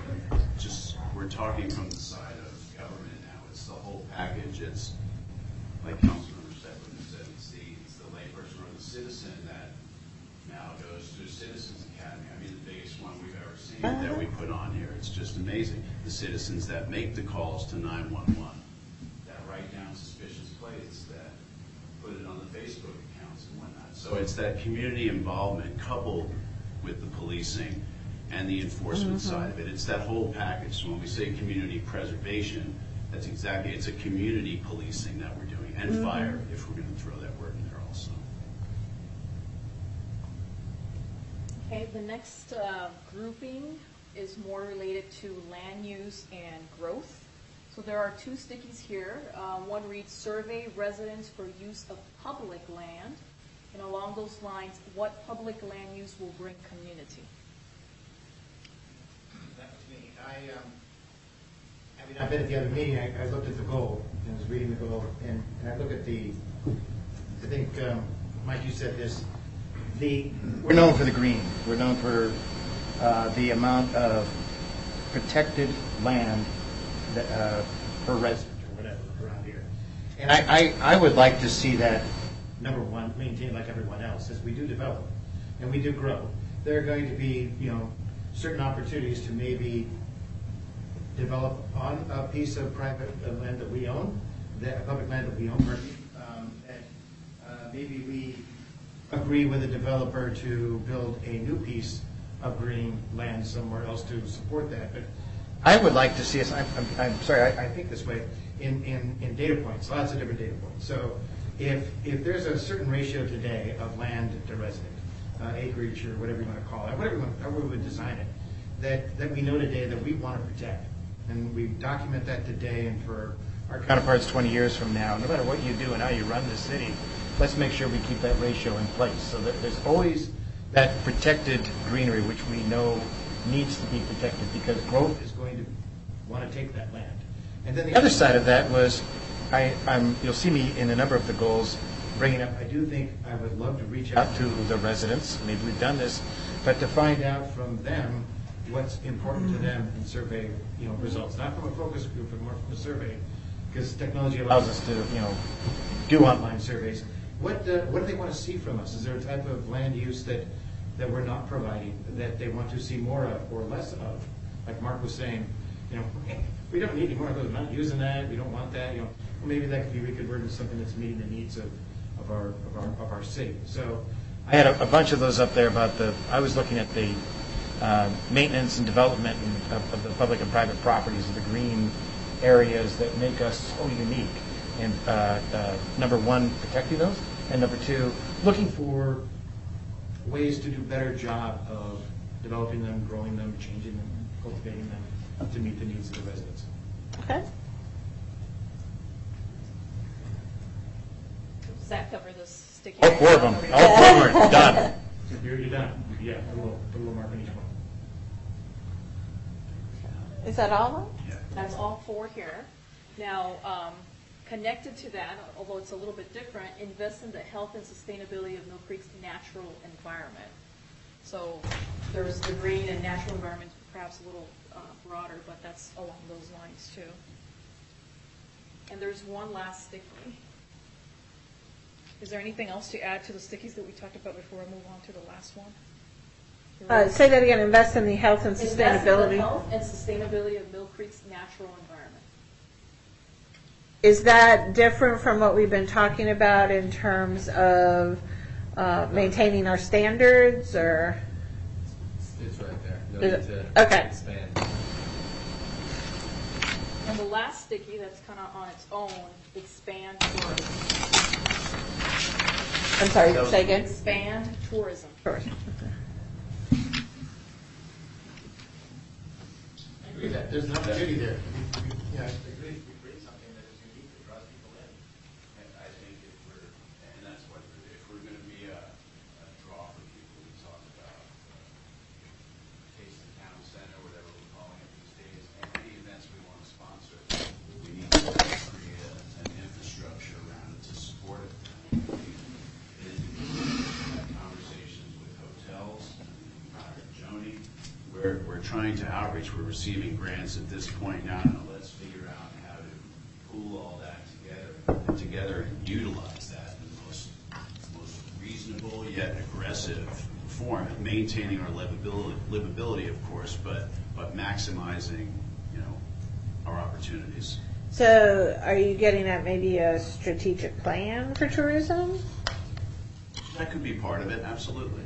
just we're talking from the side of government now. It's the whole package. It's, like Councilmember Stephen said, it's the, it's the layperson or the citizen that now goes to Citizens Academy. I mean, the biggest one we've ever seen uh-huh. that we put on here. It's just amazing. The citizens that make the calls to nine one one, that write down suspicious plates, that put it on the Facebook accounts and whatnot. So it's that community involvement coupled with the policing and the enforcement mm-hmm. side of it. It's that whole package. So when we say community preservation, that's exactly, it's a community policing that we're doing, and mm-hmm. fire, if we're going to throw that word in there also. Okay, the next uh, grouping is more related to land use and growth. So there are two stickies here. Uh, one reads, survey residents for use of public land. And along those lines, what public land use will bring community? That was me. I, um, I mean, I've been at the other meeting. I, I looked at the goal and was reading the goal. And, and I look at the, I think, um, Mike, you said this. The, we're known for the green. We're known for uh, the amount of protected land that, uh, per resident or whatever around here. And I, I, I would like to see that, number one, maintained like everyone else. As we do develop and we do grow, there are going to be, you know, certain opportunities to maybe develop on a piece of private uh, land that we own, that public land that we own, um, and uh, maybe we agree with a developer to build a new piece of green land somewhere else to support that. But I would like to see us, I'm, I'm, I'm sorry, I, I think this way, in, in, in data points, lots of different data points. So if, if there's a certain ratio today of land to resident, uh, acreage or whatever you want to call it, whatever we, want, however we would design it, that, that we know today that we want to protect. And we document that today, and for our counterparts twenty years from now, no matter what you do and how you run the city, let's make sure we keep that ratio in place so that there's always that protected greenery, which we know needs to be protected because growth is going to want to take that land. And then the other side of that was, I, I'm, you'll see me in a number of the goals bringing up, I do think I would love to reach out to the residents, maybe we've done this, but to find out from them what's important to them in survey, you know, results, not from a focus group, but more from a survey, because technology allows us to, you know, do online surveys. What uh, what do they want to see from us? Is there a type of land use that that we're not providing that they want to see more of or less of? Like Mark was saying, you know, we don't need any more of those. We're not using that. We don't want that. You know, well, maybe that could be reconverted into something that's meeting the needs of, of our of our of our city. So I had a, a bunch of those up there about the. I was looking at the uh, maintenance and development of, of the public and private properties, of the green areas that make us so unique. And uh, uh, number one, protecting those, and number two, looking for ways to do a better job of developing them, growing them, changing them, cultivating them to meet the needs of the residents. Okay. Does that cover this sticky? All four of them. All four of them. Done. You're, you're done. Yeah, put a little, put a little mark on each one. Is that all of them? Yeah. That's all four here. Now, um, connected to that, although it's a little bit different, invest in the health and sustainability of Mill Creek's natural environment. So there's the green and natural environment, perhaps a little uh, broader, but that's along those lines too. And there's one last sticky. Is there anything else to add to the stickies that we talked about before I move on to the last one? Uh, say that again, invest in the health and sustainability. Invest in the health and sustainability of Mill Creek's natural environment. Is that different from what we've been talking about in terms of uh, maintaining our standards, or? It's right there. No Is need it- to okay. expand. And the last sticky that's kind of on its own, expand tourism. I'm sorry, say again? Expand tourism. Tourism. I agree with that. There's an opportunity there. Yeah, I agree. We create something that is unique that draws people in. And I think if we're, and that's what, if we're going to be a, a draw for people, we talk about uh, Taste of Town Center, whatever we're calling it these days, and any events we want to sponsor, we need to create a, an infrastructure around it to support it. And have conversations with hotels, uh, Joni, we're, we're trying to outreach, we're receiving grants at this point now, now let's figure out how to pool all that together, together and utilize that in the most, most reasonable yet aggressive form, maintaining our livability, livability of course, but, but maximizing, you know, our opportunities. So are you getting at maybe a strategic plan for tourism? That could be part of it, absolutely.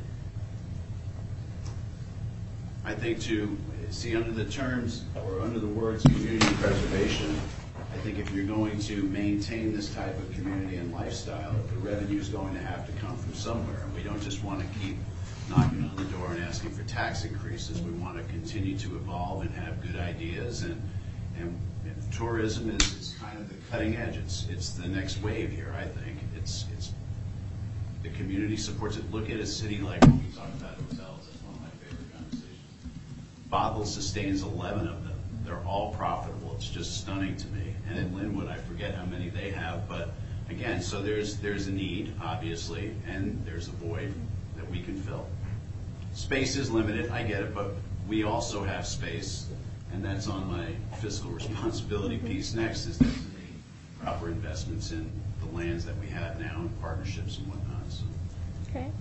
I think to see under the terms or under the words community preservation, I think if you're going to maintain this type of community and lifestyle, the revenue is going to have to come from somewhere. And we don't just want to keep knocking on the door and asking for tax increases. We want to continue to evolve and have good ideas. And, and tourism is, is kind of the cutting edge. It's, it's the next wave here, I think. It's, it's the community supports it. Look at a city like, we talked about hotels, that's one of my favorite conversations. Bothell sustains eleven of them. They're all profitable. It's just stunning to me. And in Linwood, I forget how many they have, but again, so there's there's a need, obviously, and there's a void that we can fill. Space is limited, I get it, but we also have space, and that's on my fiscal responsibility piece next, is that we need proper investments in the lands that we have now and partnerships and whatnot. So. Okay.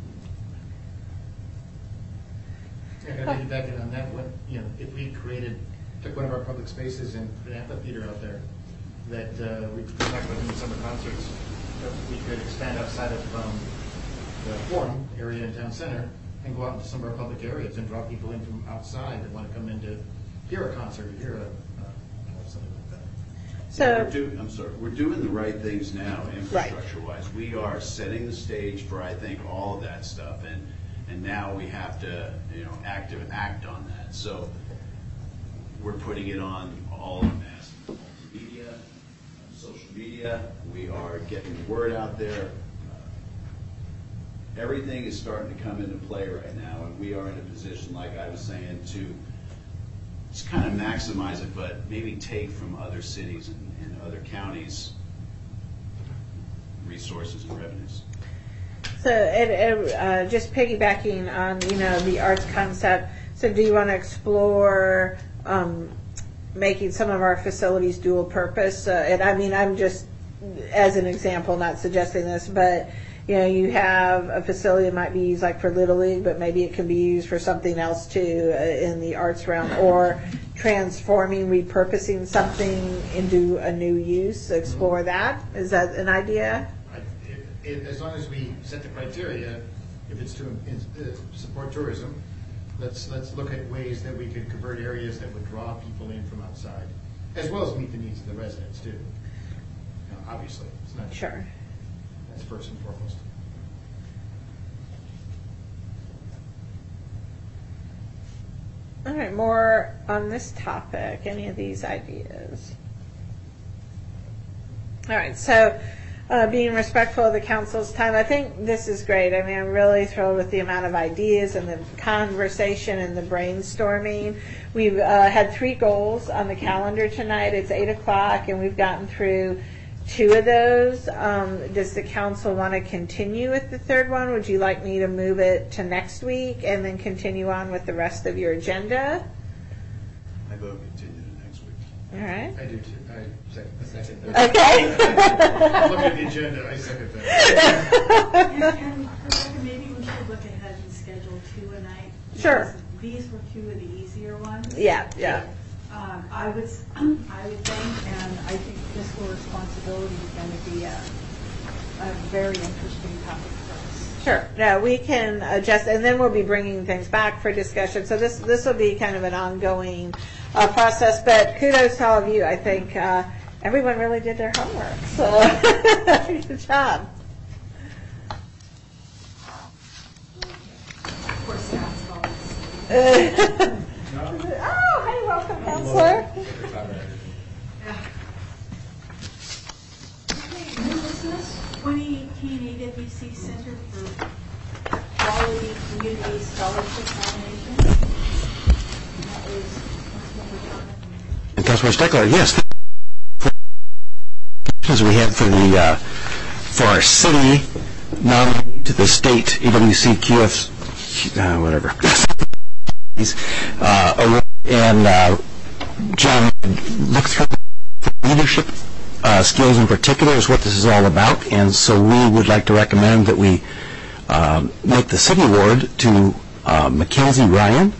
Yeah, I got back in on that. What, you know, if we created, took one of our public spaces and put an amphitheater out there, that uh, we could talk about in summer concerts, that we could expand outside of um, the forum area in town center and go out into some of our public areas and draw people in from outside that want to come in to hear a concert, hear a uh, something like that. So yeah, we're do, I'm sorry, we're doing the right things now, infrastructure-wise. Right. We are setting the stage for, I think, all of that stuff, and and now we have to, you know, active act on that. So we're putting it on all of mass media, social media. We are getting the word out there. Uh, everything is starting to come into play right now, and we are in a position, like I was saying, to just kind of maximize it, but maybe take from other cities and, and other counties resources and revenues. So, it, it, uh, just piggybacking on, you know, the arts concept, so do you want to explore um, making some of our facilities dual purpose? Uh, and I mean, I'm just, as an example, not suggesting this, but, you know, you have a facility that might be used like for Little League, but maybe it can be used for something else too uh, in the arts realm, or transforming, repurposing something into a new use. Explore that. Is that an idea? It, as long as we set the criteria, if it's to uh, support tourism, let's let's look at ways that we could convert areas that would draw people in from outside, as well as meet the needs of the residents too. You know, obviously, it's not sure. That's first and foremost. All right, more on this topic. Any of these ideas? All right, so uh, being respectful of the council's time. I think this is great. I mean, I'm really thrilled with the amount of ideas and the conversation and the brainstorming. We've uh, had three goals on the calendar tonight. It's eight o'clock, and we've gotten through two of those. Um, does the council want to continue with the third one? Would you like me to move it to next week and then continue on with the rest of your agenda? I vote continue to next week. All right. I do too. I second, I second that. Okay. Look at the agenda. I second that. And, and Rebecca, maybe we should look ahead and schedule two a night. Sure. These were two of the easier ones. Yeah, yeah. Um, I would, s- I would think, and I think fiscal responsibility is going to be a, a very interesting topic for us. Sure. No, we can adjust, and then we'll be bringing things back for discussion. So this this will be kind of an ongoing uh, process. But kudos to all of you. I think uh, everyone really did their homework. So good job. Of course, staff's always. Oh, hey, welcome, Counselor. Okay, new business, twenty eighteen A W C Center for Quality Community Scholarship Nomination. That was Councilmember Thomas. And Councilmember Steckler, yes. As we have for the uh, for our city nominee to the state A W C Q F, uh, whatever. Uh, award. And uh, John, look through leadership uh, skills in particular is what this is all about, and so we would like to recommend that we um, make the city award to uh, Mackenzie Ryan.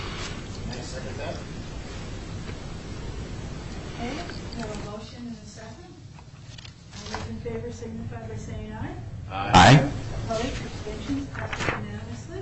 Okay, we have a motion and a second. All those in favor signify by saying aye. Aye. Opposed, abstentions, passed unanimously.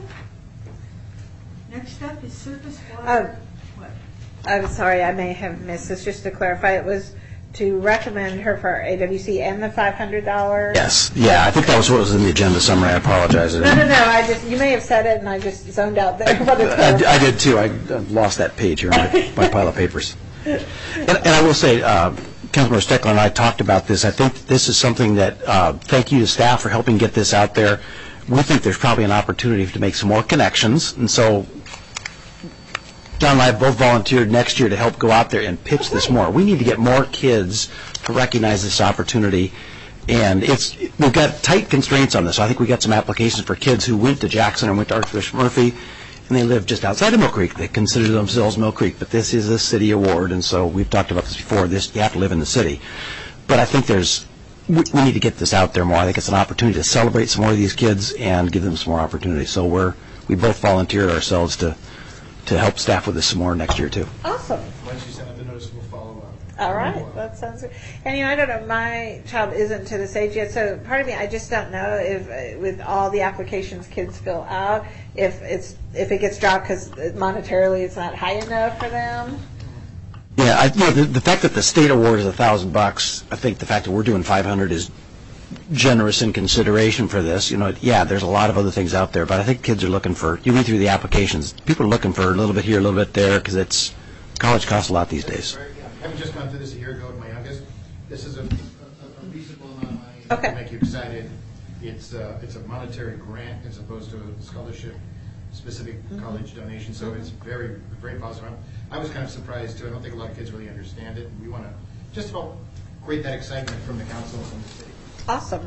Next up is surface water. Um, What? I'm sorry, I may have missed this. Just to clarify, it was to recommend her for A W C and the five hundred dollars? Yes, yeah, I think that was what was in the agenda summary. I apologize. No, no, no. I just you may have said it, and I just zoned out there. But it's I, I did too. I uh, lost that page here in my, my pile of papers. And, and I will say, uh, Councilmember Steckler and I talked about this. I think this is something that, uh, thank you to staff for helping get this out there. We think there's probably an opportunity to make some more connections, and so John and I have both volunteered next year to help go out there and pitch this more. We need to get more kids to recognize this opportunity, and it's we've got tight constraints on this. I think we got some applications for kids who went to Jackson or went to Archbishop Murphy, and they live just outside of Mill Creek. They consider themselves Mill Creek, but this is a city award, and so we've talked about this before. This you have to live in the city, but I think there's we, we need to get this out there more. I think it's an opportunity to celebrate some more of these kids and give them some more opportunities. So we're we both volunteered ourselves to. to help staff with this some more next year, too. Awesome. Once you send out the notice, we'll follow up. All right, that sounds good. And, you know, I don't know, my child isn't to this age yet, so part of me, I just don't know if, uh, with all the applications kids fill out, if it's if it gets dropped because monetarily it's not high enough for them. Yeah, I, you know, the, the fact that the state award is a thousand bucks, I think the fact that we're doing five hundred is generous in consideration for this. You know, yeah, there's a lot of other things out there, but I think kids are looking for, you read through the applications, people are looking for a little bit here, a little bit there, because it's, college costs a lot these days. Having just gone through this a year ago with my youngest, this is a, a, a reasonable amount of money. Okay. To make you excited. It's, uh, it's a monetary grant as opposed to a scholarship, specific Mm-hmm. college donation, so it's very, very positive. I was kind of surprised too. I don't think a lot of kids really understand it. We want to just about create that excitement from the council and from the city. Awesome.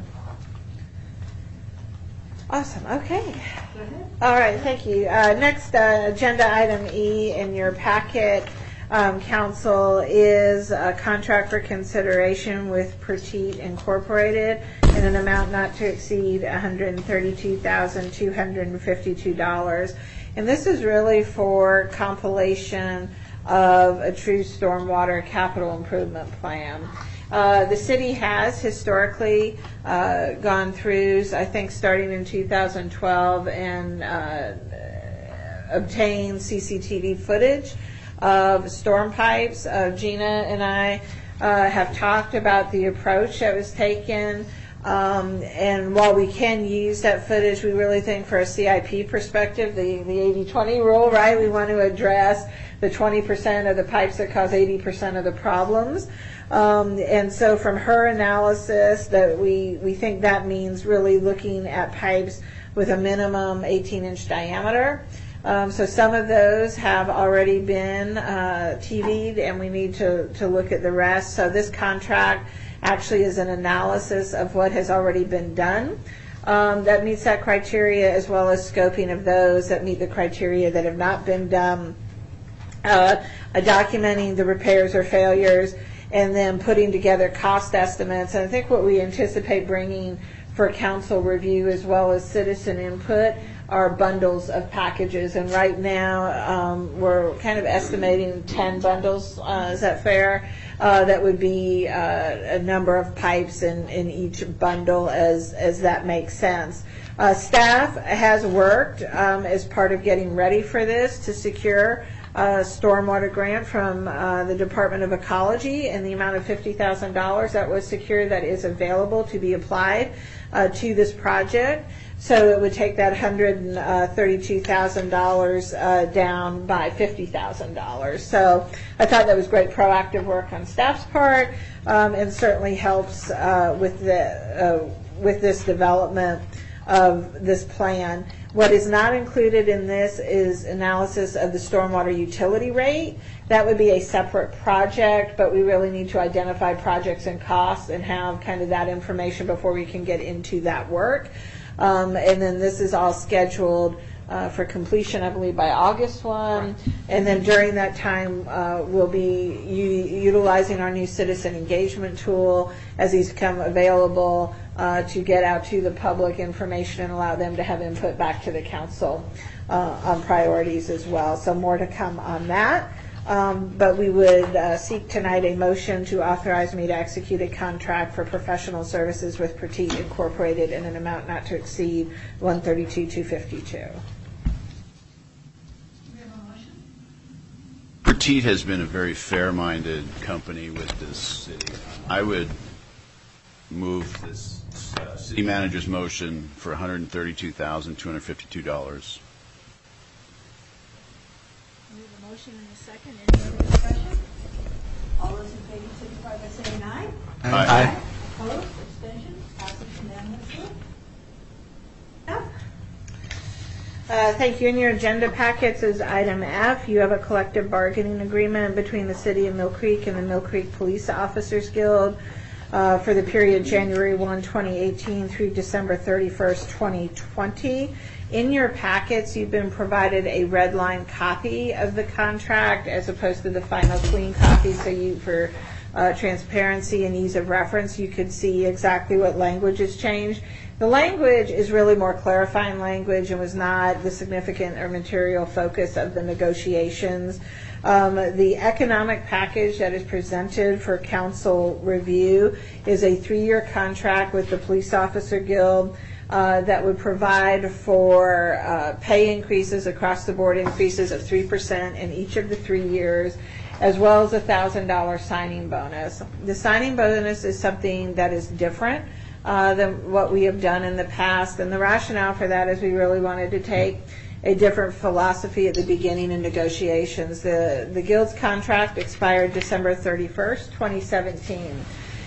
Awesome. Okay. All right. Thank you. Uh, next, uh, agenda item E in your packet, um, council, is a contract for consideration with Petite Incorporated in an amount not to exceed one hundred thirty-two thousand two hundred fifty-two dollars. And this is really for compilation of a true stormwater capital improvement plan. Uh, the city has historically uh, gone through, I think starting in two thousand twelve, and uh, obtained C C T V footage of storm pipes. Uh, Gina and I uh, have talked about the approach that was taken Um, and while we can use that footage, we really think for a C I P perspective, the, the eighty twenty rule, right? We want to address the twenty percent of the pipes that cause eighty percent of the problems. Um, and so from her analysis, that we, we think that means really looking at pipes with a minimum eighteen inch diameter. Um, so some of those have already been uh, T V'd, and we need to, to look at the rest. So this contract actually is an analysis of what has already been done um, that meets that criteria, as well as scoping of those that meet the criteria that have not been done, uh, uh, documenting the repairs or failures, and then putting together cost estimates. And I think what we anticipate bringing for council review as well as citizen input are bundles of packages. And right now um, we're kind of estimating ten bundles. Uh, is that fair? Uh, that would be uh, a number of pipes in, in each bundle as, as that makes sense. Uh, staff has worked um, as part of getting ready for this to secure a stormwater grant from uh, the Department of Ecology in the amount of fifty thousand dollars that was secured, that is available to be applied uh, to this project. So it would take that one hundred thirty-two thousand dollars uh, down by fifty thousand dollars. So I thought that was great proactive work on staff's part, um, and certainly helps uh, with the uh, with this development of this plan. What is not included in this is analysis of the stormwater utility rate. That would be a separate project, but we really need to identify projects and costs and have kind of that information before we can get into that work. Um, and then this is all scheduled uh, for completion, I believe, by August first. And then during that time, uh, we'll be u- utilizing our new citizen engagement tool as these come available uh, to get out to the public information and allow them to have input back to the council uh, on priorities as well. So more to come on that. Um, but we would uh, seek tonight a motion to authorize me to execute a contract for professional services with Pratit Incorporated in an amount not to exceed one hundred thirty-two thousand two hundred fifty-two dollars. Pratit has been a very fair-minded company with this city. I would move this uh, city manager's motion for one hundred thirty-two thousand two hundred fifty-two dollars. We have a motion and a second. Any other discussion? All those in favor signify by saying aye. Aye. Aye. Opposed? Abstentions? Passes unanimously. Uh, thank you. In your agenda packets is item F. You have a collective bargaining agreement between the City of Mill Creek and the Mill Creek Police Officers Guild uh, for the period January first, twenty eighteen through December thirty-first, twenty twenty. In your packets, you've been provided a red line copy of the contract as opposed to the final clean copy, so you, for uh, transparency and ease of reference, you could see exactly what language has changed. The language is really more clarifying language and was not the significant or material focus of the negotiations. Um, the economic package that is presented for council review is a three-year contract with the Police Officer Guild uh, that would provide for uh, pay increases, across the board increases of three percent in each of the three years, as well as a one thousand dollars signing bonus. The signing bonus is something that is different Uh, than what we have done in the past. And the rationale for that is we really wanted to take a different philosophy at the beginning of negotiations. The, the Guild's contract expired December thirty-first, twenty seventeen.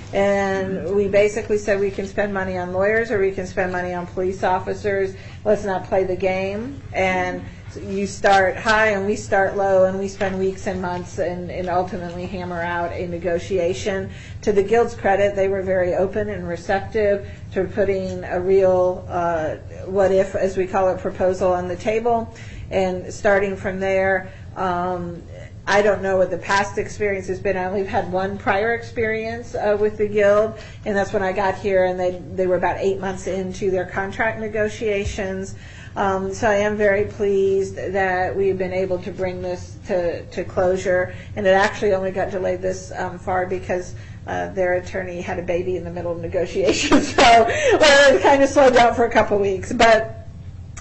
And we basically said we can spend money on lawyers or we can spend money on police officers. Let's not play the game. And you start high and we start low, and we spend weeks and months and, and ultimately hammer out a negotiation. To the Guild's credit, they were very open and receptive to putting a real uh, what if, as we call it, proposal on the table. And starting from there, um, I don't know what the past experience has been. I only had one prior experience uh, with the Guild, and that's when I got here, and they, they were about eight months into their contract negotiations. Um, so I am very pleased that we've been able to bring this to, to closure, and it actually only got delayed this um, far because uh, their attorney had a baby in the middle of negotiations, so well, it kind of slowed down for a couple weeks. But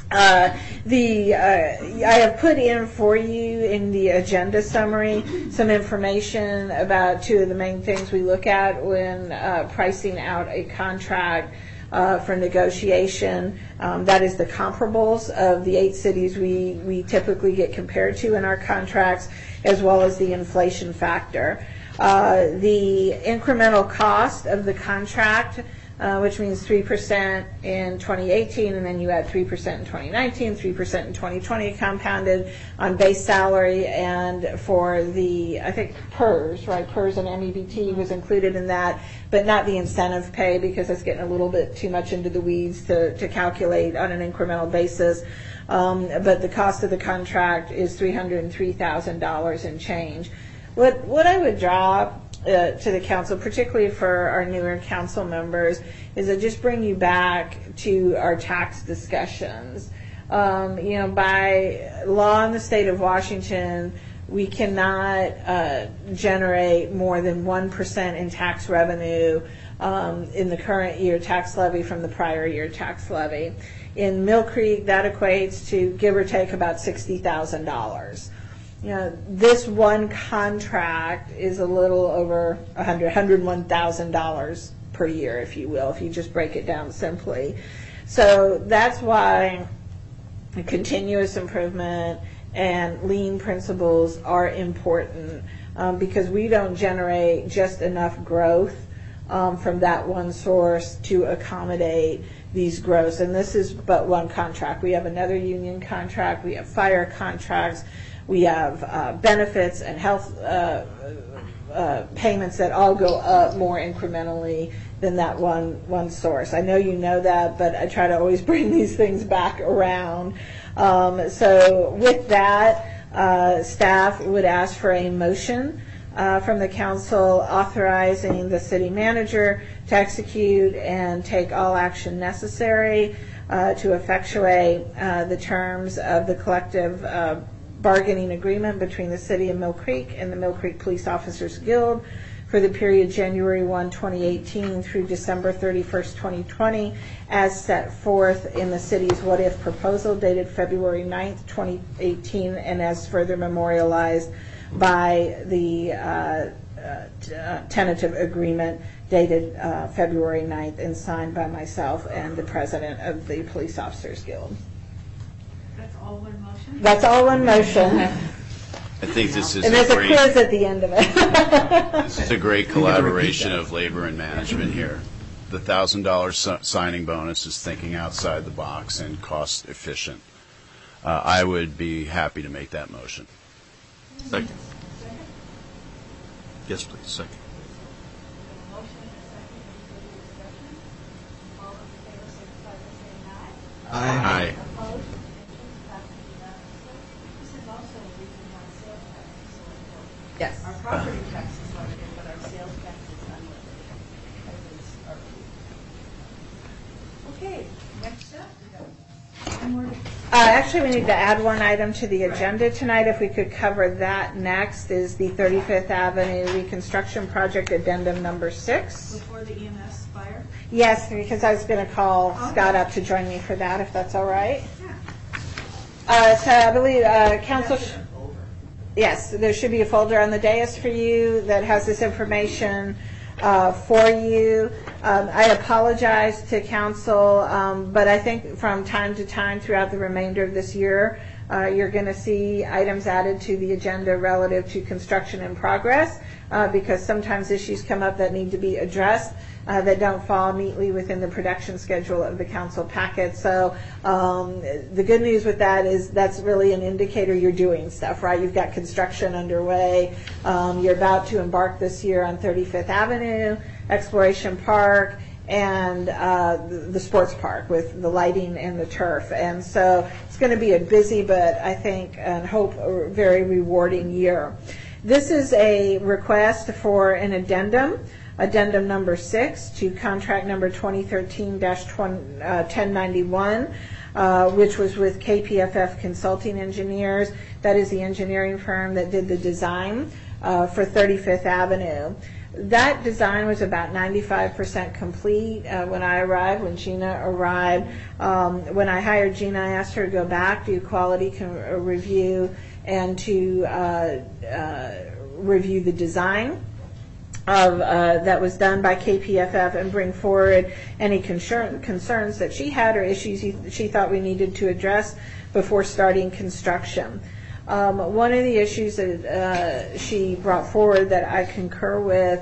Uh, the uh, I have put in for you in the agenda summary some information about two of the main things we look at when uh, pricing out a contract uh, for negotiation. Um, that is the comparables of the eight cities we, we typically get compared to in our contracts, as well as the inflation factor. Uh, the incremental cost of the contract, Uh, which means three percent in twenty eighteen, and then you add three percent in twenty nineteen, three percent in twenty twenty compounded on base salary, and for the, I think, P E R S, right, P E R S and M E B T was included in that, but not the incentive pay, because that's getting a little bit too much into the weeds to, to calculate on an incremental basis. Um, but the cost of the contract is three hundred three thousand dollars and change. What, what I would draw Uh, to the council, particularly for our newer council members, is to just bring you back to our tax discussions. Um, you know, by law in the state of Washington, we cannot uh, generate more than one percent in tax revenue um, in the current year tax levy from the prior year tax levy. In Mill Creek, that equates to give or take about sixty thousand dollars. You know, this one contract is a little over one hundred, one hundred one thousand dollars per year, if you will, if you just break it down simply. So that's why continuous improvement and lean principles are important, um, because we don't generate just enough growth um, from that one source to accommodate these growths. And this is but one contract. We have another union contract. We have fire contracts. We have uh, benefits and health uh, uh, payments that all go up more incrementally than that one one source. I know you know that, but I try to always bring these things back around. Um, so with that, uh, staff would ask for a motion uh, from the council authorizing the city manager to execute and take all action necessary uh, to effectuate uh, the terms of the collective uh, bargaining agreement between the City of Mill Creek and the Mill Creek Police Officers Guild for the period January first, twenty eighteen through December thirty-first, twenty twenty, as set forth in the city's What If proposal dated February ninth, twenty eighteen, and as further memorialized by the uh, uh, t- uh, tentative agreement dated uh, February ninth and signed by myself and the president of the Police Officers Guild. That's all one motion? That's all one motion. I think this is And there's a a great, quiz at the end of it. this is a great collaboration of labor and management here. The one thousand dollars signing bonus is thinking outside the box and cost efficient. Uh, I would be happy to make that motion. Second. Yes, please, second. Aye. Yes. Our property tax is limited, but our sales tax is unlimited. Okay, next up, we got one more. Uh, actually, we need to add one item to the agenda tonight. If we could cover that next, is the thirty-fifth Avenue Reconstruction Project Addendum Number Six. Before the E M S fire? Yes, because I was going to call Okay. Scott up to join me for that, if that's all right. Yeah. Uh, so I believe uh, Council. Sh- yes, there should be a folder on the dais for you that has this information uh, for you. Um, I apologize to Council, um, but I think from time to time throughout the remainder of this year, uh, you're going to see items added to the agenda relative to construction in progress, uh, because sometimes issues come up that need to be addressed uh, that don't fall neatly within the production schedule of the council packet. So um, the good news with that is that's really an indicator you're doing stuff, right? You've got construction underway. Um, you're about to embark this year on thirty-fifth Avenue, Exploration Park, and uh, the, the sports park with the lighting and the turf. And so it's going to be a busy, but I think and hope a very rewarding year. This is a request for an addendum, addendum number six to contract number twenty thirteen dash ten ninety-one, uh, which was with K P F F Consulting Engineers. That is the engineering firm that did the design uh, for thirty-fifth Avenue. that design was about ninety-five percent complete uh, when I arrived, when Gina arrived. Um, when I hired Gina, I asked her to go back, do quality con- review, and to uh, uh, review the design of uh, that was done by K P F F and bring forward any concern, concerns that she had or issues he, she thought we needed to address before starting construction. Um, one of the issues that uh, she brought forward that I concur with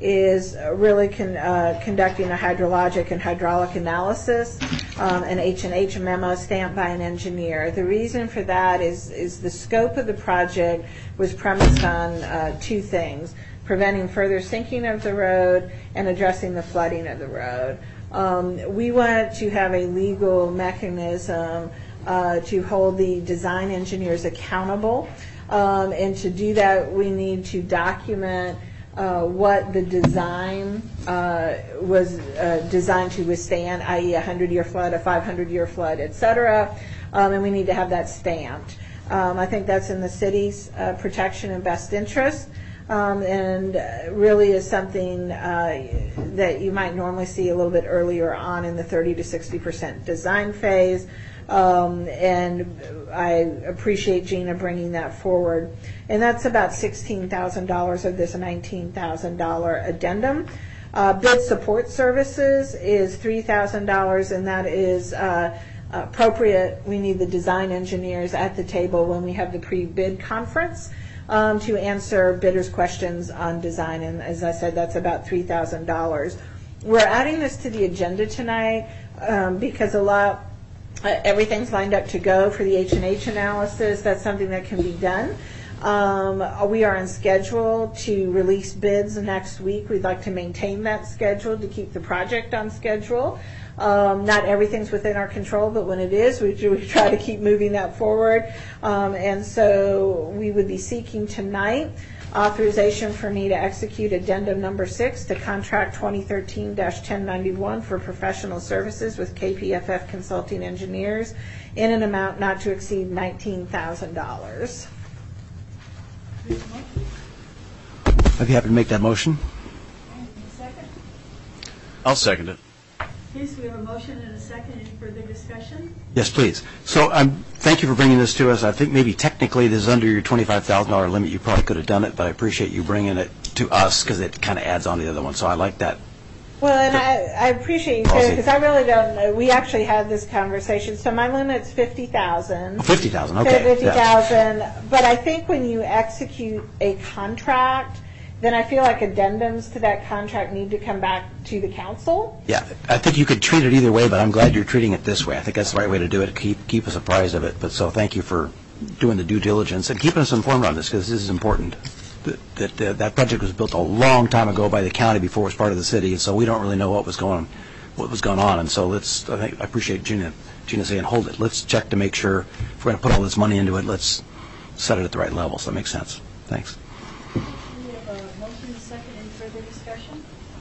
is really con- uh, conducting a hydrologic and hydraulic analysis, um, an H and H memo stamped by an engineer. The reason for that is, is the scope of the project was premised on uh, two things: preventing further sinking of the road and addressing the flooding of the road. Um, we want to have a legal mechanism Uh, to hold the design engineers accountable, um, and to do that we need to document uh, what the design uh, was uh, designed to withstand, that is a hundred-year flood, a five hundred year flood, et cetera, um, and we need to have that stamped. Um, I think that's in the city's uh, protection and best interest, um, and really is something uh, that you might normally see a little bit earlier on in the thirty to sixty percent design phase. Um, and I appreciate Gina bringing that forward. And that's about sixteen thousand dollars of this nineteen thousand dollars addendum. Uh, bid support services is three thousand dollars, and that is uh, appropriate. We need the design engineers at the table when we have the pre-bid conference um, to answer bidders' questions on design. And as I said, that's about three thousand dollars. We're adding this to the agenda tonight um, because a lot Uh, everything's lined up to go for the H and H analysis. That's something that can be done. Um, we are on schedule to release bids next week. We'd like to maintain that schedule to keep the project on schedule. Um, not everything's within our control, but when it is, we, we try to keep moving that forward. Um, and so we would be seeking tonight authorization for me to execute addendum number six to contract twenty thirteen dash ten ninety-one for professional services with K P F F Consulting Engineers in an amount not to exceed nineteen thousand dollars. I'd be happy to make that motion. Second? I'll second it. Okay, so we have a motion and a second. Any further discussion? Yes, please. So um, thank you for bringing this to us. I think maybe technically this is under your twenty-five thousand dollars limit. You probably could have done it, but I appreciate you bringing it to us because it kind of adds on to the other one. So I like that. Well, and I, I appreciate you saying, because I really don't know. We actually had this conversation. So my limit's fifty thousand dollars. Oh, fifty thousand dollars, okay. fifty thousand dollars. But I think when you execute a contract, then I feel like addendums to that contract need to come back to the council. Yeah, I think you could treat it either way, but I'm glad you're treating it this way. I think that's the right way to do it. Keep keep us apprised of it. But so thank you for doing the due diligence and keeping us informed on this, because this is important. That that, uh, that project was built a long time ago by the county before it was part of the city, and so we don't really know what was going what was going on. And so let's. I think I appreciate Gina Gina saying hold it. Let's check to make sure if we're going to put all this money into it, let's set it at the right level. So that makes sense. Thanks. Discussion?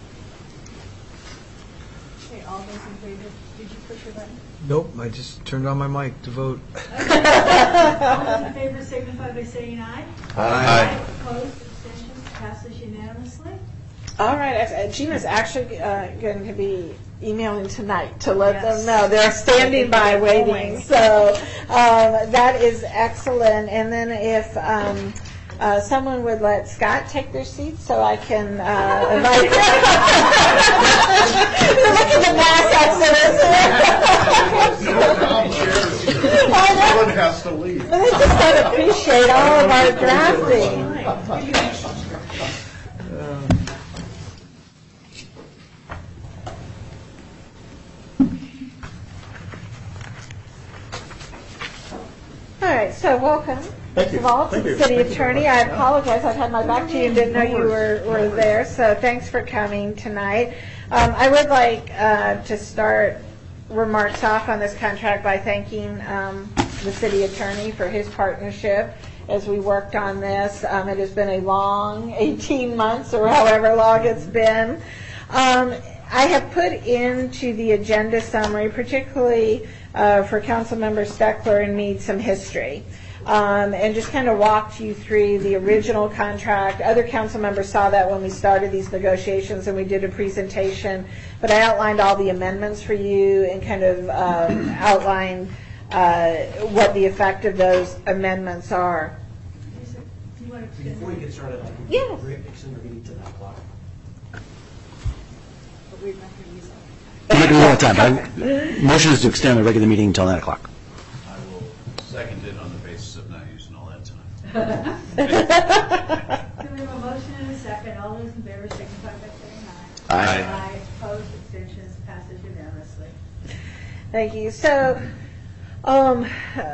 Okay, all those in favor, did you push your button? Nope, I just turned on my mic to vote. All those in favor signify by saying aye. Aye. Opposed, abstentions, passes unanimously. All right, uh, Gina's actually uh, going to be emailing tonight to let Yes. them know. They're standing by waiting. So um, that is excellent. And then if um, Uh, someone would let Scott take their seat so I can uh, invite Look at the mass exodus. Someone has to leave. They just don't appreciate all of our drafting. All right, so welcome. Thank you. First of all, Thank to you. the city attorney. I apologize. I've had my back to you and didn't know you were, were there. So thanks for coming tonight. Um, I would like uh, to start remarks off on this contract by thanking um, the city attorney for his partnership as we worked on this. Um, it has been a long eighteen months or however long it's been. Um, I have put into the agenda summary, particularly uh, for Councilmember Steckler and me, some history. um, and just kind of walked you through the original contract. Other council members saw that when we started these negotiations and we did a presentation, but I outlined all the amendments for you and kind of um, outlined uh, what the effect of those amendments are. Before you get started, I can yes. extend the meeting to nine o'clock. We're not going to use it. I'm not going to use all the time, but I, motion is to extend the regular meeting until nine o'clock. I will second it on the basis of not using all that time. So we have a motion and a second. All those in favor signify by saying aye. Aye. Aye. Opposed, abstentions, passes unanimously. Thank you. So, um,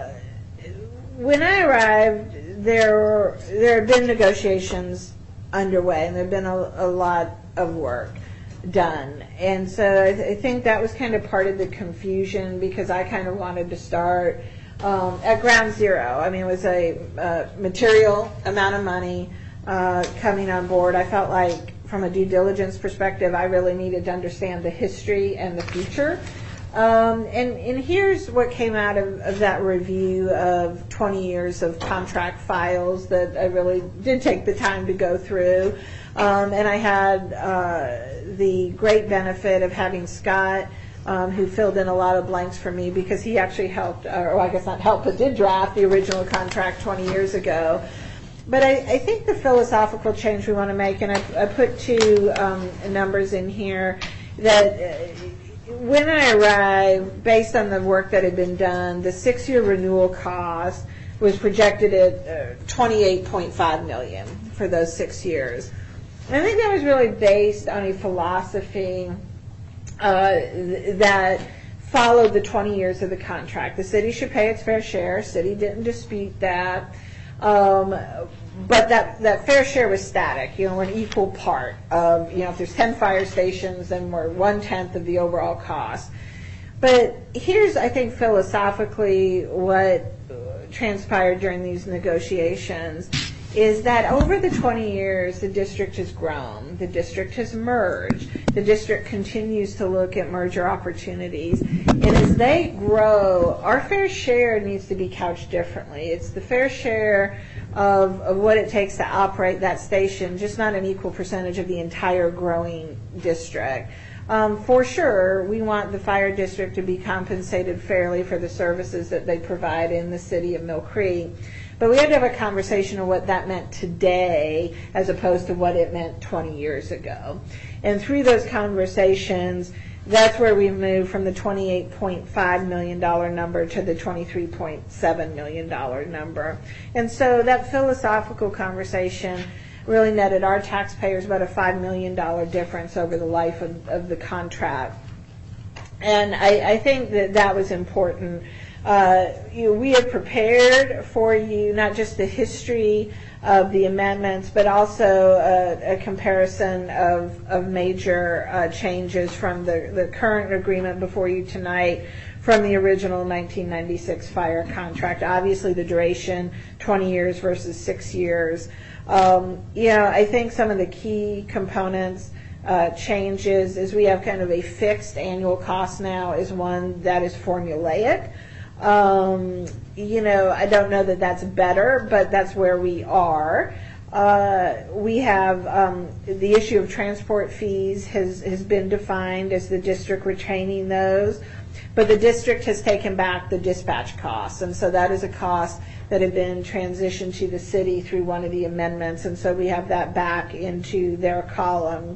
when I arrived, there there had been negotiations underway, and there had been a, a lot of work done. And so I, th- I think that was kind of part of the confusion, because I kind of wanted to start um, at ground zero. I mean, it was a uh, material amount of money uh, coming on board. I felt like from a due diligence perspective, I really needed to understand the history and the future. Um, and, and here's what came out of, of that review of twenty years of contract files that I really did take the time to go through. Um, and I had uh, the great benefit of having Scott, um, who filled in a lot of blanks for me, because he actually helped, or I guess not helped, but did draft the original contract twenty years ago. But I, I think the philosophical change we want to make, and I, I put two um, numbers in here, that uh, when I arrived, based on the work that had been done, the six-year renewal cost was projected at uh, twenty-eight point five million dollars for those six years. And I think that was really based on a philosophy uh, th- that followed the twenty years of the contract. The city should pay its fair share. City didn't dispute that. Um, but that, that fair share was static. You know, we're an equal part of, you know, if there's ten fire stations, then we're one-tenth of the overall cost. But here's, I think, philosophically what transpired during these negotiations is that over the twenty years, the district has grown. The district has merged. The district continues to look at merger opportunities. And as they grow, our fair share needs to be couched differently. It's the fair share of, of what it takes to operate that station, just not an equal percentage of the entire growing district. Um, for sure, we want the fire district to be compensated fairly for the services that they provide in the city of Mill Creek. But we had to have a conversation of what that meant today as opposed to what it meant twenty years ago. And through those conversations, that's where we moved from the twenty-eight point five million dollars number to the twenty-three point seven million dollars number. And so that philosophical conversation really netted our taxpayers about a five million dollars difference over the life of, of the contract. And I, I think that that was important. Uh, you know, we have prepared for you not just the history of the amendments, but also a, a comparison of, of major uh, changes from the, the current agreement before you tonight from the original nineteen ninety-six fire contract. Obviously, the duration, twenty years versus six years. Um, you know, I think some of the key components uh, changes is we have kind of a fixed annual cost now is one that is formulaic. Um, you know, I don't know that that's better, but that's where we are. Uh, we have um, the issue of transport fees has, has been defined as the district retaining those, but the district has taken back the dispatch costs, and so that is a cost that had been transitioned to the city through one of the amendments, and so we have that back into their column.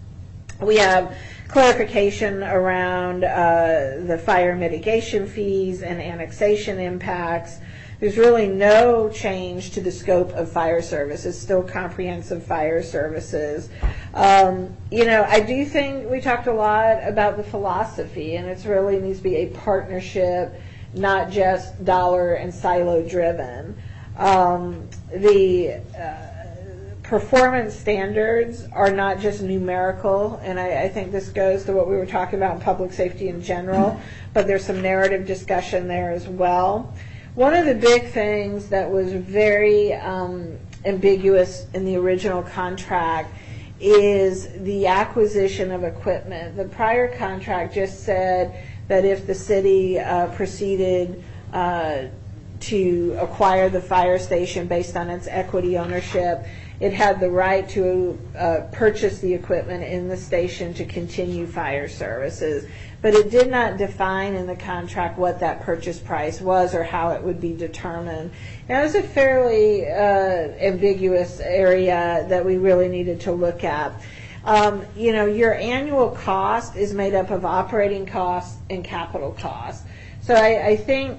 We have clarification around uh, the fire mitigation fees and annexation impacts. There's really no change to the scope of fire services, still comprehensive fire services. Um, you know, I do think we talked a lot about the philosophy, and it really needs to be a partnership, not just dollar and silo driven. Um, the uh, performance standards are not just numerical, and I, I think this goes to what we were talking about in public safety in general, but there's some narrative discussion there as well. One of the big things that was very um, ambiguous in the original contract is the acquisition of equipment. The prior contract just said that if the city uh, proceeded uh, to acquire the fire station based on its equity ownership. It had the right to uh, purchase the equipment in the station to continue fire services, but it did not define in the contract what that purchase price was or how it would be determined. Now, it was a fairly uh, ambiguous area that we really needed to look at. Um, you know, your annual cost is made up of operating costs and capital costs. So I, I think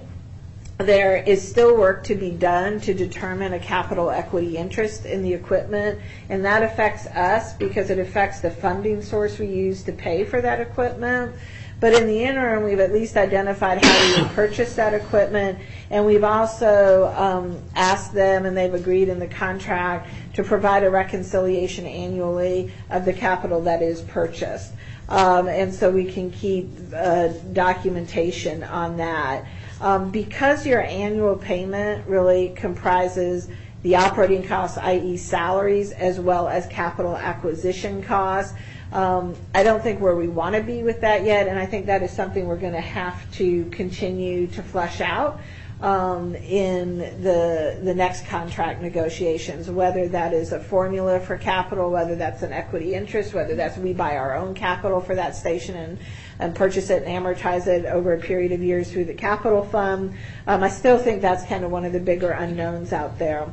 there is still work to be done to determine a capital equity interest in the equipment, and that affects us because it affects the funding source we use to pay for that equipment. But in the interim, we've at least identified how we would purchase that equipment, and we've also um, asked them, and they've agreed in the contract, to provide a reconciliation annually of the capital that is purchased. Um, and so we can keep uh, documentation on that. Um, because your annual payment really comprises the operating costs, that is salaries, as well as capital acquisition costs, um, I don't think where we want to be with that yet, and I think that is something we're going to have to continue to flesh out um, in the the next contract negotiations, whether that is a formula for capital, whether that's an equity interest, whether that's we buy our own capital for that station and and purchase it and amortize it over a period of years through the capital fund. Um, I still think that's kind of one of the bigger unknowns out there.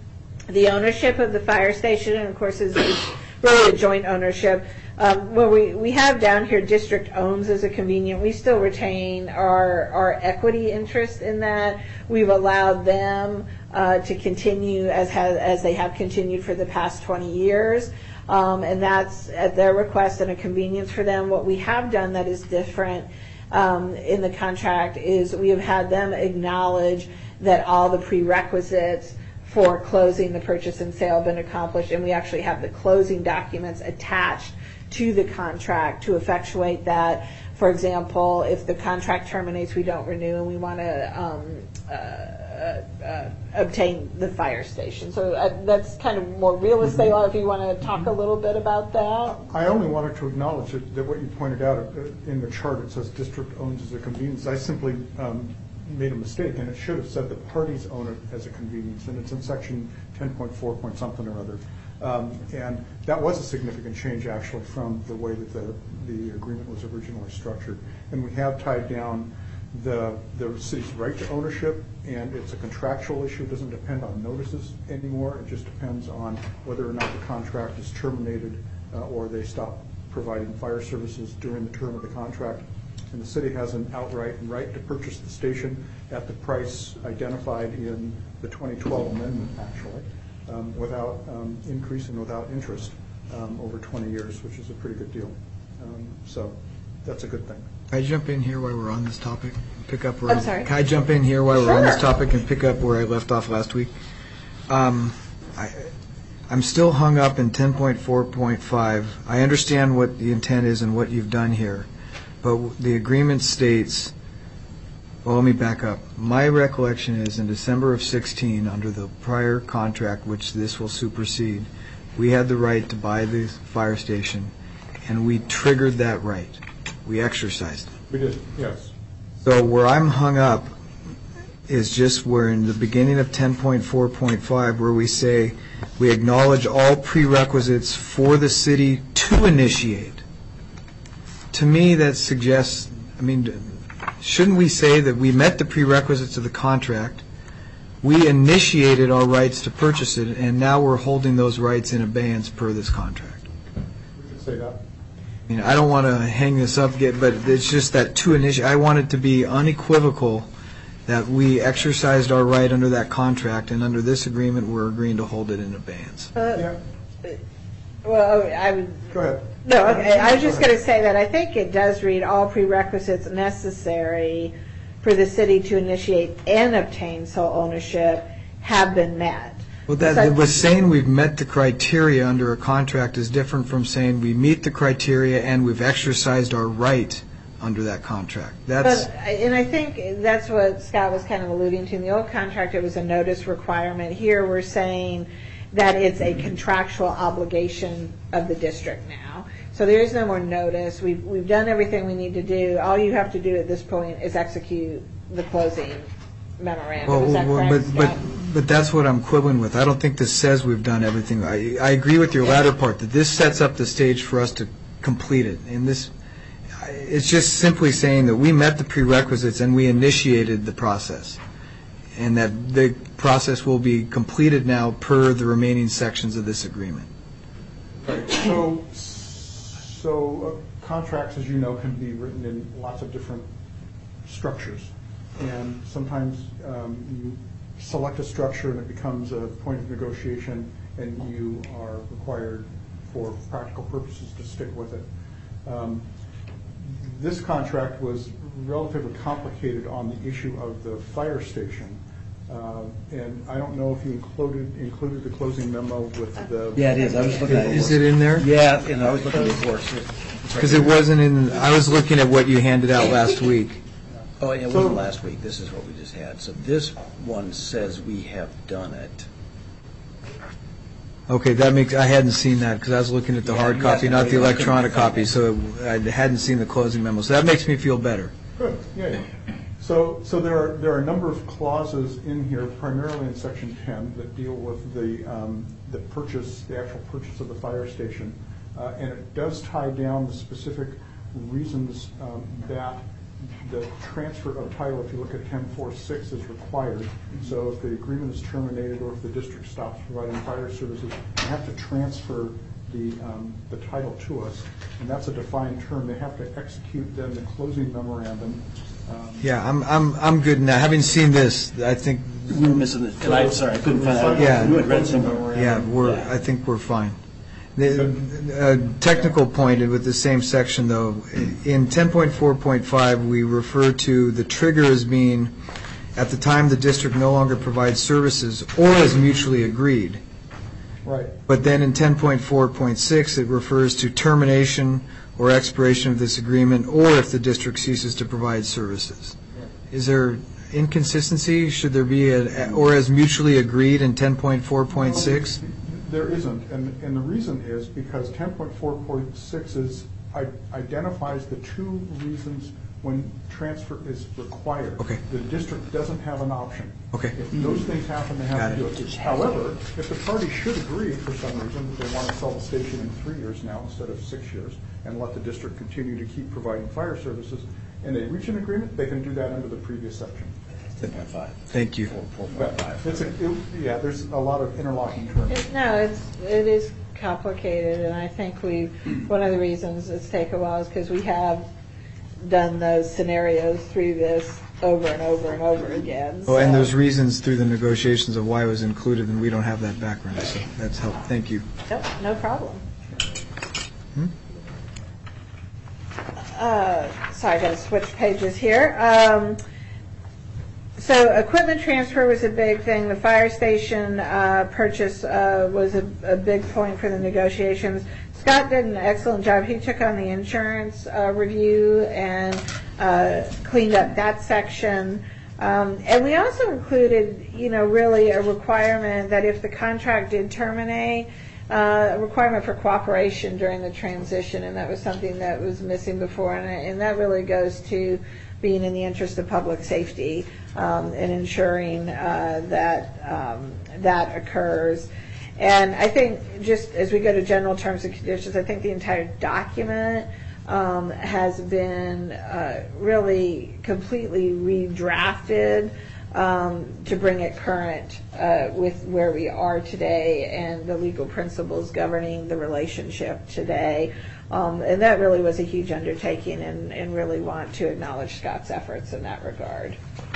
The ownership of the fire station, and of course, is, is really a joint ownership. Um, well, we, we have down here district owns as a convenient. We still retain our, our equity interest in that. We've allowed them uh, to continue as, has, as they have continued for the past twenty years. Um, and that's at their request and a convenience for them. What we have done that is different um, in the contract is we have had them acknowledge that all the prerequisites for closing the purchase and sale have been accomplished, and we actually have the closing documents attached to the contract to effectuate that. For example, if the contract terminates, we don't renew, and we want to um, uh, uh, uh, obtain the fire station. So uh, that's kind of more real estate law. If you want to talk a little bit about that. I only wanted to acknowledge that, that what you pointed out uh, in the chart, it says district owns as a convenience. I simply um, made a mistake, and it should have said the parties own it as a convenience, and it's in section ten point four point something or other. Um, and that was a significant change, actually, from the way that the, the agreement was originally structured. And we have tied down the, the city's right to ownership, and it's a contractual issue. It doesn't depend on notices anymore. It just depends on whether or not the contract is terminated uh, or they stop providing fire services during the term of the contract. And the city has an outright right to purchase the station at the price identified in the twenty twelve amendment, actually, um, without um, increase and without interest um, over twenty years, which is a pretty good deal. Um, so that's a good thing. Can I jump in here while we're on this topic? Pick up where I'm sorry? Can I jump in here while Sure. we're on this topic and pick up where I left off last week? Um, I, I'm still hung up in ten point four point five. I understand what the intent is and what you've done here. But the agreement states, well, let me back up. My recollection is in December of sixteen, under the prior contract, which this will supersede, we had the right to buy the fire station, and we triggered that right. We exercised it. We did, yes. So where I'm hung up is just where in the beginning of ten point four point five, where we say we acknowledge all prerequisites for the city to initiate. To me, that suggests, I mean, shouldn't we say that we met the prerequisites of the contract, we initiated our rights to purchase it, and now we're holding those rights in abeyance per this contract? We could say that. I mean, I don't want to hang this up, yet, but it's just that to initiate, I want it to be unequivocal that we exercised our right under that contract, and under this agreement, we're agreeing to hold it in abeyance. Uh, well, I would. Go ahead. No, okay. I was just going to say that I think it does read all prerequisites necessary for the city to initiate and obtain sole ownership have been met. Well, that So- was saying we've met the criteria under a contract is different from saying we meet the criteria and we've exercised our right under that contract. That's But, and I think that's what Scott was kind of alluding to. In the old contract, it was a notice requirement. Here, we're saying that it's a contractual obligation of the district now. So there is no more notice. We've, we've done everything we need to do. All you have to do at this point is execute the closing memorandum. Well, Is that well, correct, but, Scott? but, but that's what I'm quibbling with. I don't think this says we've done everything. I, I agree with your latter part, that this sets up the stage for us to complete it. And this, it's just simply saying that we met the prerequisites and we initiated the process. And that the process will be completed now per the remaining sections of this agreement. Right. So, so uh, contracts, as you know, can be written in lots of different structures. And sometimes um, you select a structure and it becomes a point of negotiation and you are required for practical purposes to stick with it. Um, this contract was relatively complicated on the issue of the fire station. Uh, and I don't know if you included included the closing memo with the... Yeah, it is. I was looking at it. Is it in there? Yeah, and I was looking before. Because it wasn't in, I was looking at what you handed out last week. Oh, yeah, it wasn't last week. This is what we just had. So this one says we have done it. Okay, that makes, I hadn't seen that because I was looking at the Yeah, hard you copy, asked not me the why you electronic couldn't copy, so I hadn't seen the closing memo. So that makes me feel better. Good, yeah, yeah. So, so there are there are a number of clauses in here, primarily in section ten, that deal with the um, the purchase, the actual purchase of the fire station, uh, and it does tie down the specific reasons um, that the transfer of title, if you look at ten four six, is required. So if the agreement is terminated or if the district stops providing fire services, you have to transfer the um, the title to us, and that's a defined term. They have to execute then the closing memorandum. Um, Yeah, I'm I'm I'm good now. Having seen this, I think we were missing it. And I'm sorry, I couldn't find out. Yeah, You had read some. yeah, we're. I think we're fine. The uh, technical point with the same section, though, in ten point four point five, we refer to the trigger as being at the time the district no longer provides services or is mutually agreed. Right. But then in ten point four point six, it refers to termination or expiration of this agreement, or if the district ceases to provide services. Is there inconsistency? Should there be a, or as mutually agreed in ten point four point six? There isn't, and, and the reason is because ten point four point six is, I, identifies the two reasons when transfer is required. Okay. The district doesn't have an option. Okay. If those things happen, they have Got to do it. it. However, if the party should agree for some reason that they want to sell the station in three years now instead of six years and let the district continue to keep providing fire services, and they reach an agreement, they can do that under the previous section. ten point five. Thank you. It's a, it, yeah, there's a lot of interlocking terms. It, no, it's it is complicated, and I think we one of the reasons it's taken a while is because we have done those scenarios through this over and over and over again. Oh, and so- there's reasons through the negotiations of why it was included, and we don't have that background, so that's helpful. Thank you. Nope, no problem. Hmm? Uh, sorry, I got to switch pages here. Um, so equipment transfer was a big thing. The fire station uh, purchase uh, was a, a big point for the negotiations. Scott did an excellent job. He took on the insurance uh, review and uh, cleaned up that section. Um, and we also included, you know, really a requirement that if the contract did terminate, uh, a requirement for cooperation during the transition, and that was something that was missing before, and, and that really goes to being in the interest of public safety um, and ensuring uh, that um, that occurs. And I think just as we go to general terms and conditions, I think the entire document um, has been uh, really completely redrafted um, to bring it current uh, with where we are today and the legal principles governing the relationship today. Um, and that really was a huge undertaking, and, and really want to acknowledge Scott's efforts in that regard.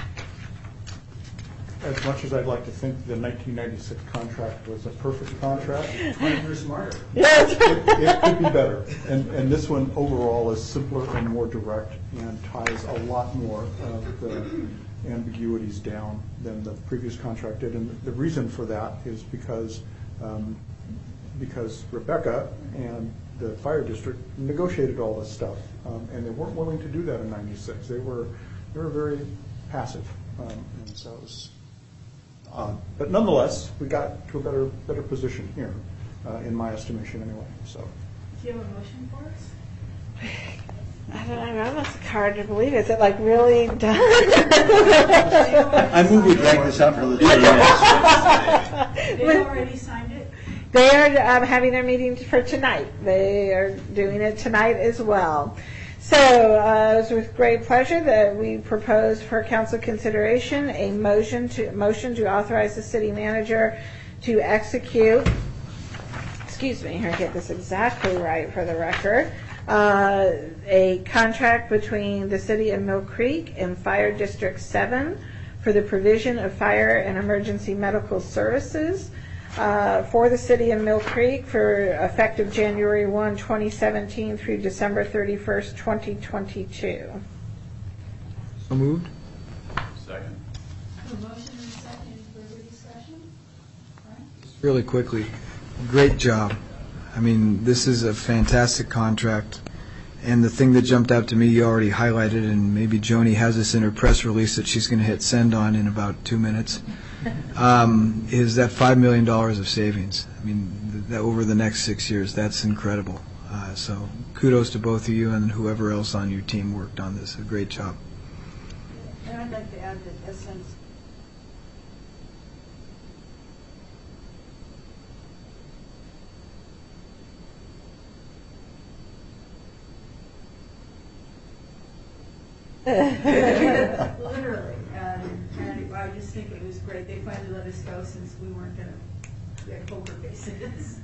As much as I'd like to think the nineteen ninety-six contract was a perfect contract, twenty years smarter. Yes. it, it could be better. And, and this one overall is simpler and more direct and ties a lot more of the ambiguities down than the previous contract did. And the reason for that is because um, because Rebecca and the fire district negotiated all this stuff, um, and they weren't willing to do that in ninety-six. They were they were very passive, um, and so it was. Uh, but nonetheless, we got to a better better position here, uh, in my estimation, anyway. So. Do you have a motion for us? I don't know, that's hard to believe. Is it like really done? I move we drag this out for the three minutes. They already signed it? They are um, having their meeting for tonight. They are doing it tonight as well. So uh, it's with great pleasure that we propose for council consideration a motion to motion to authorize the city manager to execute, excuse me, here, get this exactly right for the record, uh, a contract between the city of Mill Creek and Fire District seven for the provision of fire and emergency medical services uh, for the city of Mill Creek for effective January first, twenty seventeen through December thirty-first, twenty twenty-two. So moved. Second. A motion and a second. Any further discussion? All right. Really quickly, great job. I mean, this is a fantastic contract. And the thing that jumped out to me, you already highlighted, and maybe Joni has this in her press release that she's going to hit send on in about two minutes, um, is that five million dollars of savings. I mean, th- that over the next six years, that's incredible. Uh, so kudos to both of you and whoever else on your team worked on this. A great job. And I'd like to add that Essence literally, and, and I just think it was great. They finally let us go since we weren't going to get poker faces.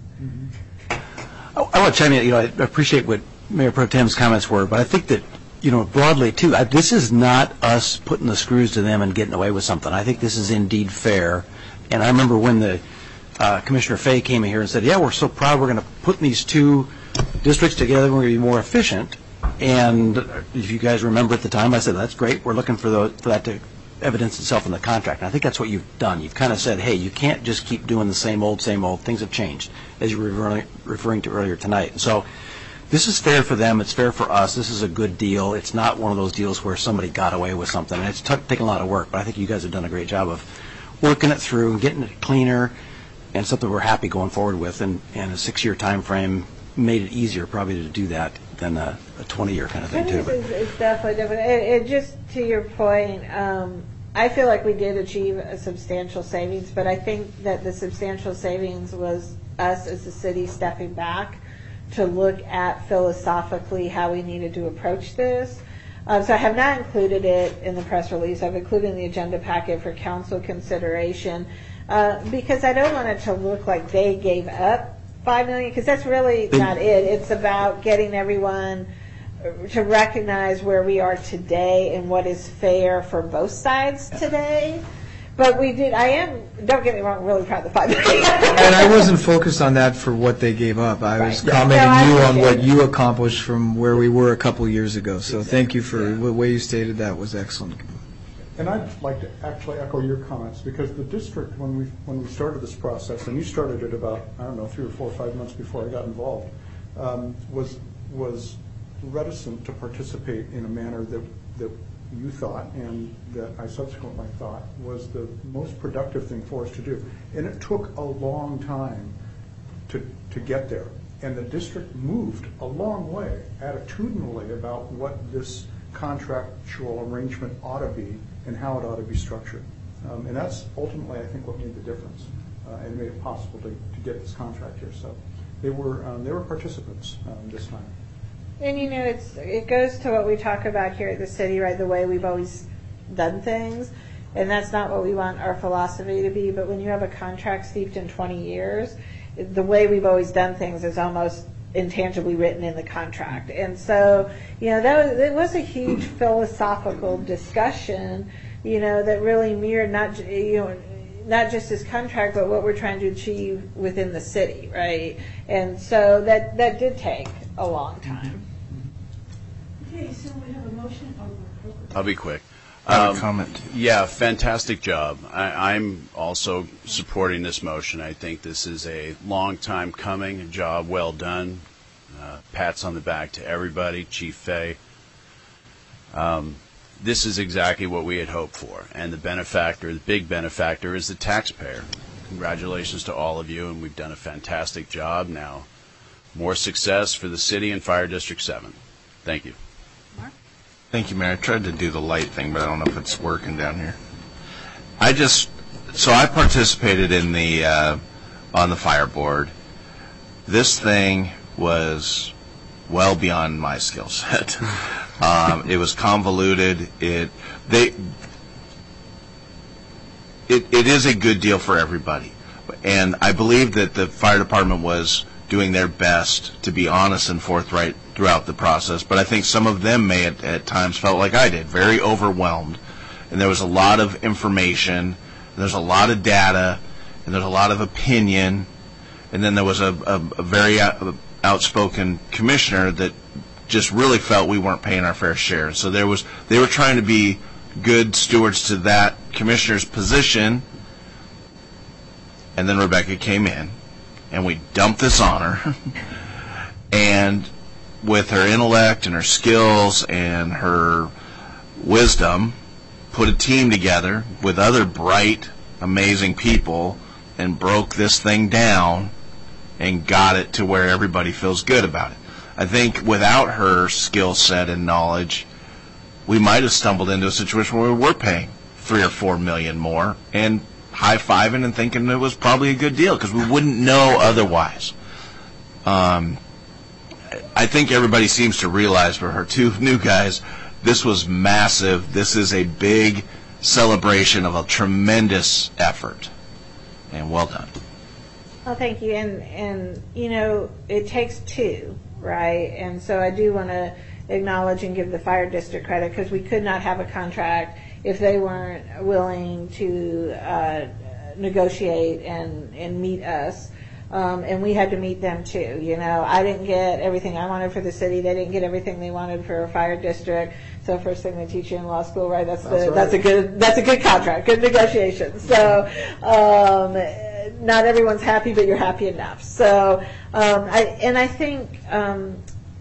I, I want to chime in. You know, I appreciate what Mayor Pro Tem's comments were, but I think that, you know, broadly too, I, this is not us putting the screws to them and getting away with something. I think this is indeed fair. And I remember when the uh, Commissioner Fay came in here and said, "Yeah, we're so proud. We're going to put these two districts together. We're going to be more efficient." And if you guys remember at the time, I said, "That's great. We're looking for, the, for that to evidence itself in the contract." And I think that's what you've done. You've kind of said, hey, you can't just keep doing the same old, same old. Things have changed, as you were referring, referring to earlier tonight. And so this is fair for them. It's fair for us. This is a good deal. It's not one of those deals where somebody got away with something. And it's t- taken a lot of work, but I think you guys have done a great job of working it through and getting it cleaner and something we're happy going forward with. And, and a six-year time frame made it easier probably to do that than a twenty-year kind of thing, too. It's, it's definitely different. It, it just to your point, um, I feel like we did achieve a substantial savings, but I think that the substantial savings was us as a city stepping back to look at philosophically how we needed to approach this. Um, so I have not included it in the press release. I've included it in the agenda packet for council consideration uh, because I don't want it to look like they gave up five million dollars, because that's really not it. It's about getting everyone to recognize where we are today and what is fair for both sides today. But we did, I am, don't get me wrong, really proud of the five million dollars. And I wasn't focused on that for what they gave up. I was Right. commenting No, I you on appreciate what you accomplished from where we were a couple of years ago. So thank you for the way you stated that was excellent. And I'd like to actually echo your comments, because the district, when we when we started this process, and you started it about, I don't know, three or four or five months before I got involved, um, was was reticent to participate in a manner that that you thought and that I subsequently thought was the most productive thing for us to do. And it took a long time to to get there. And the district moved a long way attitudinally about what this contractual arrangement ought to be and how it ought to be structured. Um, and that's ultimately, I think, what made the difference uh, and made it possible to, to get this contract here. So they were um, they were participants um, this time. And you know, it's it goes to what we talk about here at the city, right? The way we've always done things, and that's not what we want our philosophy to be. But when you have a contract steeped in twenty years, the way we've always done things is almost intangibly written in the contract. And so, you know, that was, it was a huge philosophical discussion, you know, that really mirrored not, you know, not just this contract, but what we're trying to achieve within the city, right? And so that, that did take a long time. Okay, so we have a motion. Oh, I'll be quick. I have a Um, comment. Yeah, fantastic job. I, I'm also supporting this motion. I think this is a long time coming, a job well done. Uh, pats on the back to everybody, Chief Fay. Um, this is exactly what we had hoped for, and the benefactor, the big benefactor, is the taxpayer. Congratulations to all of you, and we've done a fantastic job. Now, more success for the city and Fire District seven. Thank you. Thank you, Mayor. I tried to do the light thing, but I don't know if it's working down here. I just, so I participated in the, uh, on the fire board. This thing was well beyond my skill set. um, it was convoluted. It, they, it, it is a good deal for everybody. And I believe that the fire department was doing their best to be honest and forthright throughout the process, but I think some of them may at, at times felt like I did, very overwhelmed. And there was a lot of information, and there's a lot of data, and there's a lot of opinion, and then there was a, a, a very out, outspoken commissioner that just really felt we weren't paying our fair share. So there was, they were trying to be good stewards to that commissioner's position, and then Rebecca came in, and we dumped this on her, and with her intellect and her skills and her wisdom, put a team together with other bright, amazing people and broke this thing down and got it to where everybody feels good about it. I think without her skill set and knowledge, we might have stumbled into a situation where we were paying three or four million more and high-fiving and thinking it was probably a good deal because we wouldn't know otherwise. Um, I think everybody seems to realize for her two new guys, this was massive. This is a big celebration of a tremendous effort. And well done. Well, thank you. And, and you know, it takes two, right? And so I do want to acknowledge and give the fire district credit because we could not have a contract if they weren't willing to uh, negotiate and, and meet us. Um, and we had to meet them too. You know, I didn't get everything I wanted for the city. They didn't get everything they wanted for a fire district. So first thing they teach you in law school, right? That's, that's the right. that's a good that's a good contract, good negotiation. So um, not everyone's happy, but you're happy enough. So um, I and I think. Um,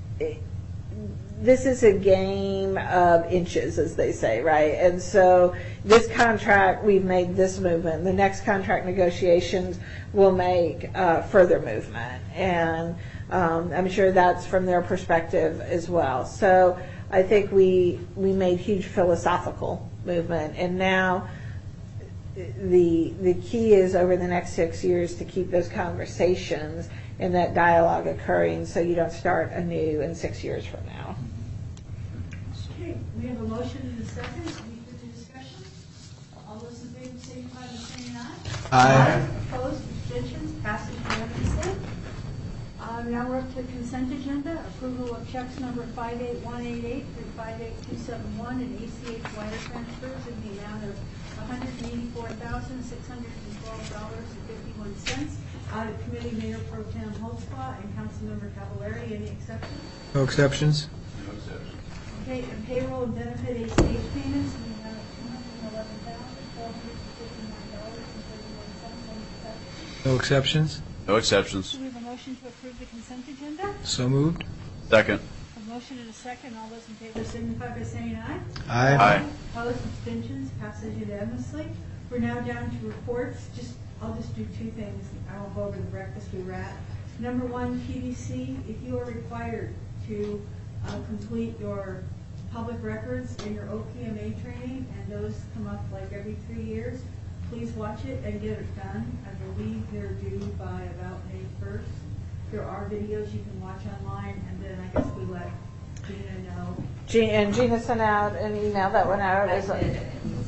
This is a game of inches, as they say, right? And so this contract, we've made this movement. The next contract negotiations will make uh, further movement. And um, I'm sure that's from their perspective as well. So I think we we made huge philosophical movement. And now the the key is over the next six years to keep those conversations and that dialogue occurring so you don't start anew in six years from now. Okay, we have a motion and a second. Any further discussion? All those in favor signify by saying aye. Aye. Opposed, abstentions, passes unanimously. Uh, now we're up to consent agenda. Approval of checks number five eight one eight eight through five eight two seven one and A C H wire transfers in the amount of one hundred eighty-four thousand six hundred twelve dollars and fifty-one cents. Audit Committee Mayor Pro Tem Holtzclaw and Councilmember Cavallari. Any exceptions? No exceptions. No exceptions. Okay, and payroll and benefit A C H payments in the amount of two hundred eleven thousand four hundred fifty-nine dollars and thirty-one cents. No exceptions. No exceptions. Do we have a motion to approve the consent agenda? So moved. Second. A motion and a second. All those in favor signify by saying aye. Aye. Aye. Opposed, abstentions, passes unanimously. We're now down to reports. Just, I'll just do two things. I won't go over the breakfast we were at. Number one, P V C, if you are required to uh, complete your public records and your O P M A training, and those come up like every three years, please watch it and get it done. I believe they're due by about May first. There are videos you can watch online, and then I guess we let Gina know. Gina, and Gina sent out an email that went out. As a,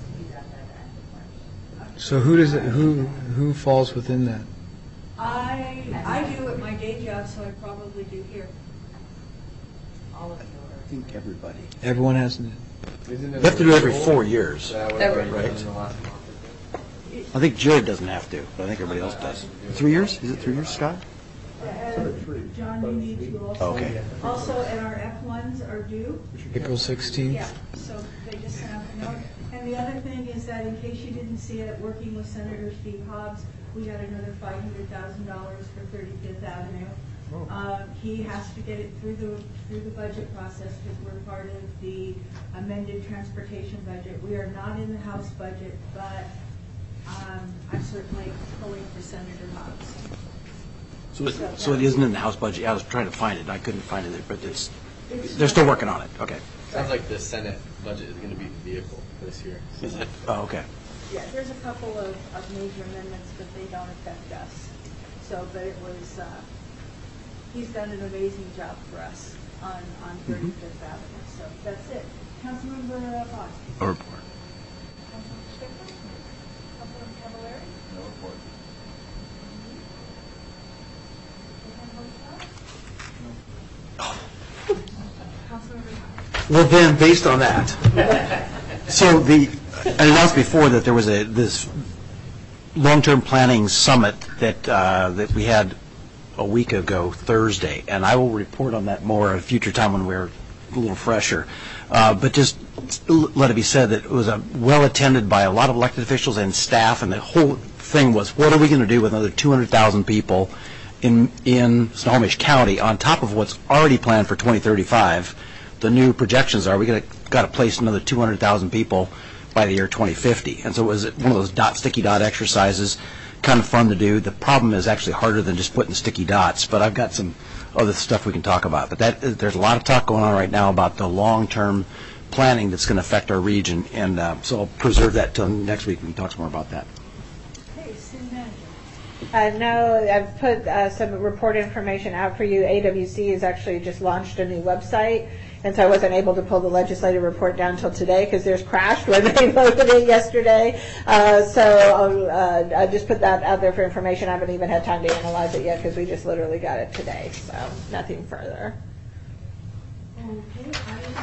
So who does it? Who who falls within that? I I do at my day job, so I probably do here. All of you. I think everybody. Everyone has. To, You have to do it every four years, Every- right? I think Jared doesn't have to, but I think everybody else does. Three years? Is it three years, Scott? And John, you need to also. Okay. Also, and our F ones are due. April sixteenth. Yeah, so they just sent out the note. And the other thing is that in case you didn't see it, working with Senator Steve Hobbs, we got another five hundred thousand dollars for thirty-fifth Avenue. Uh, he has to get it through the through the budget process because we're part of the amended transportation budget. We are not in the House budget, but um, I'm certainly pulling for Senator Hobbs. So, so it isn't in the House budget. I was trying to find it. I couldn't find it, but it's they're still working on it. Okay. Sounds like the Senate budget is going to be the vehicle this year. Is it? Oh, okay. Yeah, there's a couple of, of major amendments, but they don't affect us. So, but it was, uh, he's done an amazing job for us on, on thirty-fifth Avenue. So that's it. Councilmember uh, Fox. A report. Councilmember Stickler? Councilmember Cavallari? No report. Well, then, based on that, so the, I announced before that there was a, this long-term planning summit that, uh, that we had a week ago Thursday, and I will report on that more at a future time when we're a little fresher. Uh, but just let it be said that it was a, well attended by a lot of elected officials and staff, and the whole thing was, what are we going to do with another two hundred thousand people in, in Snohomish County on top of what's already planned for twenty thirty-five? The new projections are we got to got to place another two hundred thousand people by the year twenty fifty, and so it was one of those dot sticky dot exercises, kind of fun to do. The problem is actually harder than just putting sticky dots, but I've got some other stuff we can talk about. But that there's a lot of talk going on right now about the long-term planning that's going to affect our region, and uh, so I'll preserve that till next week. We can talk some more about that. Hey, city manager. Uh, no, I've put uh, some report information out for you. A W C has actually just launched a new website, and so I wasn't able to pull the legislative report down till today because theirs crashed when they loaded it yesterday. Uh, so I'll, uh, I just put that out there for information. I haven't even had time to analyze it yet because we just literally got it today. So nothing further. Okay, audience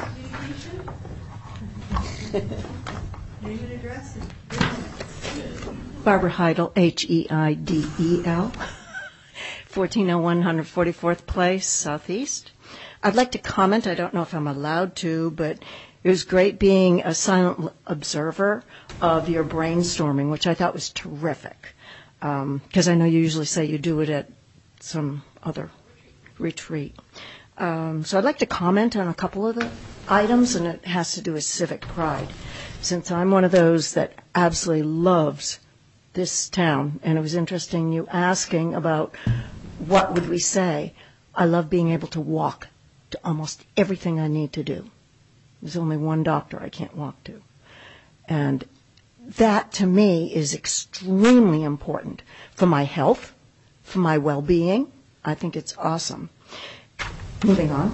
communication. Name and address and three minutes. Barbara Heidel, H E I D E L, fourteen oh one one forty-fourth Place, Southeast. I'd like to comment. I don't know if I'm allowed to, but it was great being a silent observer of your brainstorming, which I thought was terrific. Because um, I know you usually say you do it at some other retreat. Um, so I'd like to comment on a couple of the items, and it has to do with civic pride. Since I'm one of those that absolutely loves this town, and it was interesting you asking about what would we say. I love being able to walk to almost everything I need to do. There's only one doctor I can't walk to. And that, to me, is extremely important for my health, for my well-being. I think it's awesome. Moving on.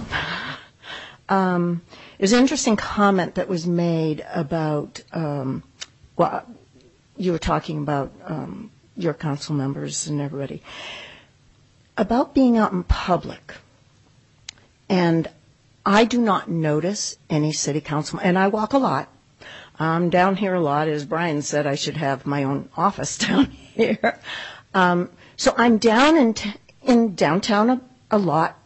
Um, there's an interesting comment that was made about, um, well, you were talking about um, your council members and everybody, about being out in public. And I do not notice any city council, and I walk a lot. I'm down here a lot. As Brian said, I should have my own office down here. Um, so I'm down in, t- in downtown a, a lot,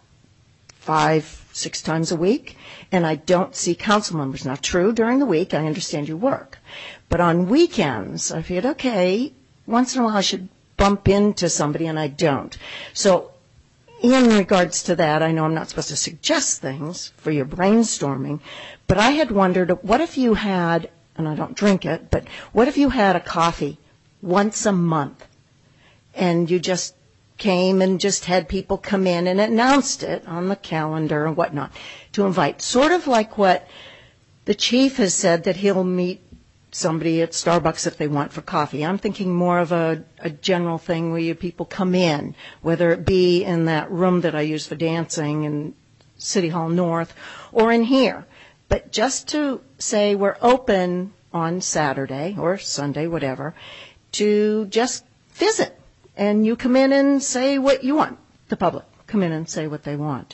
five, six times a week, and I don't see council members. Now, true, during the week, I understand you work. But on weekends, I figured, okay, once in a while I should bump into somebody, and I don't. So in regards to that, I know I'm not supposed to suggest things for your brainstorming, but I had wondered, what if you had, and I don't drink it, but what if you had a coffee once a month, and you just came and just had people come in and announced it on the calendar and whatnot to invite, sort of like what the chief has said, that he'll meet somebody at Starbucks if they want for coffee. I'm thinking more of a, a general thing where you people come in, whether it be in that room that I use for dancing in City Hall North or in here. But just to say we're open on Saturday or Sunday, whatever, to just visit. And you come in and say what you want. The public come in and say what they want.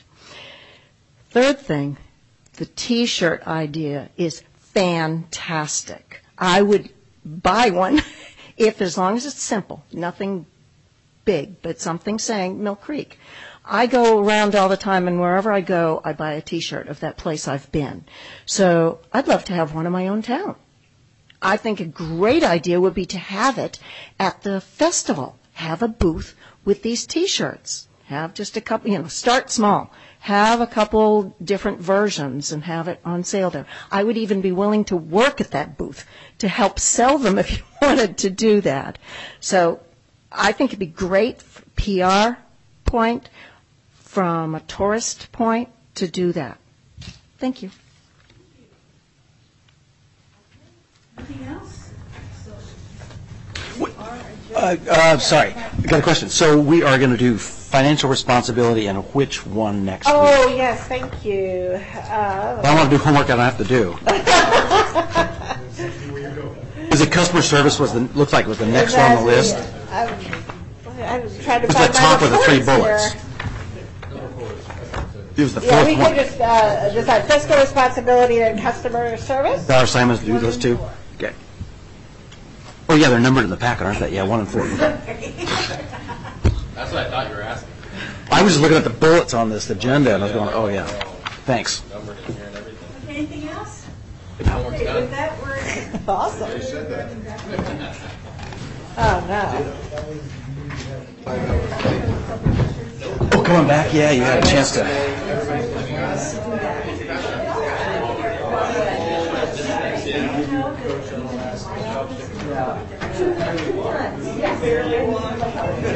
Third thing, the T-shirt idea is fantastic. I would buy one if, as long as it's simple, nothing big, but something saying Mill Creek. I go around all the time, and wherever I go, I buy a T-shirt of that place I've been. So I'd love to have one in my own town. I think a great idea would be to have it at the festival. Have a booth with these T-shirts. Have just a couple, you know, start small. Have a couple different versions and have it on sale there. I would even be willing to work at that booth to help sell them if you wanted to do that. So I think it'd be great for P R point, from a tourist point, to do that. Thank you. Anything else? Uh, uh, sorry, I got a question. So we are going to do financial responsibility and which one next Oh, week? yes, thank you. Uh, I want to do homework I don't have to do. Is it customer service was the, looks like it was the next one on the list? I'm, I'm trying to It was find the top my of the three reports bullets. here. It was the Yeah, fourth we one. could just uh, decide fiscal responsibility and customer service. Dollar Simons do those two? Okay. Oh, yeah, they're numbered in the packet, aren't they? Yeah, one and four. That's what I thought you were asking. I was just looking at the bullets on this agenda, and I was going, oh, yeah. Thanks. Numbered in here and everything. Anything else? Homework's Okay, done. with that, we're. Awesome. They said that. Oh, no. Oh, coming back? Yeah, you had a chance to. Yes.